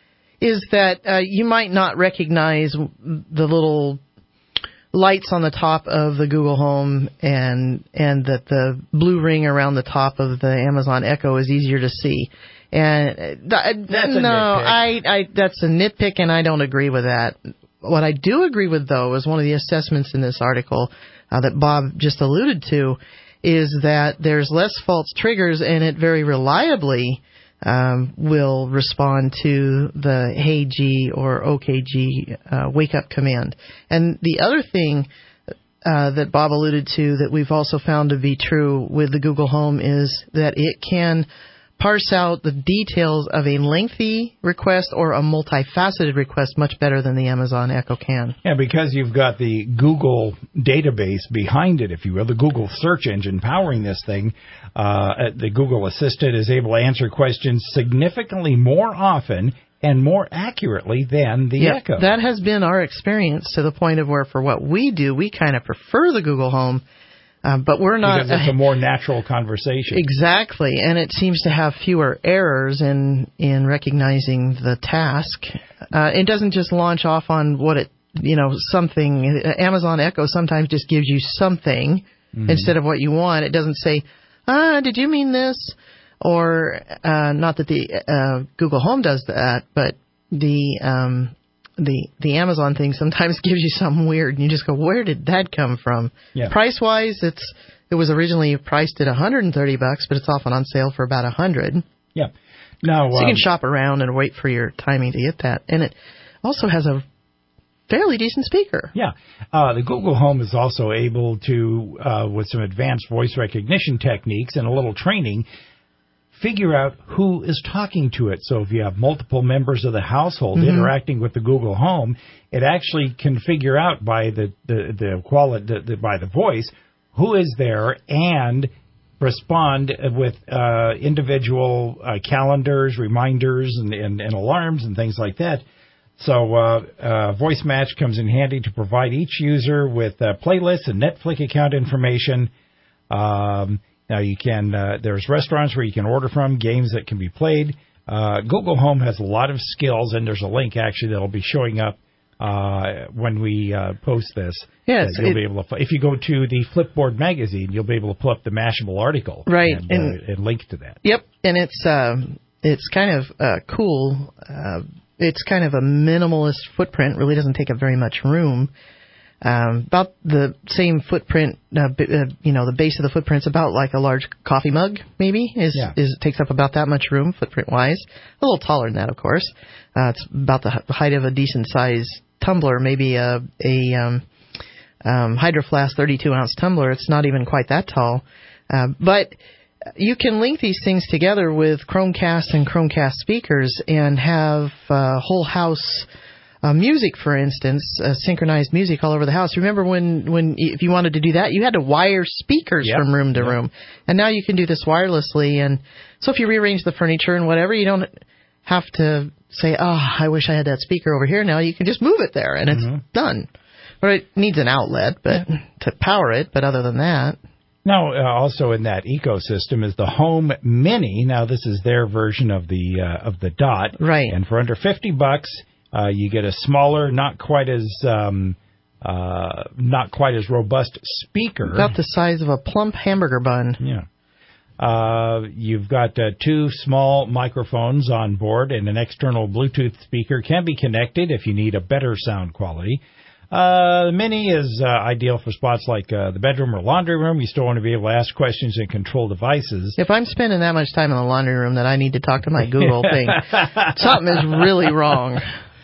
Speaker 4: is that uh, you might not recognize the little lights on the top of the Google Home and and that the blue ring around the top of the Amazon Echo is easier to see. And th-
Speaker 3: that's
Speaker 4: no,
Speaker 3: a
Speaker 4: I, I that's a nitpick, and I don't agree with that. What I do agree with, though, is one of the assessments in this article uh, that Bob just alluded to, is that there's less false triggers, and it very reliably Um, will respond to the Hey G or OK G uh, wake up command. And the other thing uh, that Bob alluded to that we've also found to be true with the Google Home is that it can parse out the details of a lengthy request or a multifaceted request much better than the Amazon Echo can.
Speaker 3: Yeah, because you've got the Google database behind it, if you will, the Google search engine powering this thing. Uh, the Google Assistant is able to answer questions significantly more often and more accurately than the
Speaker 4: yeah,
Speaker 3: Echo.
Speaker 4: That has been our experience to the point of where for what we do, we kind of prefer the Google Home. Uh, but we're not.
Speaker 3: Because it's a more natural conversation.
Speaker 4: Exactly, and it seems to have fewer errors in in recognizing the task. Uh, it doesn't just launch off on what it, you know, something. Amazon Echo sometimes just gives you something mm-hmm. instead of what you want. It doesn't say, ah, did you mean this? Or uh, not that the uh, Google Home does that, but the um, the the Amazon thing sometimes gives you something weird, and you just go, where did that come from?
Speaker 3: Yeah.
Speaker 4: Price wise, it's it was originally priced at one hundred thirty bucks, but it's often on sale for about one hundred.
Speaker 3: Yeah. Now
Speaker 4: so you
Speaker 3: um,
Speaker 4: can shop around and wait for your timing to get that, and it also has a fairly decent speaker.
Speaker 3: Yeah. Uh, the Google Home is also able to, uh, with some advanced voice recognition techniques and a little training, figure out who is talking to it. So if you have multiple members of the household mm-hmm. interacting with the Google Home, it actually can figure out by the the the quality the, the, by the voice who is there and respond with uh, individual uh, calendars, reminders, and, and, and alarms and things like that. So uh, uh, Voice Match comes in handy to provide each user with uh, playlists and Netflix account information. Um, Now, you can, uh, there's restaurants where you can order from, games that can be played. Uh, Google Home has a lot of skills, and there's a link, actually, that will be showing up uh, when we uh, post this.
Speaker 4: Yes,
Speaker 3: you'll
Speaker 4: it,
Speaker 3: be able to. If you go to the Flipboard magazine, you'll be able to pull up the Mashable article,
Speaker 4: right,
Speaker 3: and,
Speaker 4: and,
Speaker 3: uh, and link to that.
Speaker 4: Yep, and it's um, it's kind of uh, cool. Uh, it's kind of a minimalist footprint. Really doesn't take up very much room. Um, about the same footprint, uh, b- uh, you know, the base of the footprint's about like a large coffee mug, maybe, is,
Speaker 3: yeah.
Speaker 4: is takes up about that much room, footprint-wise. A little taller than that, of course. Uh, it's about the h- height of a decent-sized tumbler, maybe a, a um, um, Hydro Flask thirty-two ounce tumbler. It's not even quite that tall. Uh, but you can link these things together with Chromecast and Chromecast speakers and have uh, whole house... Uh, music, for instance, uh, synchronized music all over the house. Remember when, when if you wanted to do that, you had to wire speakers
Speaker 3: yep.
Speaker 4: from room to
Speaker 3: yep.
Speaker 4: room. And now you can do this wirelessly. And so if you rearrange the furniture and whatever, you don't have to say, oh, I wish I had that speaker over here. Now you can just move it there, and it's mm-hmm. done. But it needs an outlet but to power it, but other than that.
Speaker 3: Now, uh, also in that ecosystem is the Home Mini. Now, this is their version of the uh, of the Dot.
Speaker 4: Right.
Speaker 3: And for under fifty bucks, Uh, you get a smaller, not quite as um, uh, not quite as robust speaker.
Speaker 4: About the size of a plump hamburger bun.
Speaker 3: Yeah. Uh, you've got uh, two small microphones on board and an external Bluetooth speaker. Can be connected if you need a better sound quality. Uh, the Mini is uh, ideal for spots like uh, the bedroom or laundry room. You still want to be able to ask questions and control devices.
Speaker 4: If I'm spending that much time in the laundry room that I need to talk to my Google thing, something is really wrong.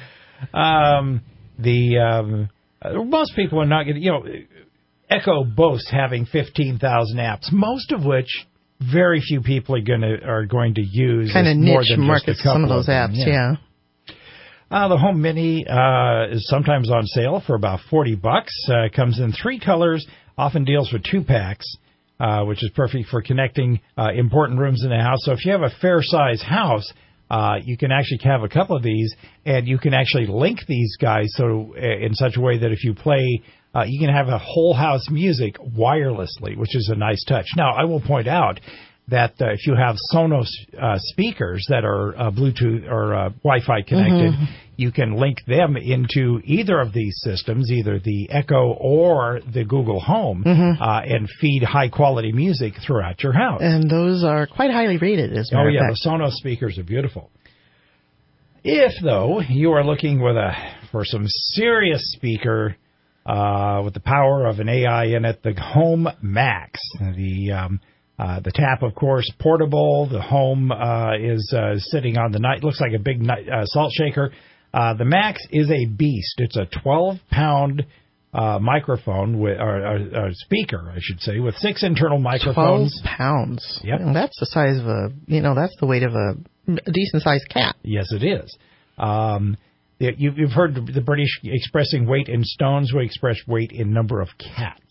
Speaker 3: Um, the um, most people are not going to, you know, Echo boasts having fifteen thousand apps, most of which very few people are going to are going to use.
Speaker 4: Kind of
Speaker 3: more
Speaker 4: niche
Speaker 3: than
Speaker 4: markets,
Speaker 3: just a
Speaker 4: some of those
Speaker 3: of them.
Speaker 4: apps,
Speaker 3: yeah.
Speaker 4: yeah.
Speaker 3: Uh, the Home Mini uh, is sometimes on sale for about forty bucks. Uh, comes in three colors, often deals with two packs, uh, which is perfect for connecting uh, important rooms in the house. So if you have a fair-sized house, Uh, you can actually have a couple of these, and you can actually link these guys so uh, in such a way that if you play, uh, you can have a whole house music wirelessly, which is a nice touch. Now, I will point out that uh, if you have Sonos uh, speakers that are uh, Bluetooth or uh, Wi-Fi connected, mm-hmm. you can link them into either of these systems, either the Echo or the Google Home, mm-hmm. uh, and feed high-quality music throughout your house.
Speaker 4: And those are quite highly rated, as a matter
Speaker 3: Oh, yeah,
Speaker 4: of fact.
Speaker 3: the Sonos speakers are beautiful. If, though, you are looking with a for some serious speaker uh, with the power of an A I in it, the Home Max, the... Um, Uh, the Tap, of course, portable. The Home uh, is uh, sitting on the night. Looks like a big uh, salt shaker. Uh, the Max is a beast. It's a twelve-pound uh, microphone with or, or, or speaker, I should say, with six internal microphones.
Speaker 4: Twelve pounds.
Speaker 3: Yep.
Speaker 4: And that's the size of a. You know, that's the weight of a, a decent-sized cat.
Speaker 3: Yes, it is. Um, you, you've heard the British expressing weight in stones. We express weight in number of cats.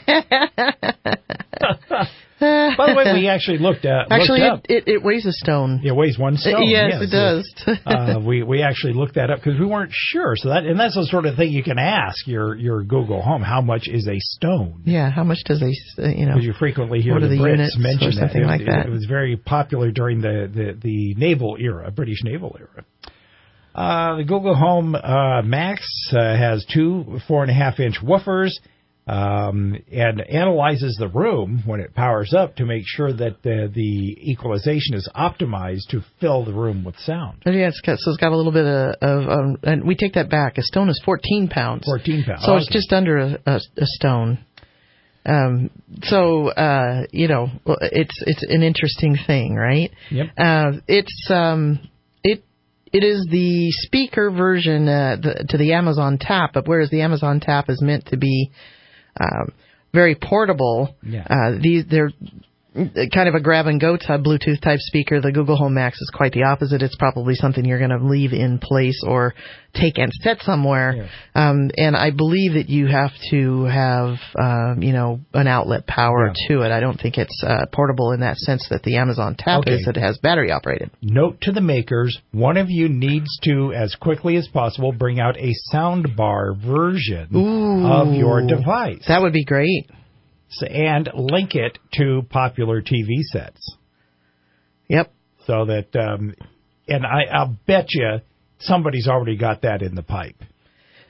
Speaker 3: By the way, we actually looked at
Speaker 4: actually
Speaker 3: looked
Speaker 4: it, it, it weighs a stone.
Speaker 3: It weighs one stone.
Speaker 4: Yes,
Speaker 3: yes.
Speaker 4: it does.
Speaker 3: uh, we we actually looked that up because we weren't sure. So that and that's the sort of thing you can ask your your Google Home. How much is a stone?
Speaker 4: Yeah, how much does a uh, you know?
Speaker 3: Because you frequently hear
Speaker 4: the,
Speaker 3: the Brits mention
Speaker 4: or something
Speaker 3: that.
Speaker 4: like
Speaker 3: it,
Speaker 4: that.
Speaker 3: It was very popular during the the, the naval era, British naval era. Uh, the Google Home uh, Max uh, has two four and a half inch woofers. Um, and analyzes the room when it powers up to make sure that the, the equalization is optimized to fill the room with sound.
Speaker 4: Yeah, it's got, so it's got a little bit of, of um, and we take that back. A stone is fourteen pounds.
Speaker 3: fourteen pounds.
Speaker 4: So
Speaker 3: okay.
Speaker 4: it's just under a, a, a stone. Um, so, uh, you know, it's, it's an interesting thing, right?
Speaker 3: Yep.
Speaker 4: Uh, it's, um, it, it is the speaker version, uh, the, to the Amazon Tap, but whereas the Amazon Tap is meant to be, Um, very portable.
Speaker 3: Yeah.
Speaker 4: Uh, these they're kind of a grab and go type Bluetooth type speaker. The Google Home Max is quite the opposite. It's probably something you're going to leave in place or take and set somewhere.
Speaker 3: Yeah.
Speaker 4: Um, and I believe that you have to have um, you know an outlet power
Speaker 3: yeah.
Speaker 4: to it. I don't think it's uh, portable in that sense that the Amazon Tap
Speaker 3: okay.
Speaker 4: is. That it has battery operated.
Speaker 3: Note to the makers: one of you needs to, as quickly as possible, bring out a soundbar version
Speaker 4: Ooh,
Speaker 3: of your device.
Speaker 4: That would be great.
Speaker 3: So, and link it to popular T V sets.
Speaker 4: Yep.
Speaker 3: So that, um, and I, I'll bet you somebody's already got that in the pipe.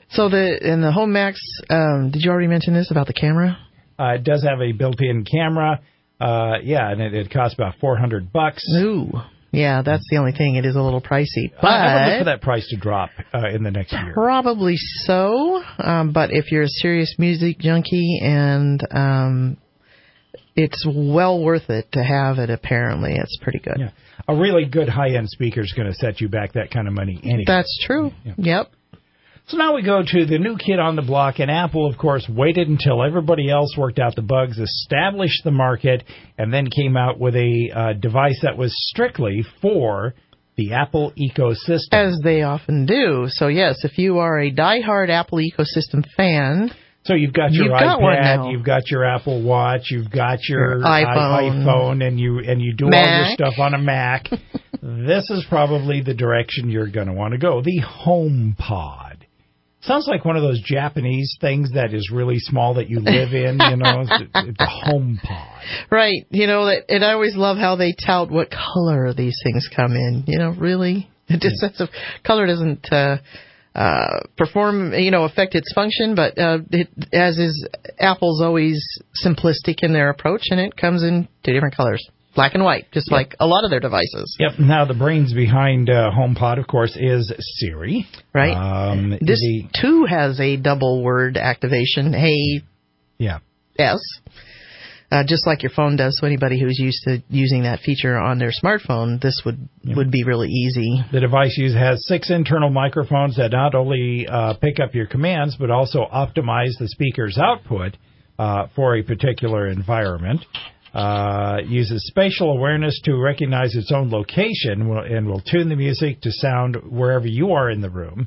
Speaker 4: So the in the Home Max, um, did you already mention this about the camera?
Speaker 3: Uh, it does have a built-in camera. Uh, yeah, and it, it costs about four hundred bucks.
Speaker 4: Ooh. Yeah, that's the only thing. It is a little pricey. But
Speaker 3: I would look for that price to drop uh, in the next year.
Speaker 4: Probably so. Um, but if you're a serious music junkie, and um, it's well worth it to have it, apparently. It's pretty good.
Speaker 3: Yeah. A really good high-end speaker is going to set you back that kind of money anyway.
Speaker 4: That's true. Yeah. Yep.
Speaker 3: So now we go to the new kid on the block, and Apple, of course, waited until everybody else worked out the bugs, established the market, and then came out with a uh, device that was strictly for the Apple ecosystem.
Speaker 4: As they often do. So, yes, if you are a diehard Apple ecosystem fan...
Speaker 3: So you've got your
Speaker 4: you've got
Speaker 3: iPad, you've got your Apple Watch, you've got your,
Speaker 4: your iPhone,
Speaker 3: iPhone, and you and you do
Speaker 4: Mac.
Speaker 3: all your stuff on a Mac. This is probably the direction you're going to want to go. The HomePod. Sounds like one of those Japanese things that is really small that you live in, you know, the HomePod.
Speaker 4: Right. You know, and I always love how they tout what color these things come in. You know, really? It just says if color doesn't uh, uh, perform, you know, affect its function, but uh, it, as is, Apple's always simplistic in their approach, and it comes in two different colors. Black and white, just yep. like a lot of their devices.
Speaker 3: Yep. Now, the brains behind uh, HomePod, of course, is Siri.
Speaker 4: Right.
Speaker 3: Um,
Speaker 4: this,
Speaker 3: the,
Speaker 4: too, has a double word activation. Hey.
Speaker 3: Yeah.
Speaker 4: Yes. Uh, just like your phone does. So anybody who's used to using that feature on their smartphone, this would, yep. would be really easy.
Speaker 3: The device use, has six internal microphones that not only uh, pick up your commands, but also optimize the speaker's output uh, for a particular environment. Uh, uses spatial awareness to recognize its own location and will tune the music to sound wherever you are in the room.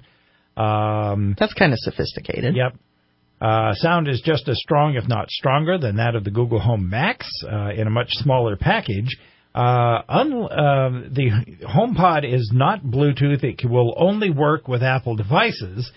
Speaker 3: Um,
Speaker 4: That's kind of sophisticated.
Speaker 3: Yep. Uh, sound is just as strong, if not stronger, than that of the Google Home Max uh, in a much smaller package. Uh, un- uh, the HomePod is not Bluetooth. It will only work with Apple devices.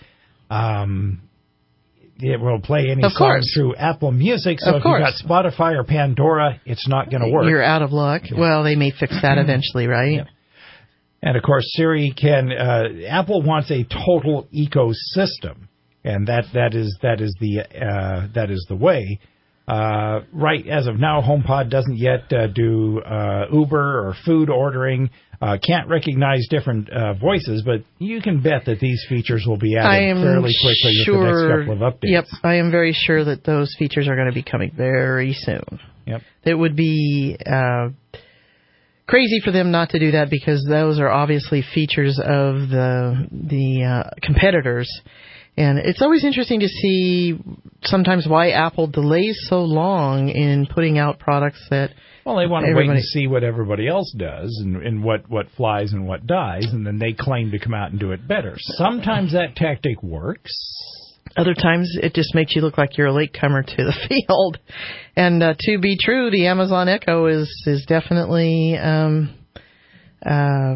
Speaker 3: Um It will play any song through Apple Music, so
Speaker 4: of
Speaker 3: if
Speaker 4: course.
Speaker 3: you've got Spotify or Pandora, it's not going to work.
Speaker 4: You're out of luck. Yeah. Well, they may fix that eventually, right?
Speaker 3: Yeah. And, of course, Siri can... Uh, Apple wants a total ecosystem, and that, that is that is the uh, that is the way. Uh, right as of now, HomePod doesn't yet uh, do uh, Uber or food ordering. Uh, can't recognize different uh, voices, but you can bet that these features will be added fairly quickly
Speaker 4: sure,
Speaker 3: with the next couple of updates.
Speaker 4: Yep, I am very sure that those features are going to be coming very soon.
Speaker 3: Yep.
Speaker 4: It would be uh, crazy for them not to do that because those are obviously features of the the uh, competitors. And it's always interesting to see sometimes why Apple delays so long in putting out products that...
Speaker 3: Well, they want to wait and see what everybody else does and, and what, what flies and what dies, and then they claim to come out and do it better. Sometimes that tactic works.
Speaker 4: Other times it just makes you look like you're a latecomer to the field. And uh, to be true, the Amazon Echo is, is definitely... Um, uh,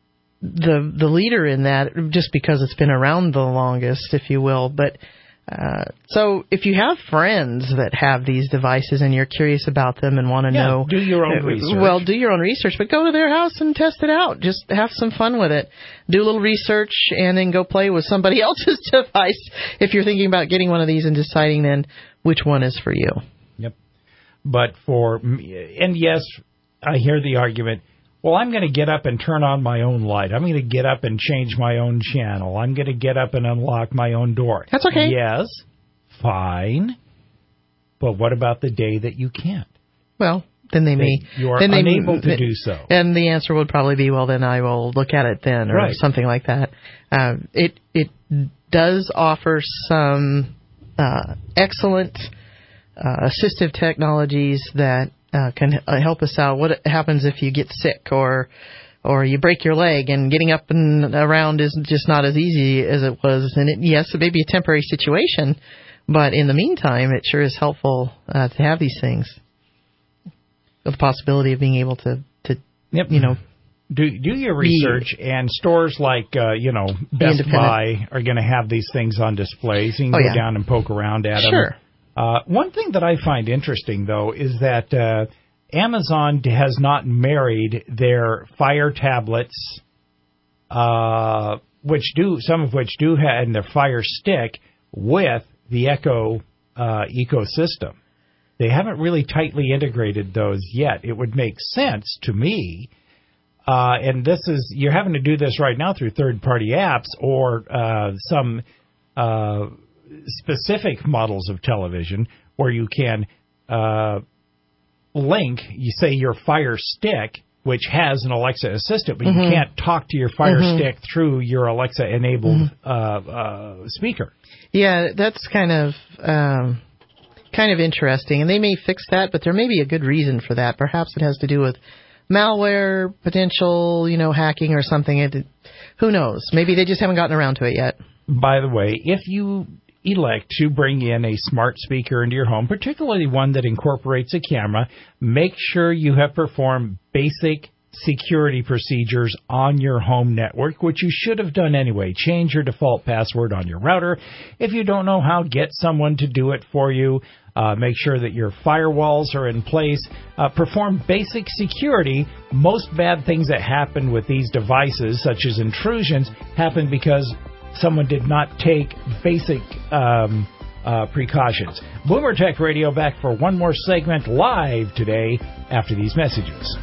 Speaker 4: the the leader in that, just because it's been around the longest, if you will. But uh, so if you have friends that have these devices and you're curious about them and want to
Speaker 3: yeah,
Speaker 4: know,
Speaker 3: do your own
Speaker 4: uh,
Speaker 3: research.
Speaker 4: Well, do your own research, but go to their house and test it out. Just have some fun with it. Do a little research and then go play with somebody else's device if you're thinking about getting one of these and deciding then which one is for you.
Speaker 3: Yep. But for and yes, I hear the argument. Well, I'm going to get up and turn on my own light. I'm going to get up and change my own channel. I'm going to get up and unlock my own door.
Speaker 4: That's okay.
Speaker 3: Yes, fine. But what about the day that you can't?
Speaker 4: Well, then they may...
Speaker 3: You are
Speaker 4: then they
Speaker 3: unable
Speaker 4: may,
Speaker 3: to do so.
Speaker 4: And the answer would probably be, well, then I will look at it then, or
Speaker 3: right.
Speaker 4: something like that. Uh, it it does offer some uh, excellent uh, assistive technologies that Uh, can uh, help us out. What happens if you get sick or or you break your leg and getting up and around is just not as easy as it was? And it, yes, it may be a temporary situation, but in the meantime, it sure is helpful uh, to have these things. With the possibility of being able to, to
Speaker 3: yep.
Speaker 4: you know,
Speaker 3: do do your research, be, and stores like uh, you know Best Buy are going to have these things on display, so you can
Speaker 4: oh,
Speaker 3: go
Speaker 4: yeah.
Speaker 3: down and poke around at
Speaker 4: sure.
Speaker 3: them.
Speaker 4: Sure.
Speaker 3: Uh, one thing that I find interesting, though, is that uh, Amazon has not married their Fire tablets uh, which do some of which do have in the Fire Stick with the Echo uh, ecosystem. They haven't really tightly integrated those yet. It would make sense to me, uh, and this is you're having to do this right now through third-party apps or uh, some uh, specific models of television where you can uh, link, you say your Fire Stick, which has an Alexa assistant, but mm-hmm. you can't talk to your Fire mm-hmm. Stick through your Alexa-enabled mm-hmm. uh, uh, speaker.
Speaker 4: Yeah, that's kind of um, kind of interesting, and they may fix that, but there may be a good reason for that. Perhaps it has to do with malware, potential, you know, hacking or something. It, who knows? Maybe they just haven't gotten around to it yet.
Speaker 3: By the way, if you elect to bring in a smart speaker into your home, particularly one that incorporates a camera, make sure you have performed basic security procedures on your home network, which you should have done anyway. Change your default password on your router. If you don't know how, get someone to do it for you. Uh, make sure that your firewalls are in place. Uh, perform basic security. Most bad things that happen with these devices, such as intrusions, happen because someone did not take basic um, uh, precautions. Boomer Tech Radio back for one more segment live today after these messages.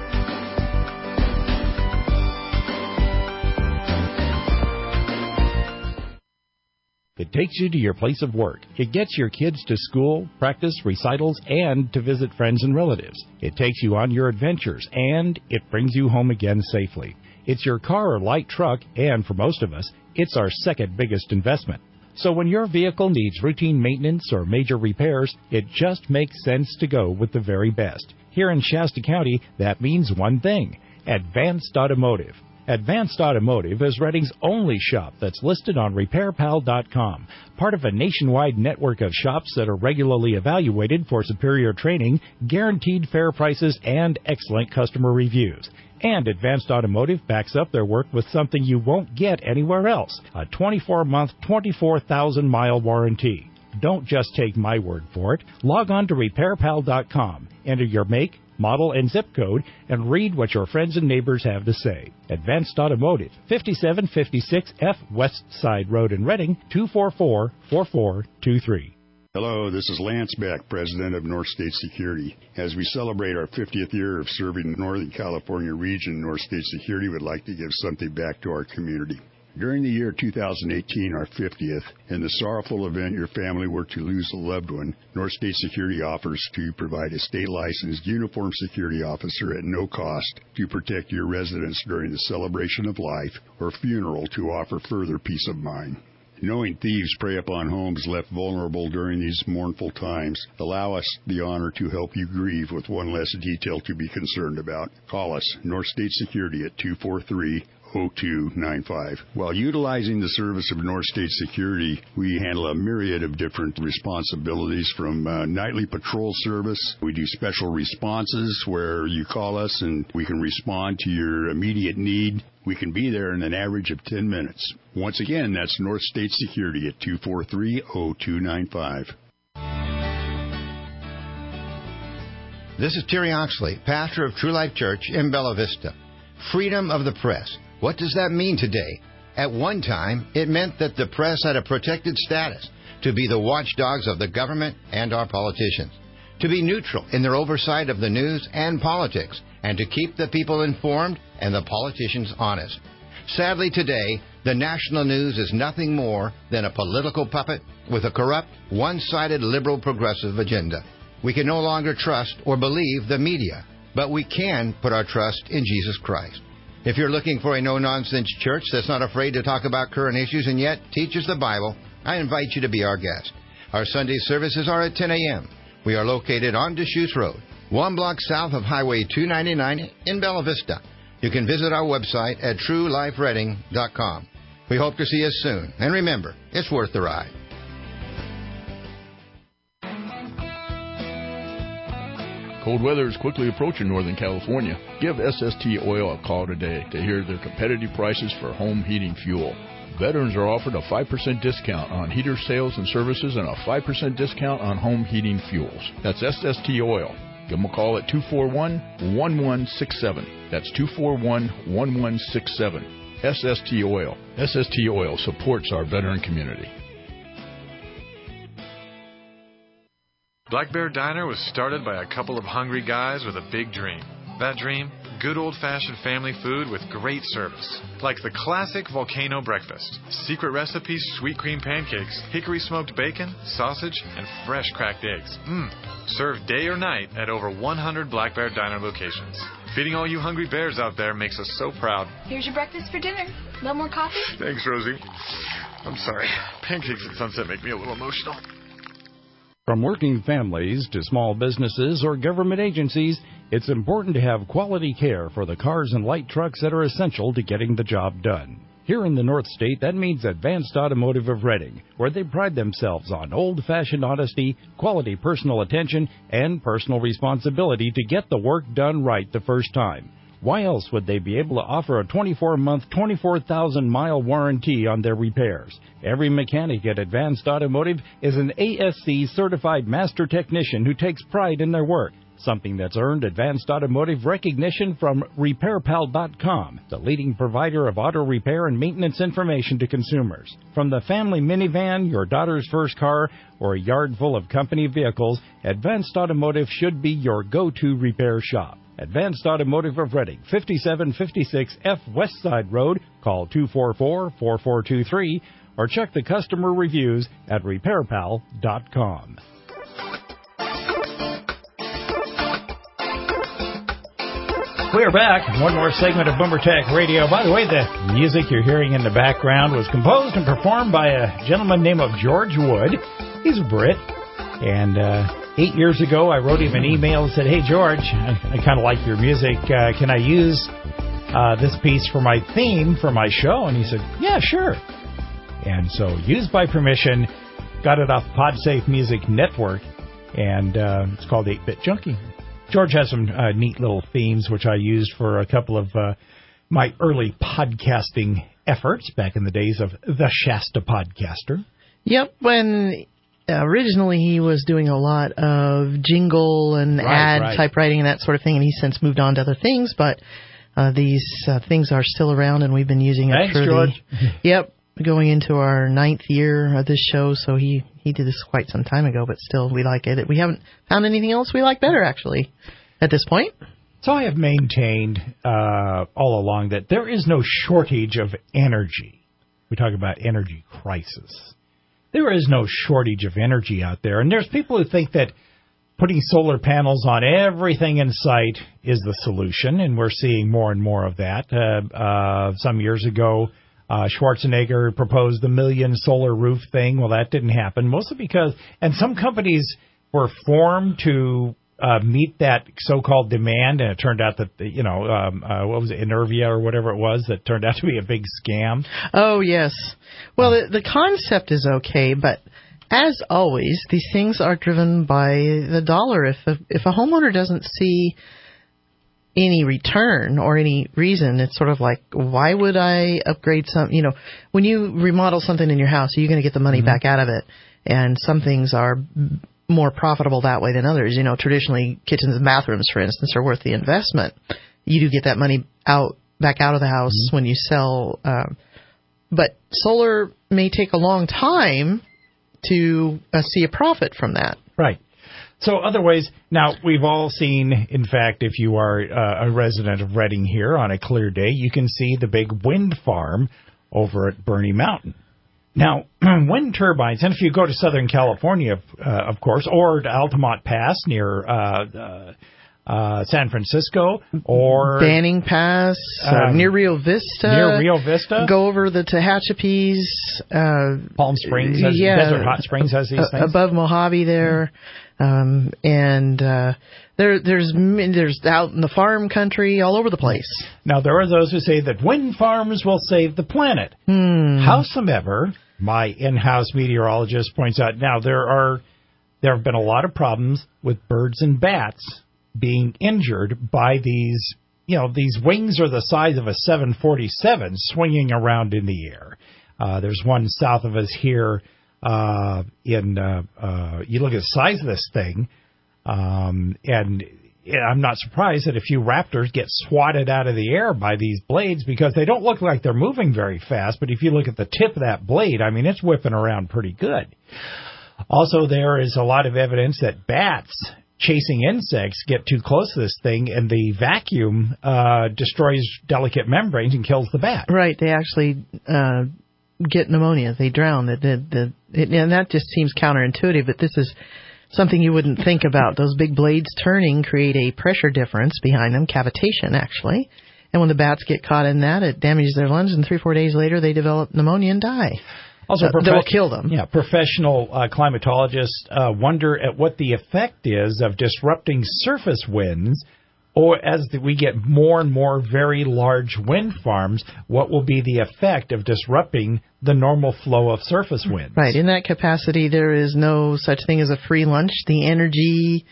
Speaker 3: It takes you to your place of work. It gets your kids to school, practice, recitals, and to visit friends and relatives. It takes you on your adventures, and it brings you home again safely. It's your car or light truck, and for most of us, it's our second biggest investment. So when your vehicle needs routine maintenance or major repairs, it just makes sense to go with the very best. Here in Shasta County, that means one thing: Advanced Automotive. Advanced Automotive is Redding's only shop that's listed on repair pal dot com, part of a nationwide network of shops that are regularly evaluated for superior training, guaranteed fair prices, and excellent customer reviews. And Advanced Automotive backs up their work with something you won't get anywhere else: a twenty-four month, twenty-four thousand mile warranty. Don't just take my word for it. Log on to repair pal dot com, enter your make, model, and zip code, and read what your friends and neighbors have to say. Advanced Automotive, fifty-seven fifty-six F West Side Road in Redding, two four four, four four two three.
Speaker 5: Hello, this is Lance Beck, President of North State Security. As we celebrate our fiftieth year of serving the Northern California region, North State Security would like to give something back to our community. During the year two thousand eighteen, our fiftieth, in the sorrowful event your family were to lose a loved one, North State Security offers to provide a state-licensed uniformed security officer at no cost to protect your residents during the celebration of life or funeral to offer further peace of mind. Knowing thieves prey upon homes left vulnerable during these mournful times, allow us the honor to help you grieve with one less detail to be concerned about. Call us, North State Security, at two four three, oh two nine five. While utilizing the service of North State Security, we handle a myriad of different responsibilities, from uh, nightly patrol service. We do special responses where you call us and we can respond to your immediate need. We can be there in an average of ten minutes. Once again, that's North State Security at two four three, oh two nine five.
Speaker 6: This is Terry Oxley, pastor of True Life Church in Bella Vista. Freedom of the press. What does that mean today? At one time, it meant that the press had a protected status to be the watchdogs of the government and our politicians, to be neutral in their oversight of the news and politics, and to keep the people informed and the politicians honest. Sadly, today, the national news is nothing more than a political puppet with a corrupt, one-sided liberal progressive agenda. We can no longer trust or believe the media, but we can put our trust in Jesus Christ. If you're looking for a no-nonsense church that's not afraid to talk about current issues and yet teaches the Bible, I invite you to be our guest. Our Sunday services are at ten a.m. We are located on Deschutes Road, one block south of Highway two ninety-nine in Bella Vista. You can visit our website at true life redding dot com. We hope to see you soon. And remember, it's worth the ride.
Speaker 7: Cold weather is quickly approaching Northern California. Give S S T Oil a call today to hear their competitive prices for home heating fuel. Veterans are offered a five percent discount on heater sales and services and a five percent discount on home heating fuels. That's S S T Oil. Give them a call at two four one, one one six seven. That's two four one, one one six seven. S S T Oil. S S T Oil supports our veteran community.
Speaker 8: Black Bear Diner was started by a couple of hungry guys with a big dream. That dream? Good old-fashioned family food with great service. Like the classic volcano breakfast. Secret recipes, sweet cream pancakes, hickory smoked bacon, sausage, and fresh cracked eggs. Mmm. Served day or night at over one hundred Black Bear Diner locations. Feeding all you hungry bears out there makes us so proud.
Speaker 9: Here's your breakfast for dinner. No more coffee?
Speaker 8: Thanks, Rosie. I'm sorry. Pancakes at sunset make me a little emotional.
Speaker 3: From working families to small businesses or government agencies, it's important to have quality care for the cars and light trucks that are essential to getting the job done. Here in the North State, that means Advanced Automotive of Reading, where they pride themselves on old-fashioned honesty, quality personal attention, and personal responsibility to get the work done right the first time. Why else would they be able to offer a twenty-four month, twenty-four thousand mile warranty on their repairs? Every mechanic at Advanced Automotive is an A S C-certified master technician who takes pride in their work, something that's earned Advanced Automotive recognition from Repair Pal dot com, the leading provider of auto repair and maintenance information to consumers. From the family minivan, your daughter's first car, or a yard full of company vehicles, Advanced Automotive should be your go-to repair shop. Advanced Automotive of Reading, fifty-seven fifty-six F West Side Road. Call two four four, four four two three or check the customer reviews at Repair Pal dot com. We're back. One more segment of Boomer Tech Radio. By the way, the music you're hearing in the background was composed and performed by a gentleman named George Wood. He's a Brit. And uh, eight years ago, I wrote him an email and said, hey, George, I, I kind of like your music. Uh, can I use uh, this piece for my theme for my show? And he said, yeah, sure. And so, used by permission, got it off PodSafe Music Network, and uh, it's called eight-Bit Junkie. George has some uh, neat little themes, which I used for a couple of uh, my early podcasting efforts back in the days of the Shasta Podcaster.
Speaker 4: Yep, when originally he was doing a lot of jingle and
Speaker 3: right,
Speaker 4: ad
Speaker 3: right.
Speaker 4: typewriting and that sort of thing, and he's since moved on to other things, but uh, these uh, things are still around, and we've been using it
Speaker 3: Thanks,
Speaker 4: for
Speaker 3: George.
Speaker 4: the... Yep, going into our ninth year of this show, so he, he did this quite some time ago, but still, we like it. We haven't found anything else we like better, actually, at this point.
Speaker 3: So I have maintained uh, all along that there is no shortage of energy. We talk about energy crisis. There is no shortage of energy out there. And there's people who think that putting solar panels on everything in sight is the solution, and we're seeing more and more of that. Uh, uh, some years ago, uh, Schwarzenegger proposed the million solar roof thing. Well, that didn't happen, mostly because, and some companies were formed to uh, meet that so-called demand, and it turned out that, the, you know, um, uh, what was it, Enervia or whatever it was, that turned out to be a big scam.
Speaker 4: Oh, yes. Well, the, the concept is okay, but as always, these things are driven by the dollar. If a, if a homeowner doesn't see any return or any reason, it's sort of like, why would I upgrade some, you know, when you remodel something in your house, you're going to get the money mm-hmm. back out of it. And some things are more profitable that way than others. You know, traditionally, kitchens and bathrooms, for instance, are worth the investment. You do get that money out back out of the house mm-hmm. when you sell. Um, but solar may take a long time to uh, see a profit from that.
Speaker 3: Right. So other ways, now we've all seen, in fact, if you are uh, a resident of Reading here on a clear day, you can see the big wind farm over at Bernie Mountain. Now, wind turbines, and if you go to Southern California, uh, of course, or to Altamont Pass near uh, uh, uh, San Francisco, or
Speaker 4: Banning Pass, um, uh, near Rio Vista.
Speaker 3: Near Rio Vista.
Speaker 4: Go over the Tehachapi's. Uh,
Speaker 3: Palm Springs, has,
Speaker 4: yeah,
Speaker 3: Desert Hot Springs has these
Speaker 4: uh,
Speaker 3: things.
Speaker 4: Above Mojave there. Um, and uh, there, there's there's out in the farm country all over the place.
Speaker 3: Now, there are those who say that wind farms will save the planet.
Speaker 4: Hmm.
Speaker 3: Howsoever, my in-house meteorologist points out, now there are there have been a lot of problems with birds and bats being injured by these, you know, these wings are the size of a seven forty-seven swinging around in the air. Uh, there's one south of us here. Uh, in uh, uh, you look at the size of this thing, um, and I'm not surprised that a few raptors get swatted out of the air by these blades because they don't look like they're moving very fast. But if you look at the tip of that blade, I mean, it's whipping around pretty good. Also, there is a lot of evidence that bats chasing insects get too close to this thing, and the vacuum uh, destroys delicate membranes and kills the bat.
Speaker 4: Right. They actually uh, get pneumonia. They drown. The, the, the, it, and that just seems counterintuitive, but this is something you wouldn't think about. Those big blades turning create a pressure difference behind them, cavitation actually. And when the bats get caught in that, it damages their lungs, and three, four days later they develop pneumonia and die.
Speaker 3: Also,
Speaker 4: uh,
Speaker 3: prof-
Speaker 4: that will kill them.
Speaker 3: Yeah, professional uh, climatologists uh, wonder at what the effect is of disrupting surface winds, or as the, we get more and more very large wind farms, what will be the effect of disrupting the normal flow of surface winds?
Speaker 4: Right. In that capacity, there is no such thing as a free lunch. The energy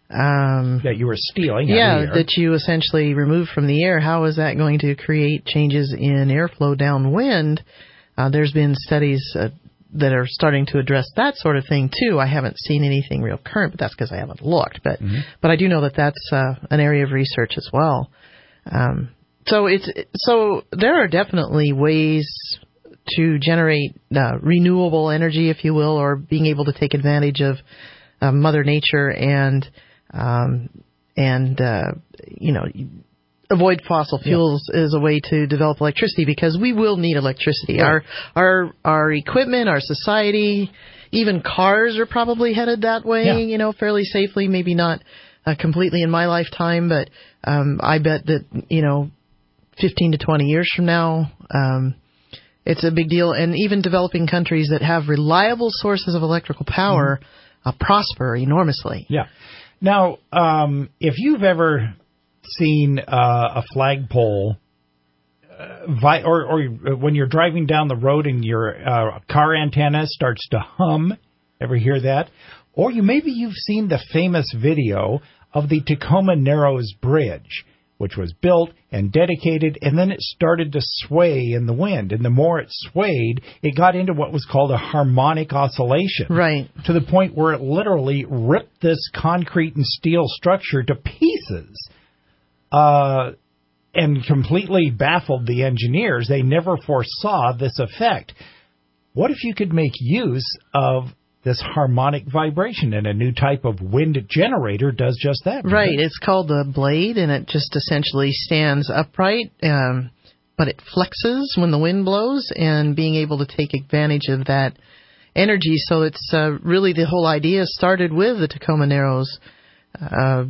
Speaker 4: um,
Speaker 3: that you were stealing,
Speaker 4: yeah,
Speaker 3: out of the air.
Speaker 4: that you essentially remove from the air. How is that going to create changes in airflow downwind? Uh, there's been studies uh, that are starting to address that sort of thing too. I haven't seen anything real current, but that's because I haven't looked. But mm-hmm. but I do know that that's uh, an area of research as well. Um, so it's so there are definitely ways to generate uh, renewable energy, if you will, or being able to take advantage of uh, Mother Nature and um, and uh, you know. avoid fossil fuels yeah. is a way to develop electricity, because we will need electricity. Right. Our our our equipment, our society, even cars are probably headed that way, yeah. you know, fairly safely. Maybe not uh, completely in my lifetime, but um, I bet that, you know, fifteen to twenty years from now, um, it's a big deal. And even developing countries that have reliable sources of electrical power mm-hmm. uh, prosper enormously.
Speaker 3: Yeah. Now, um, if you've ever seen uh, a flagpole, uh, vi- or, or when you're driving down the road and your uh, car antenna starts to hum, ever hear that? Or you maybe you've seen the famous video of the Tacoma Narrows Bridge, which was built and dedicated, and then it started to sway in the wind. And the more it swayed, it got into what was called a harmonic oscillation.
Speaker 4: Right.
Speaker 3: To the point where it literally ripped this concrete and steel structure to pieces. Uh, and completely baffled the engineers. They never foresaw this effect. What if you could make use of this harmonic vibration, and a new type of wind generator does just that?
Speaker 4: Right. It? It's called the blade, and it just essentially stands upright, um, but it flexes when the wind blows, and being able to take advantage of that energy. So it's uh, really the whole idea started with the Tacoma Narrows uh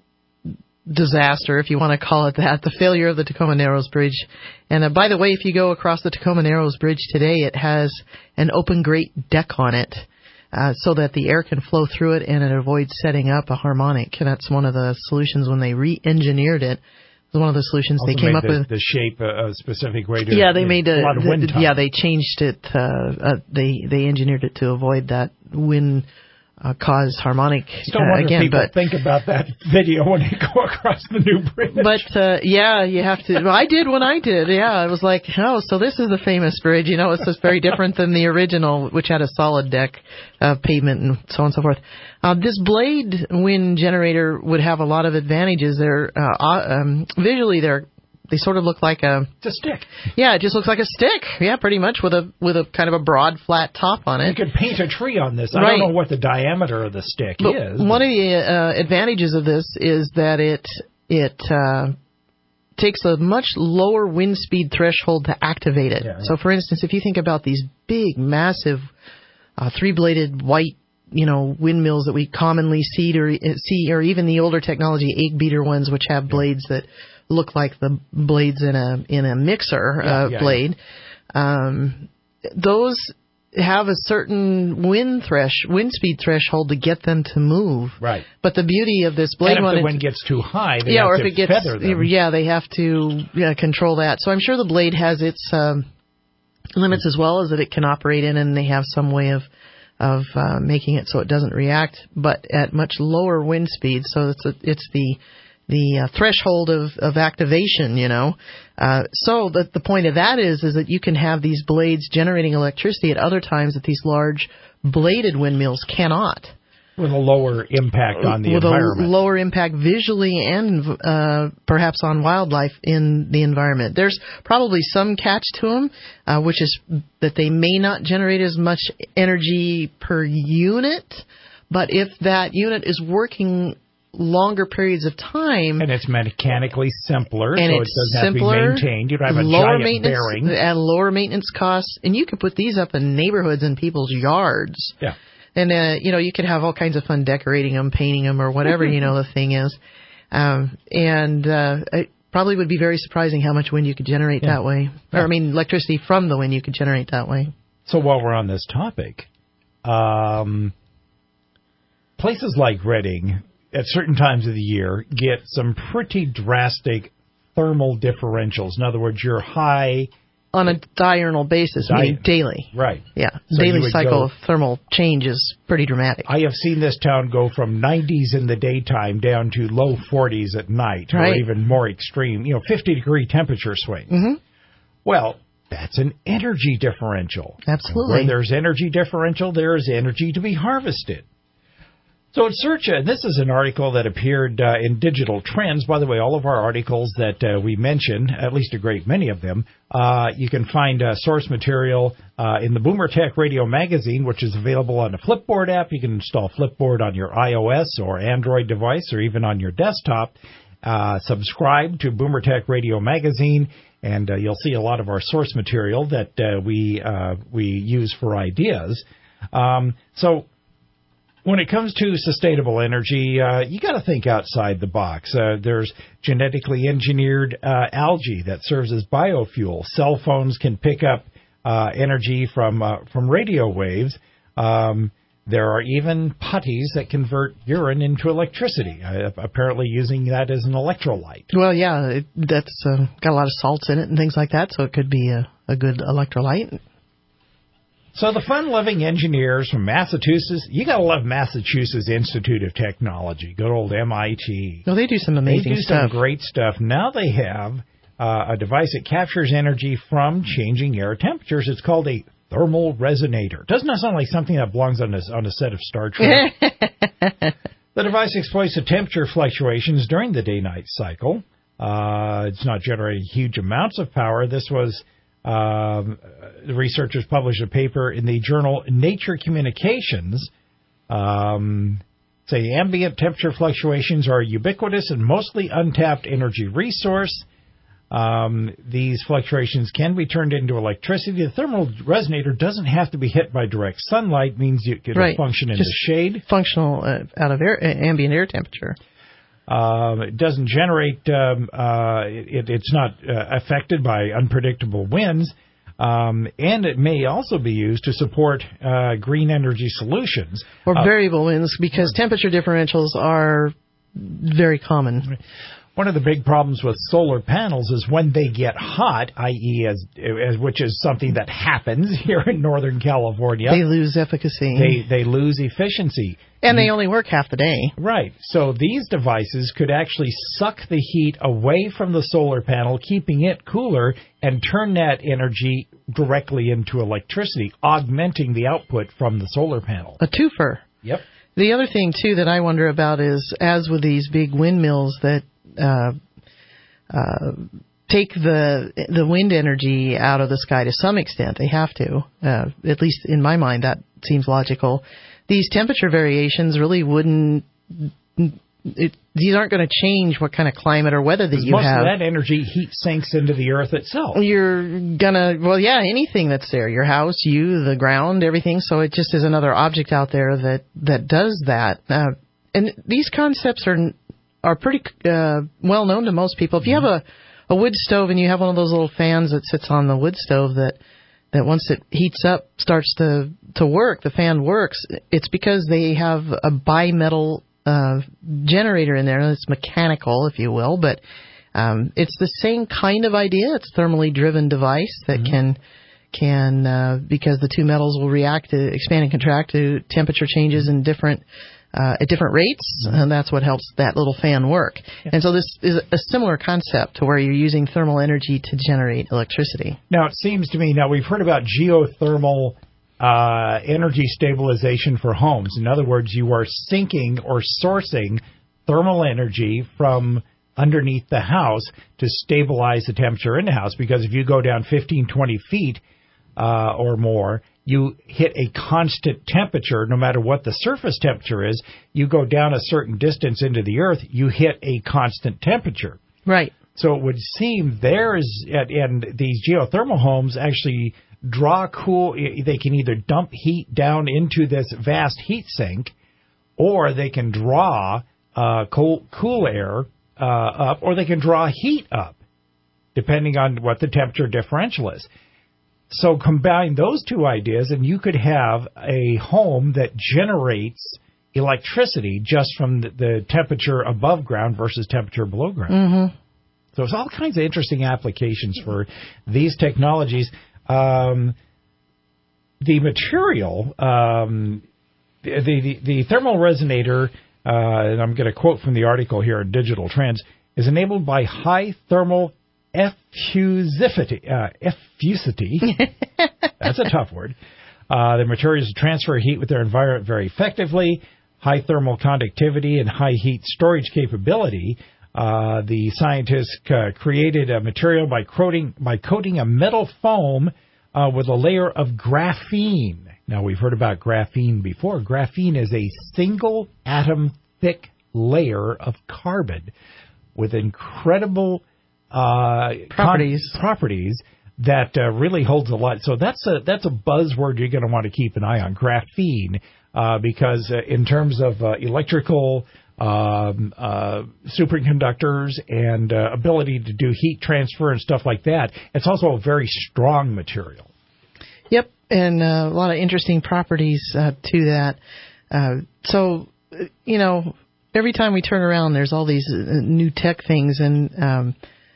Speaker 4: disaster, if you want to call it that, the failure of the Tacoma Narrows Bridge. And uh, by the way, if you go across the Tacoma Narrows Bridge today, it has an open grate deck on it uh, so that the air can flow through it and it avoids setting up a harmonic. And that's one of the solutions when they re-engineered it. It was one of the solutions
Speaker 3: also
Speaker 4: they came
Speaker 3: made
Speaker 4: up
Speaker 3: the,
Speaker 4: with.
Speaker 3: The shape a specific way to
Speaker 4: yeah, they made a,
Speaker 3: a lot of wind
Speaker 4: the, yeah, they changed it. Uh, uh, they they engineered it to avoid that wind. Uh, cause harmonic
Speaker 3: Still
Speaker 4: uh,
Speaker 3: wonder
Speaker 4: again,
Speaker 3: if people
Speaker 4: but
Speaker 3: think about that video when they go across the new bridge.
Speaker 4: But uh, yeah, you have to. Well, I did when I did. Yeah, I was like, oh, so this is the famous bridge. You know, it's just very different than the original, which had a solid deck, uh, pavement, and so on and so forth. Uh, this blade wind generator would have a lot of advantages. They're uh, um, visually they're. They sort of look like a...
Speaker 3: It's a stick.
Speaker 4: Yeah, it just looks like a stick. Yeah, pretty much, with a with a kind of a broad, flat top on it.
Speaker 3: You could paint a tree on this.
Speaker 4: Right.
Speaker 3: I don't know what the diameter of the stick
Speaker 4: but
Speaker 3: is.
Speaker 4: One but... of the uh, advantages of this is that it it uh, takes a much lower wind speed threshold to activate it.
Speaker 3: Yeah, yeah.
Speaker 4: So, for instance, if you think about these big, massive, uh, three-bladed white, you know, windmills that we commonly see, or see, or even the older technology egg beater ones, which have blades that look like the blades in a in a mixer
Speaker 3: yeah,
Speaker 4: uh,
Speaker 3: yeah,
Speaker 4: blade. Yeah. Um, those have a certain wind thresh wind speed threshold to get them to move.
Speaker 3: Right.
Speaker 4: But the beauty of this blade,
Speaker 3: and if
Speaker 4: one,
Speaker 3: the wind gets too high, they
Speaker 4: yeah,
Speaker 3: have
Speaker 4: or
Speaker 3: to
Speaker 4: if it gets,
Speaker 3: feather them.
Speaker 4: Yeah, they have to yeah, control that. So I'm sure the blade has its um, limits as well, as that it can operate in, and they have some way of of uh, making it so it doesn't react, but at much lower wind speeds. So it's a, it's the the uh, threshold of, of activation, you know. Uh, so the, the point of that is is that you can have these blades generating electricity at other times that these large bladed windmills cannot.
Speaker 3: with a lower impact on the
Speaker 4: with
Speaker 3: environment.
Speaker 4: With a lower impact visually and uh, perhaps on wildlife in the environment. There's probably some catch to them, uh, which is that they may not generate as much energy per unit, but if that unit is working longer periods of time,
Speaker 3: and it's mechanically simpler,
Speaker 4: and
Speaker 3: so
Speaker 4: it's
Speaker 3: it doesn't
Speaker 4: simpler,
Speaker 3: have to be maintained. You don't have a
Speaker 4: lower
Speaker 3: giant
Speaker 4: maintenance,
Speaker 3: bearing.
Speaker 4: And lower maintenance costs, and you could put these up in neighborhoods and people's yards.
Speaker 3: Yeah.
Speaker 4: And, uh, you know, you could have all kinds of fun decorating them, painting them, or whatever, you know, the thing is. Um, and uh, it probably would be very surprising how much wind you could generate
Speaker 3: yeah.
Speaker 4: that way. Or, I mean, electricity from the wind you could generate that way.
Speaker 3: So while we're on this topic, um, places like Redding, at certain times of the year, get some pretty drastic thermal differentials. In other words, you're high...
Speaker 4: On a diurnal basis,
Speaker 3: Di-
Speaker 4: meaning daily.
Speaker 3: Right.
Speaker 4: Yeah.
Speaker 3: So
Speaker 4: daily cycle
Speaker 3: go,
Speaker 4: of thermal change is pretty dramatic.
Speaker 3: I have seen this town go from nineties in the daytime down to low forties at night,
Speaker 4: right.
Speaker 3: or even more extreme, you know, fifty-degree temperature swings.
Speaker 4: Mm-hmm.
Speaker 3: Well, that's an energy differential.
Speaker 4: Absolutely.
Speaker 3: When there's energy differential, there is energy to be harvested. So at Searcha, and this is an article that appeared uh, in Digital Trends. By the way, all of our articles that uh, we mention, at least a great many of them, uh, you can find uh, source material uh, in the Boomer Tech Radio magazine, which is available on the Flipboard app. You can install Flipboard on your iOS or Android device or even on your desktop. Uh, subscribe to Boomer Tech Radio magazine, and uh, you'll see a lot of our source material that uh, we uh, we use for ideas. Um, so... When it comes to sustainable energy, uh, you got to think outside the box. Uh, there's genetically engineered uh, algae that serves as biofuel. Cell phones can pick up uh, energy from uh, from radio waves. Um, there are even putties that convert urine into electricity, uh, apparently using that as an electrolyte.
Speaker 4: Well, yeah, it, that's uh, got a lot of salts in it and things like that, so it could be a, a good electrolyte.
Speaker 3: So the fun-loving engineers from Massachusetts, you got to love Massachusetts Institute of Technology, good old M I T.
Speaker 4: No, they do some amazing stuff.
Speaker 3: They do
Speaker 4: stuff.
Speaker 3: some great stuff. Now they have uh, a device that captures energy from changing air temperatures. It's called a thermal resonator. Doesn't that sound like something that belongs on a, on a set of Star Trek? The device exploits the temperature fluctuations during the day-night cycle. Uh, it's not generating huge amounts of power. This was... Um, the researchers published a paper in the journal Nature Communications. Um, say ambient temperature fluctuations are a ubiquitous and mostly untapped energy resource. Um, these fluctuations can be turned into electricity. The thermal resonator doesn't have to be hit by direct sunlight, means you can
Speaker 4: right.
Speaker 3: function in
Speaker 4: Just
Speaker 3: the shade.
Speaker 4: Functional uh, out of air, uh, ambient air temperature.
Speaker 3: Um, it doesn't generate, um, uh, it, it's not uh, affected by unpredictable winds, um, and it may also be used to support uh, green energy solutions.
Speaker 4: Or
Speaker 3: uh,
Speaker 4: variable winds, because temperature differentials are very common.
Speaker 3: One of the big problems with solar panels is when they get hot, that is, as, as which is something that happens here in Northern California.
Speaker 4: They lose efficacy.
Speaker 3: They they lose efficiency.
Speaker 4: And they only work half the day.
Speaker 3: Right. So these devices could actually suck the heat away from the solar panel, keeping it cooler, and turn that energy directly into electricity, augmenting the output from the solar panel.
Speaker 4: A twofer.
Speaker 3: Yep.
Speaker 4: The other thing, too, that I wonder about is, as with these big windmills that uh, uh, take the the wind energy out of the sky to some extent, they have to, uh, at least in my mind, that seems logical. These temperature variations really wouldn't, it, these aren't going to change what kind of climate or weather that you
Speaker 3: most
Speaker 4: have.
Speaker 3: Most of that energy heat sinks into the earth itself.
Speaker 4: You're going to, well, yeah, anything that's there, your house, you, the ground, everything. So it just is another object out there that, that does that. Uh, and these concepts are are pretty uh, well known to most people. If you have a, a wood stove and you have one of those little fans that sits on the wood stove that that once it heats up starts to, to work, the fan works, it's because they have a bimetal uh, generator in there. It's mechanical, if you will, but um, it's the same kind of idea. It's a thermally driven device that mm-hmm. can, can uh, because the two metals will react to expand and contract to temperature changes in different Uh, at different rates, and that's what helps that little fan work. Yeah. And so this is a similar concept to where you're using thermal energy to generate electricity.
Speaker 3: Now, it seems to me, now we've heard about geothermal uh, energy stabilization for homes. In other words, you are sinking or sourcing thermal energy from underneath the house to stabilize the temperature in the house. Because if you go down fifteen, twenty feet uh, or more, you hit a constant temperature no matter what the surface temperature is. You go down a certain distance into the earth, you hit a constant temperature.
Speaker 4: Right.
Speaker 3: So it would seem there's, and these geothermal homes actually draw cool, they can either dump heat down into this vast heat sink, or they can draw uh, cool, cool air uh, up, or they can draw heat up, depending on what the temperature differential is. So combine those two ideas, and you could have a home that generates electricity just from the, the temperature above ground versus temperature below ground.
Speaker 4: Mm-hmm.
Speaker 3: So there's all kinds of interesting applications for these technologies. Um, the material, um, the, the, the thermal resonator, uh, and I'm going to quote from the article here in Digital Trends, is enabled by high thermal effusivity. Uh, effusivity. That's a tough word. Uh, the materials transfer heat with their environment very effectively, high thermal conductivity, and high heat storage capability. Uh, the scientists uh, created a material by coating, by coating a metal foam uh, with a layer of graphene. Now, we've heard about graphene before. Graphene is a single atom thick layer of carbon with incredible uh,
Speaker 4: properties
Speaker 3: con- properties that uh, really holds a lot. So that's a that's a buzzword you're going to want to keep an eye on, graphene, uh, because uh, in terms of uh, electrical Um, uh, superconductors and uh, ability to do heat transfer and stuff like that. It's also a very strong material.
Speaker 4: Yep, and uh, a lot of interesting properties uh, to that. Uh, so, you know, every time we turn around, there's all these uh, new tech things, and um,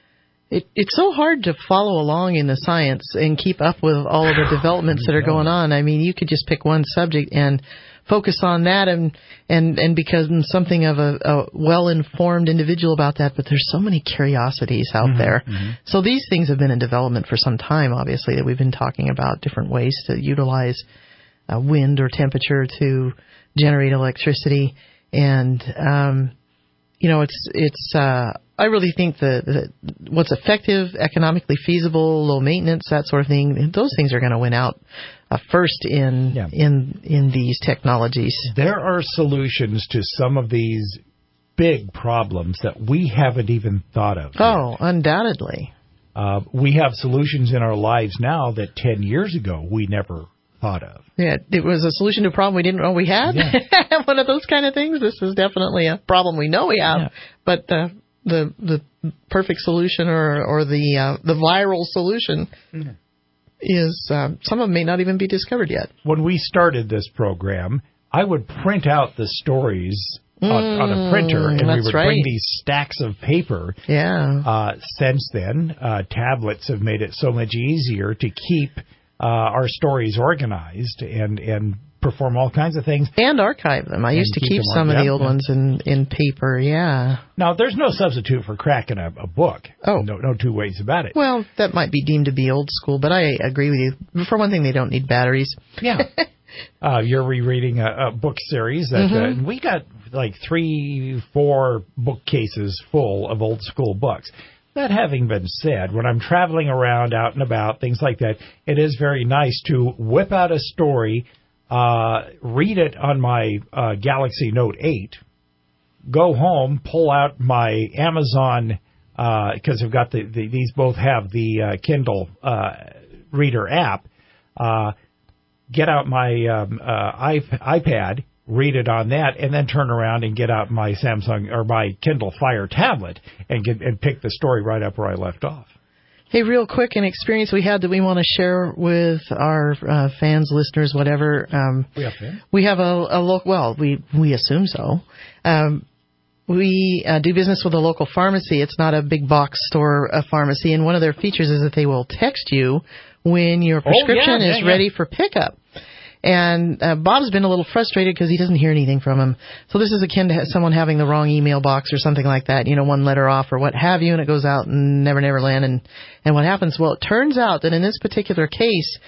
Speaker 4: it, it's so hard to follow along in the science and keep up with all of the developments that are going on. I mean, you could just pick one subject and focus on that and and and become something of a, a well-informed individual about that, but there's so many curiosities out mm-hmm, there. Mm-hmm. So these things have been in development for some time, obviously, that we've been talking about different ways to utilize uh, wind or temperature to generate electricity. And, um, you know, it's, it's uh, I really think that, that what's effective, economically feasible, low maintenance, that sort of thing, those things are going to win out Uh, first in yeah. in in these technologies.
Speaker 3: There are solutions to some of these big problems that we haven't even thought of.
Speaker 4: Oh, yet. Undoubtedly.
Speaker 3: Uh, we have solutions in our lives now that ten years ago we never thought of.
Speaker 4: Yeah, it was a solution to a problem we didn't know we had. Yeah. One of those kind of things. This is definitely a problem we know we have, yeah. but uh, the the perfect solution or or the uh, the viral solution. Mm-hmm. is um, some of them may not even be discovered yet.
Speaker 3: When we started this program, I would print out the stories mm, on, on a printer, and we would
Speaker 4: right.
Speaker 3: bring these stacks of paper.
Speaker 4: Yeah.
Speaker 3: Uh, since then, uh, tablets have made it so much easier to keep uh, our stories organized and, and perform all kinds of things.
Speaker 4: And archive them. I used to keep, keep some of the old ones in, in paper, yeah.
Speaker 3: Now, there's no substitute for cracking a, a book.
Speaker 4: Oh.
Speaker 3: No, no two ways about it.
Speaker 4: Well, that might be deemed to be old school, but I agree with you. For one thing, they don't need batteries.
Speaker 3: Yeah. uh, you're rereading a, a book series. that mm-hmm. uh, We got like three, four bookcases full of old school books. That having been said, when I'm traveling around, out and about, things like that, it is very nice to whip out a story, Uh, read it on my uh, Galaxy Note eight, go home, pull out my Amazon, because uh, I've got the, the, these both have the uh, Kindle uh, Reader app, uh, get out my um, uh, iP- iPad, read it on that, and then turn around and get out my Samsung or my Kindle Fire tablet and get and pick the story right up where I left off.
Speaker 4: Hey, real quick, an experience we had that we want to share with our uh, fans, listeners, whatever. Um,
Speaker 3: we have fans?
Speaker 4: We have a, a local, well, we, we assume so. Um, we uh, do business with a local pharmacy. It's not a big box store uh, pharmacy, and one of their features is that they will text you when your prescription
Speaker 3: oh, yeah,
Speaker 4: is
Speaker 3: yeah,
Speaker 4: ready
Speaker 3: yeah.
Speaker 4: for pickup. And uh, Bob's been a little frustrated because he doesn't hear anything from him. So this is akin to someone having the wrong email box or something like that, you know, one letter off or what have you, and it goes out and never, never land. And, and what happens? Well, it turns out that in this particular case,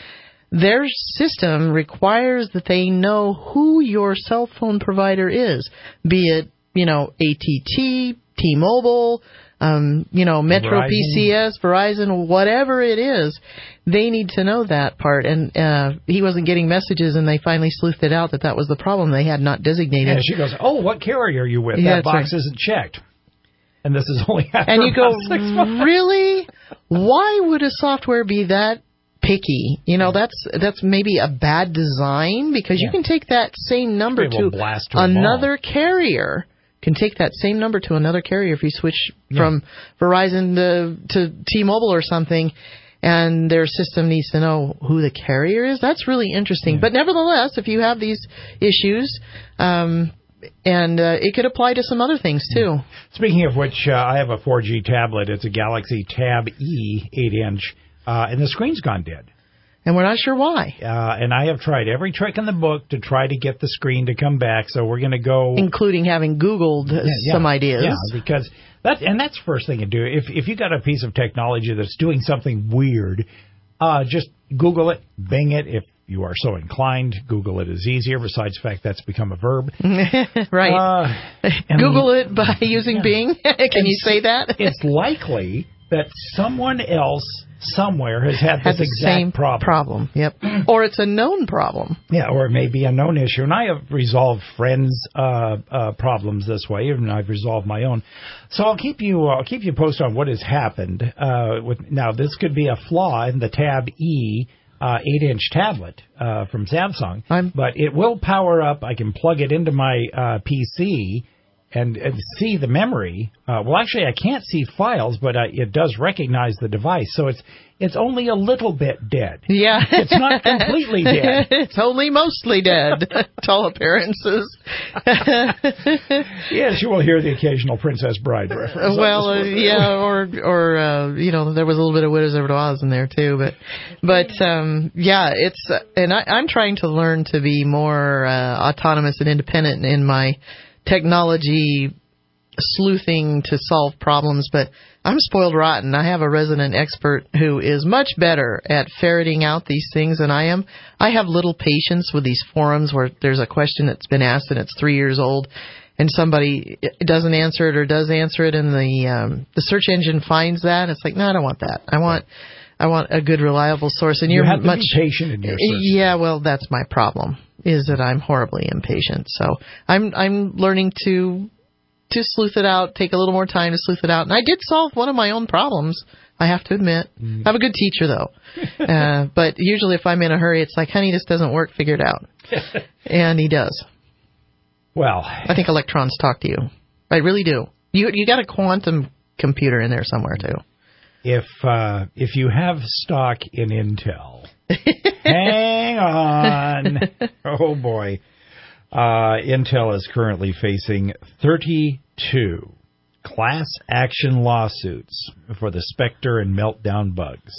Speaker 4: their system requires that they know who your cell phone provider is, be it, you know, A T T, T-Mobile, um, you know, Metro
Speaker 3: Verizon.
Speaker 4: P C S, Verizon, whatever it is. They need to know that part. And uh, he wasn't getting messages, and they finally sleuthed it out that that was the problem. They had not designated.
Speaker 3: And she goes, oh, what carrier are you with?
Speaker 4: Yeah,
Speaker 3: that box
Speaker 4: right.
Speaker 3: isn't checked. And this is only after
Speaker 4: And you go,
Speaker 3: about six months.
Speaker 4: really? Why would a software be that picky? You know, that's that's maybe a bad design, because
Speaker 3: Yeah.
Speaker 4: you can take that same number
Speaker 3: Maybe we'll
Speaker 4: to
Speaker 3: blast to 'em
Speaker 4: another carrier. Can take that same number to another carrier if you switch
Speaker 3: Yeah.
Speaker 4: from Verizon to, to T-Mobile or something, and their system needs to know who the carrier is. That's really interesting.
Speaker 3: Yeah.
Speaker 4: But nevertheless, if you have these issues, um, and uh, it could apply to some other things too.
Speaker 3: Speaking of which, uh, I have a four G tablet. It's a Galaxy Tab E eight inch, uh, and the screen's gone dead.
Speaker 4: And we're not sure why.
Speaker 3: Uh, and I have tried every trick in the book to try to get the screen to come back, so we're going to go...
Speaker 4: Including having Googled
Speaker 3: Yeah, yeah,
Speaker 4: some ideas.
Speaker 3: Yeah, because that and that's the first thing you do. If if you got a piece of technology that's doing something weird, uh, just Google it, Bing it. If you are so inclined, Google it is easier. Besides the fact that's become a verb.
Speaker 4: Right.
Speaker 3: Uh, and-
Speaker 4: Google it by using
Speaker 3: Yeah.
Speaker 4: Bing. Can
Speaker 3: And
Speaker 4: you say that?
Speaker 3: It's likely that someone else somewhere has had
Speaker 4: Had
Speaker 3: this
Speaker 4: the
Speaker 3: exact
Speaker 4: same
Speaker 3: problem.
Speaker 4: problem. Yep. Or it's a known problem.
Speaker 3: Yeah, or it may be a known issue. And I have resolved friends' uh, uh, problems this way, and I've resolved my own. So I'll keep you I'll keep you posted on what has happened. Uh, with now, this could be a flaw in the Tab E uh, eight inch tablet uh, from Samsung,
Speaker 4: I'm-
Speaker 3: but it will power up. I can plug it into my uh, P C. And, and see the memory. Uh, well, actually, I can't see files, but uh, it does recognize the device. So it's it's only a little bit dead.
Speaker 4: Yeah.
Speaker 3: It's not completely dead.
Speaker 4: It's only mostly dead, to all appearances.
Speaker 3: Yes, you will hear the occasional Princess Bride reference.
Speaker 4: Well, uh, yeah, or or uh, you know, there was a little bit of Wizard of Oz in there too, but but um, yeah, it's uh, and I, I'm trying to learn to be more uh, autonomous and independent in my technology sleuthing to solve problems, but I'm spoiled rotten. I have a resident expert who is much better at ferreting out these things than I am. I have little patience with these forums where there's a question that's been asked and it's three years old, and somebody doesn't answer it or does answer it, and the um, the search engine finds that. It's like, no, I don't want that. I want I want a good, reliable source. And
Speaker 3: you
Speaker 4: you're
Speaker 3: have to
Speaker 4: much
Speaker 3: be patient in your search.
Speaker 4: Yeah, well, that's my problem, is that I'm horribly impatient. So I'm I'm learning to to sleuth it out, take a little more time to sleuth it out. And I did solve one of my own problems, I have to admit.
Speaker 3: Mm.
Speaker 4: I'm a good teacher, though. uh, but usually if I'm in a hurry, it's like, honey, this doesn't work, figure it out. And he does.
Speaker 3: Well,
Speaker 4: I think electrons talk to you. I really do. You you got a quantum computer in there somewhere, too.
Speaker 3: if uh, if you have stock in Intel, hang on. Oh, boy. Uh, Intel is currently facing thirty-two class action lawsuits for the Spectre and Meltdown bugs.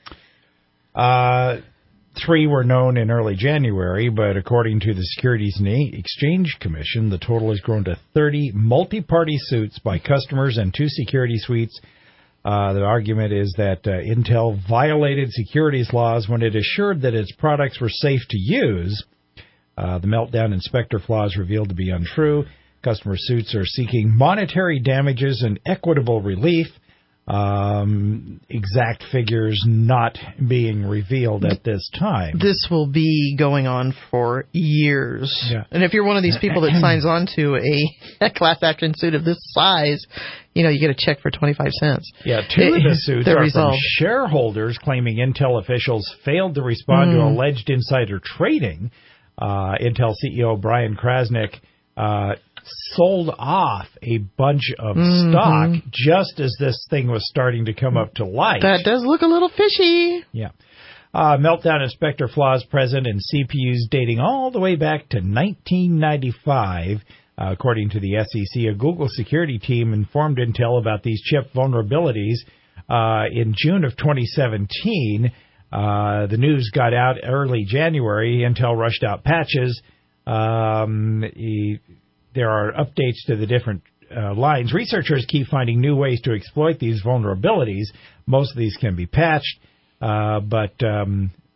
Speaker 3: Uh, three were known in early January, but according to the Securities and Exchange Commission, the total has grown to thirty multi-party suits by customers and two security suites. Uh, the argument is that uh, Intel violated securities laws when it assured that its products were safe to use. Uh, the Meltdown and Spectre flaws revealed to be untrue. Customer suits are seeking monetary damages and equitable relief. Um, exact figures not being revealed at this time.
Speaker 4: This will be going on for years.
Speaker 3: Yeah.
Speaker 4: And if you're one of these people that signs on to a, a class action suit of this size, you know, you get a check for twenty-five cents.
Speaker 3: Yeah, two of the suits
Speaker 4: They're
Speaker 3: are
Speaker 4: resolved.
Speaker 3: from shareholders claiming Intel officials failed to respond to
Speaker 4: Mm.
Speaker 3: alleged insider trading. Uh, Intel C E O Brian Krasnick uh, sold off a bunch of
Speaker 4: Mhm.
Speaker 3: stock just as this thing was starting to come up to light.
Speaker 4: That does look a little fishy.
Speaker 3: Yeah. Uh, Meltdown and Spectre flaws present in C P Us dating all the way back to nineteen ninety-five. Uh, according to the S E C, a Google security team informed Intel about these chip vulnerabilities uh, in June of twenty seventeen. Uh, the news got out early January. Intel rushed out patches. Um, he, there are updates to the different uh, lines. Researchers keep finding new ways to exploit these vulnerabilities. Most of these can be patched, uh, but um,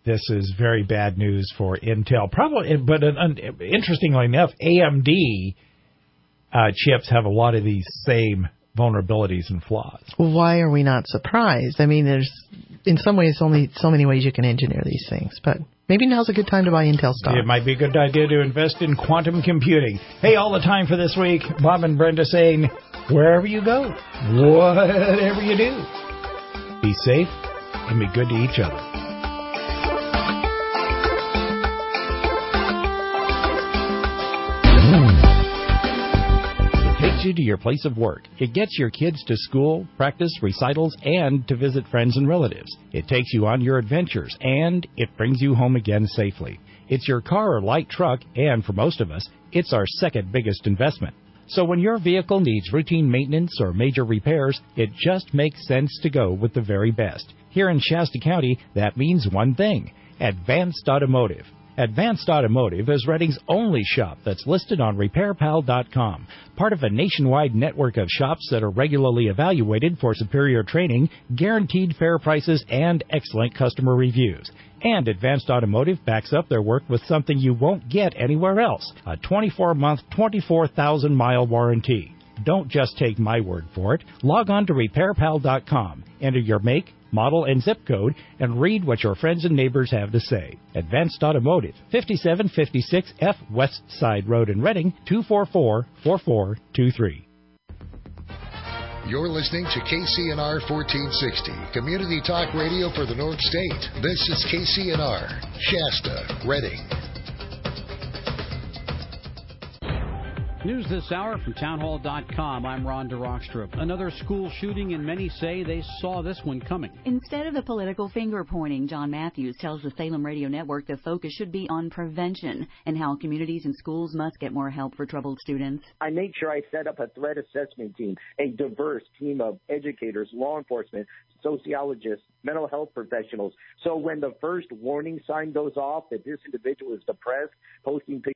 Speaker 3: this is very bad news for Intel. Probably, but uh, interestingly enough, A M D uh, chips have a lot of these same vulnerabilities and flaws.
Speaker 4: Why are we not surprised? I mean, there's in some ways only so many ways you can engineer these things, but maybe now's a good time to buy Intel stock.
Speaker 3: It might be a good idea to invest in quantum computing. Hey, all the time for this week, Bob and Brenda saying, wherever you go, whatever you do, be safe and be good to each other. You to your place of work. It gets your kids to school, practice, recitals, and to visit friends and relatives. It takes you on your adventures, and it brings you home again safely. It's your car or light truck, and for most of us, it's our second biggest investment. So when your vehicle needs routine maintenance or major repairs, it just makes sense to go with the very best. Here in Shasta County, that means one thing: Advanced Automotive. Advanced Automotive is Redding's only shop that's listed on repair pal dot com, part of a nationwide network of shops that are regularly evaluated for superior training, guaranteed fair prices, and excellent customer reviews. And Advanced Automotive backs up their work with something you won't get anywhere else: a twenty-four month, twenty-four thousand mile warranty. Don't just take my word for it. Log on to repair pal dot com, enter your make, model, and zip code, and read what your friends and neighbors have to say. Advanced Automotive, fifty-seven fifty-six F West Side Road in Redding, two four four, four four two three.
Speaker 10: You're listening to K C N R fourteen sixty, Community Talk Radio for the North State. This is K C N R, Shasta, Redding.
Speaker 2: News this hour from townhall dot com. I'm Rhonda Rockstrup. Another school shooting, and many say they saw this one coming.
Speaker 16: Instead of the political finger-pointing, John Matthews tells the Salem Radio Network the focus should be on prevention and how communities and schools must get more help for troubled students.
Speaker 17: I made sure I set up a threat assessment team, a diverse team of educators, law enforcement, sociologists, mental health professionals. So when the first warning sign goes off that this individual is depressed, posting pictures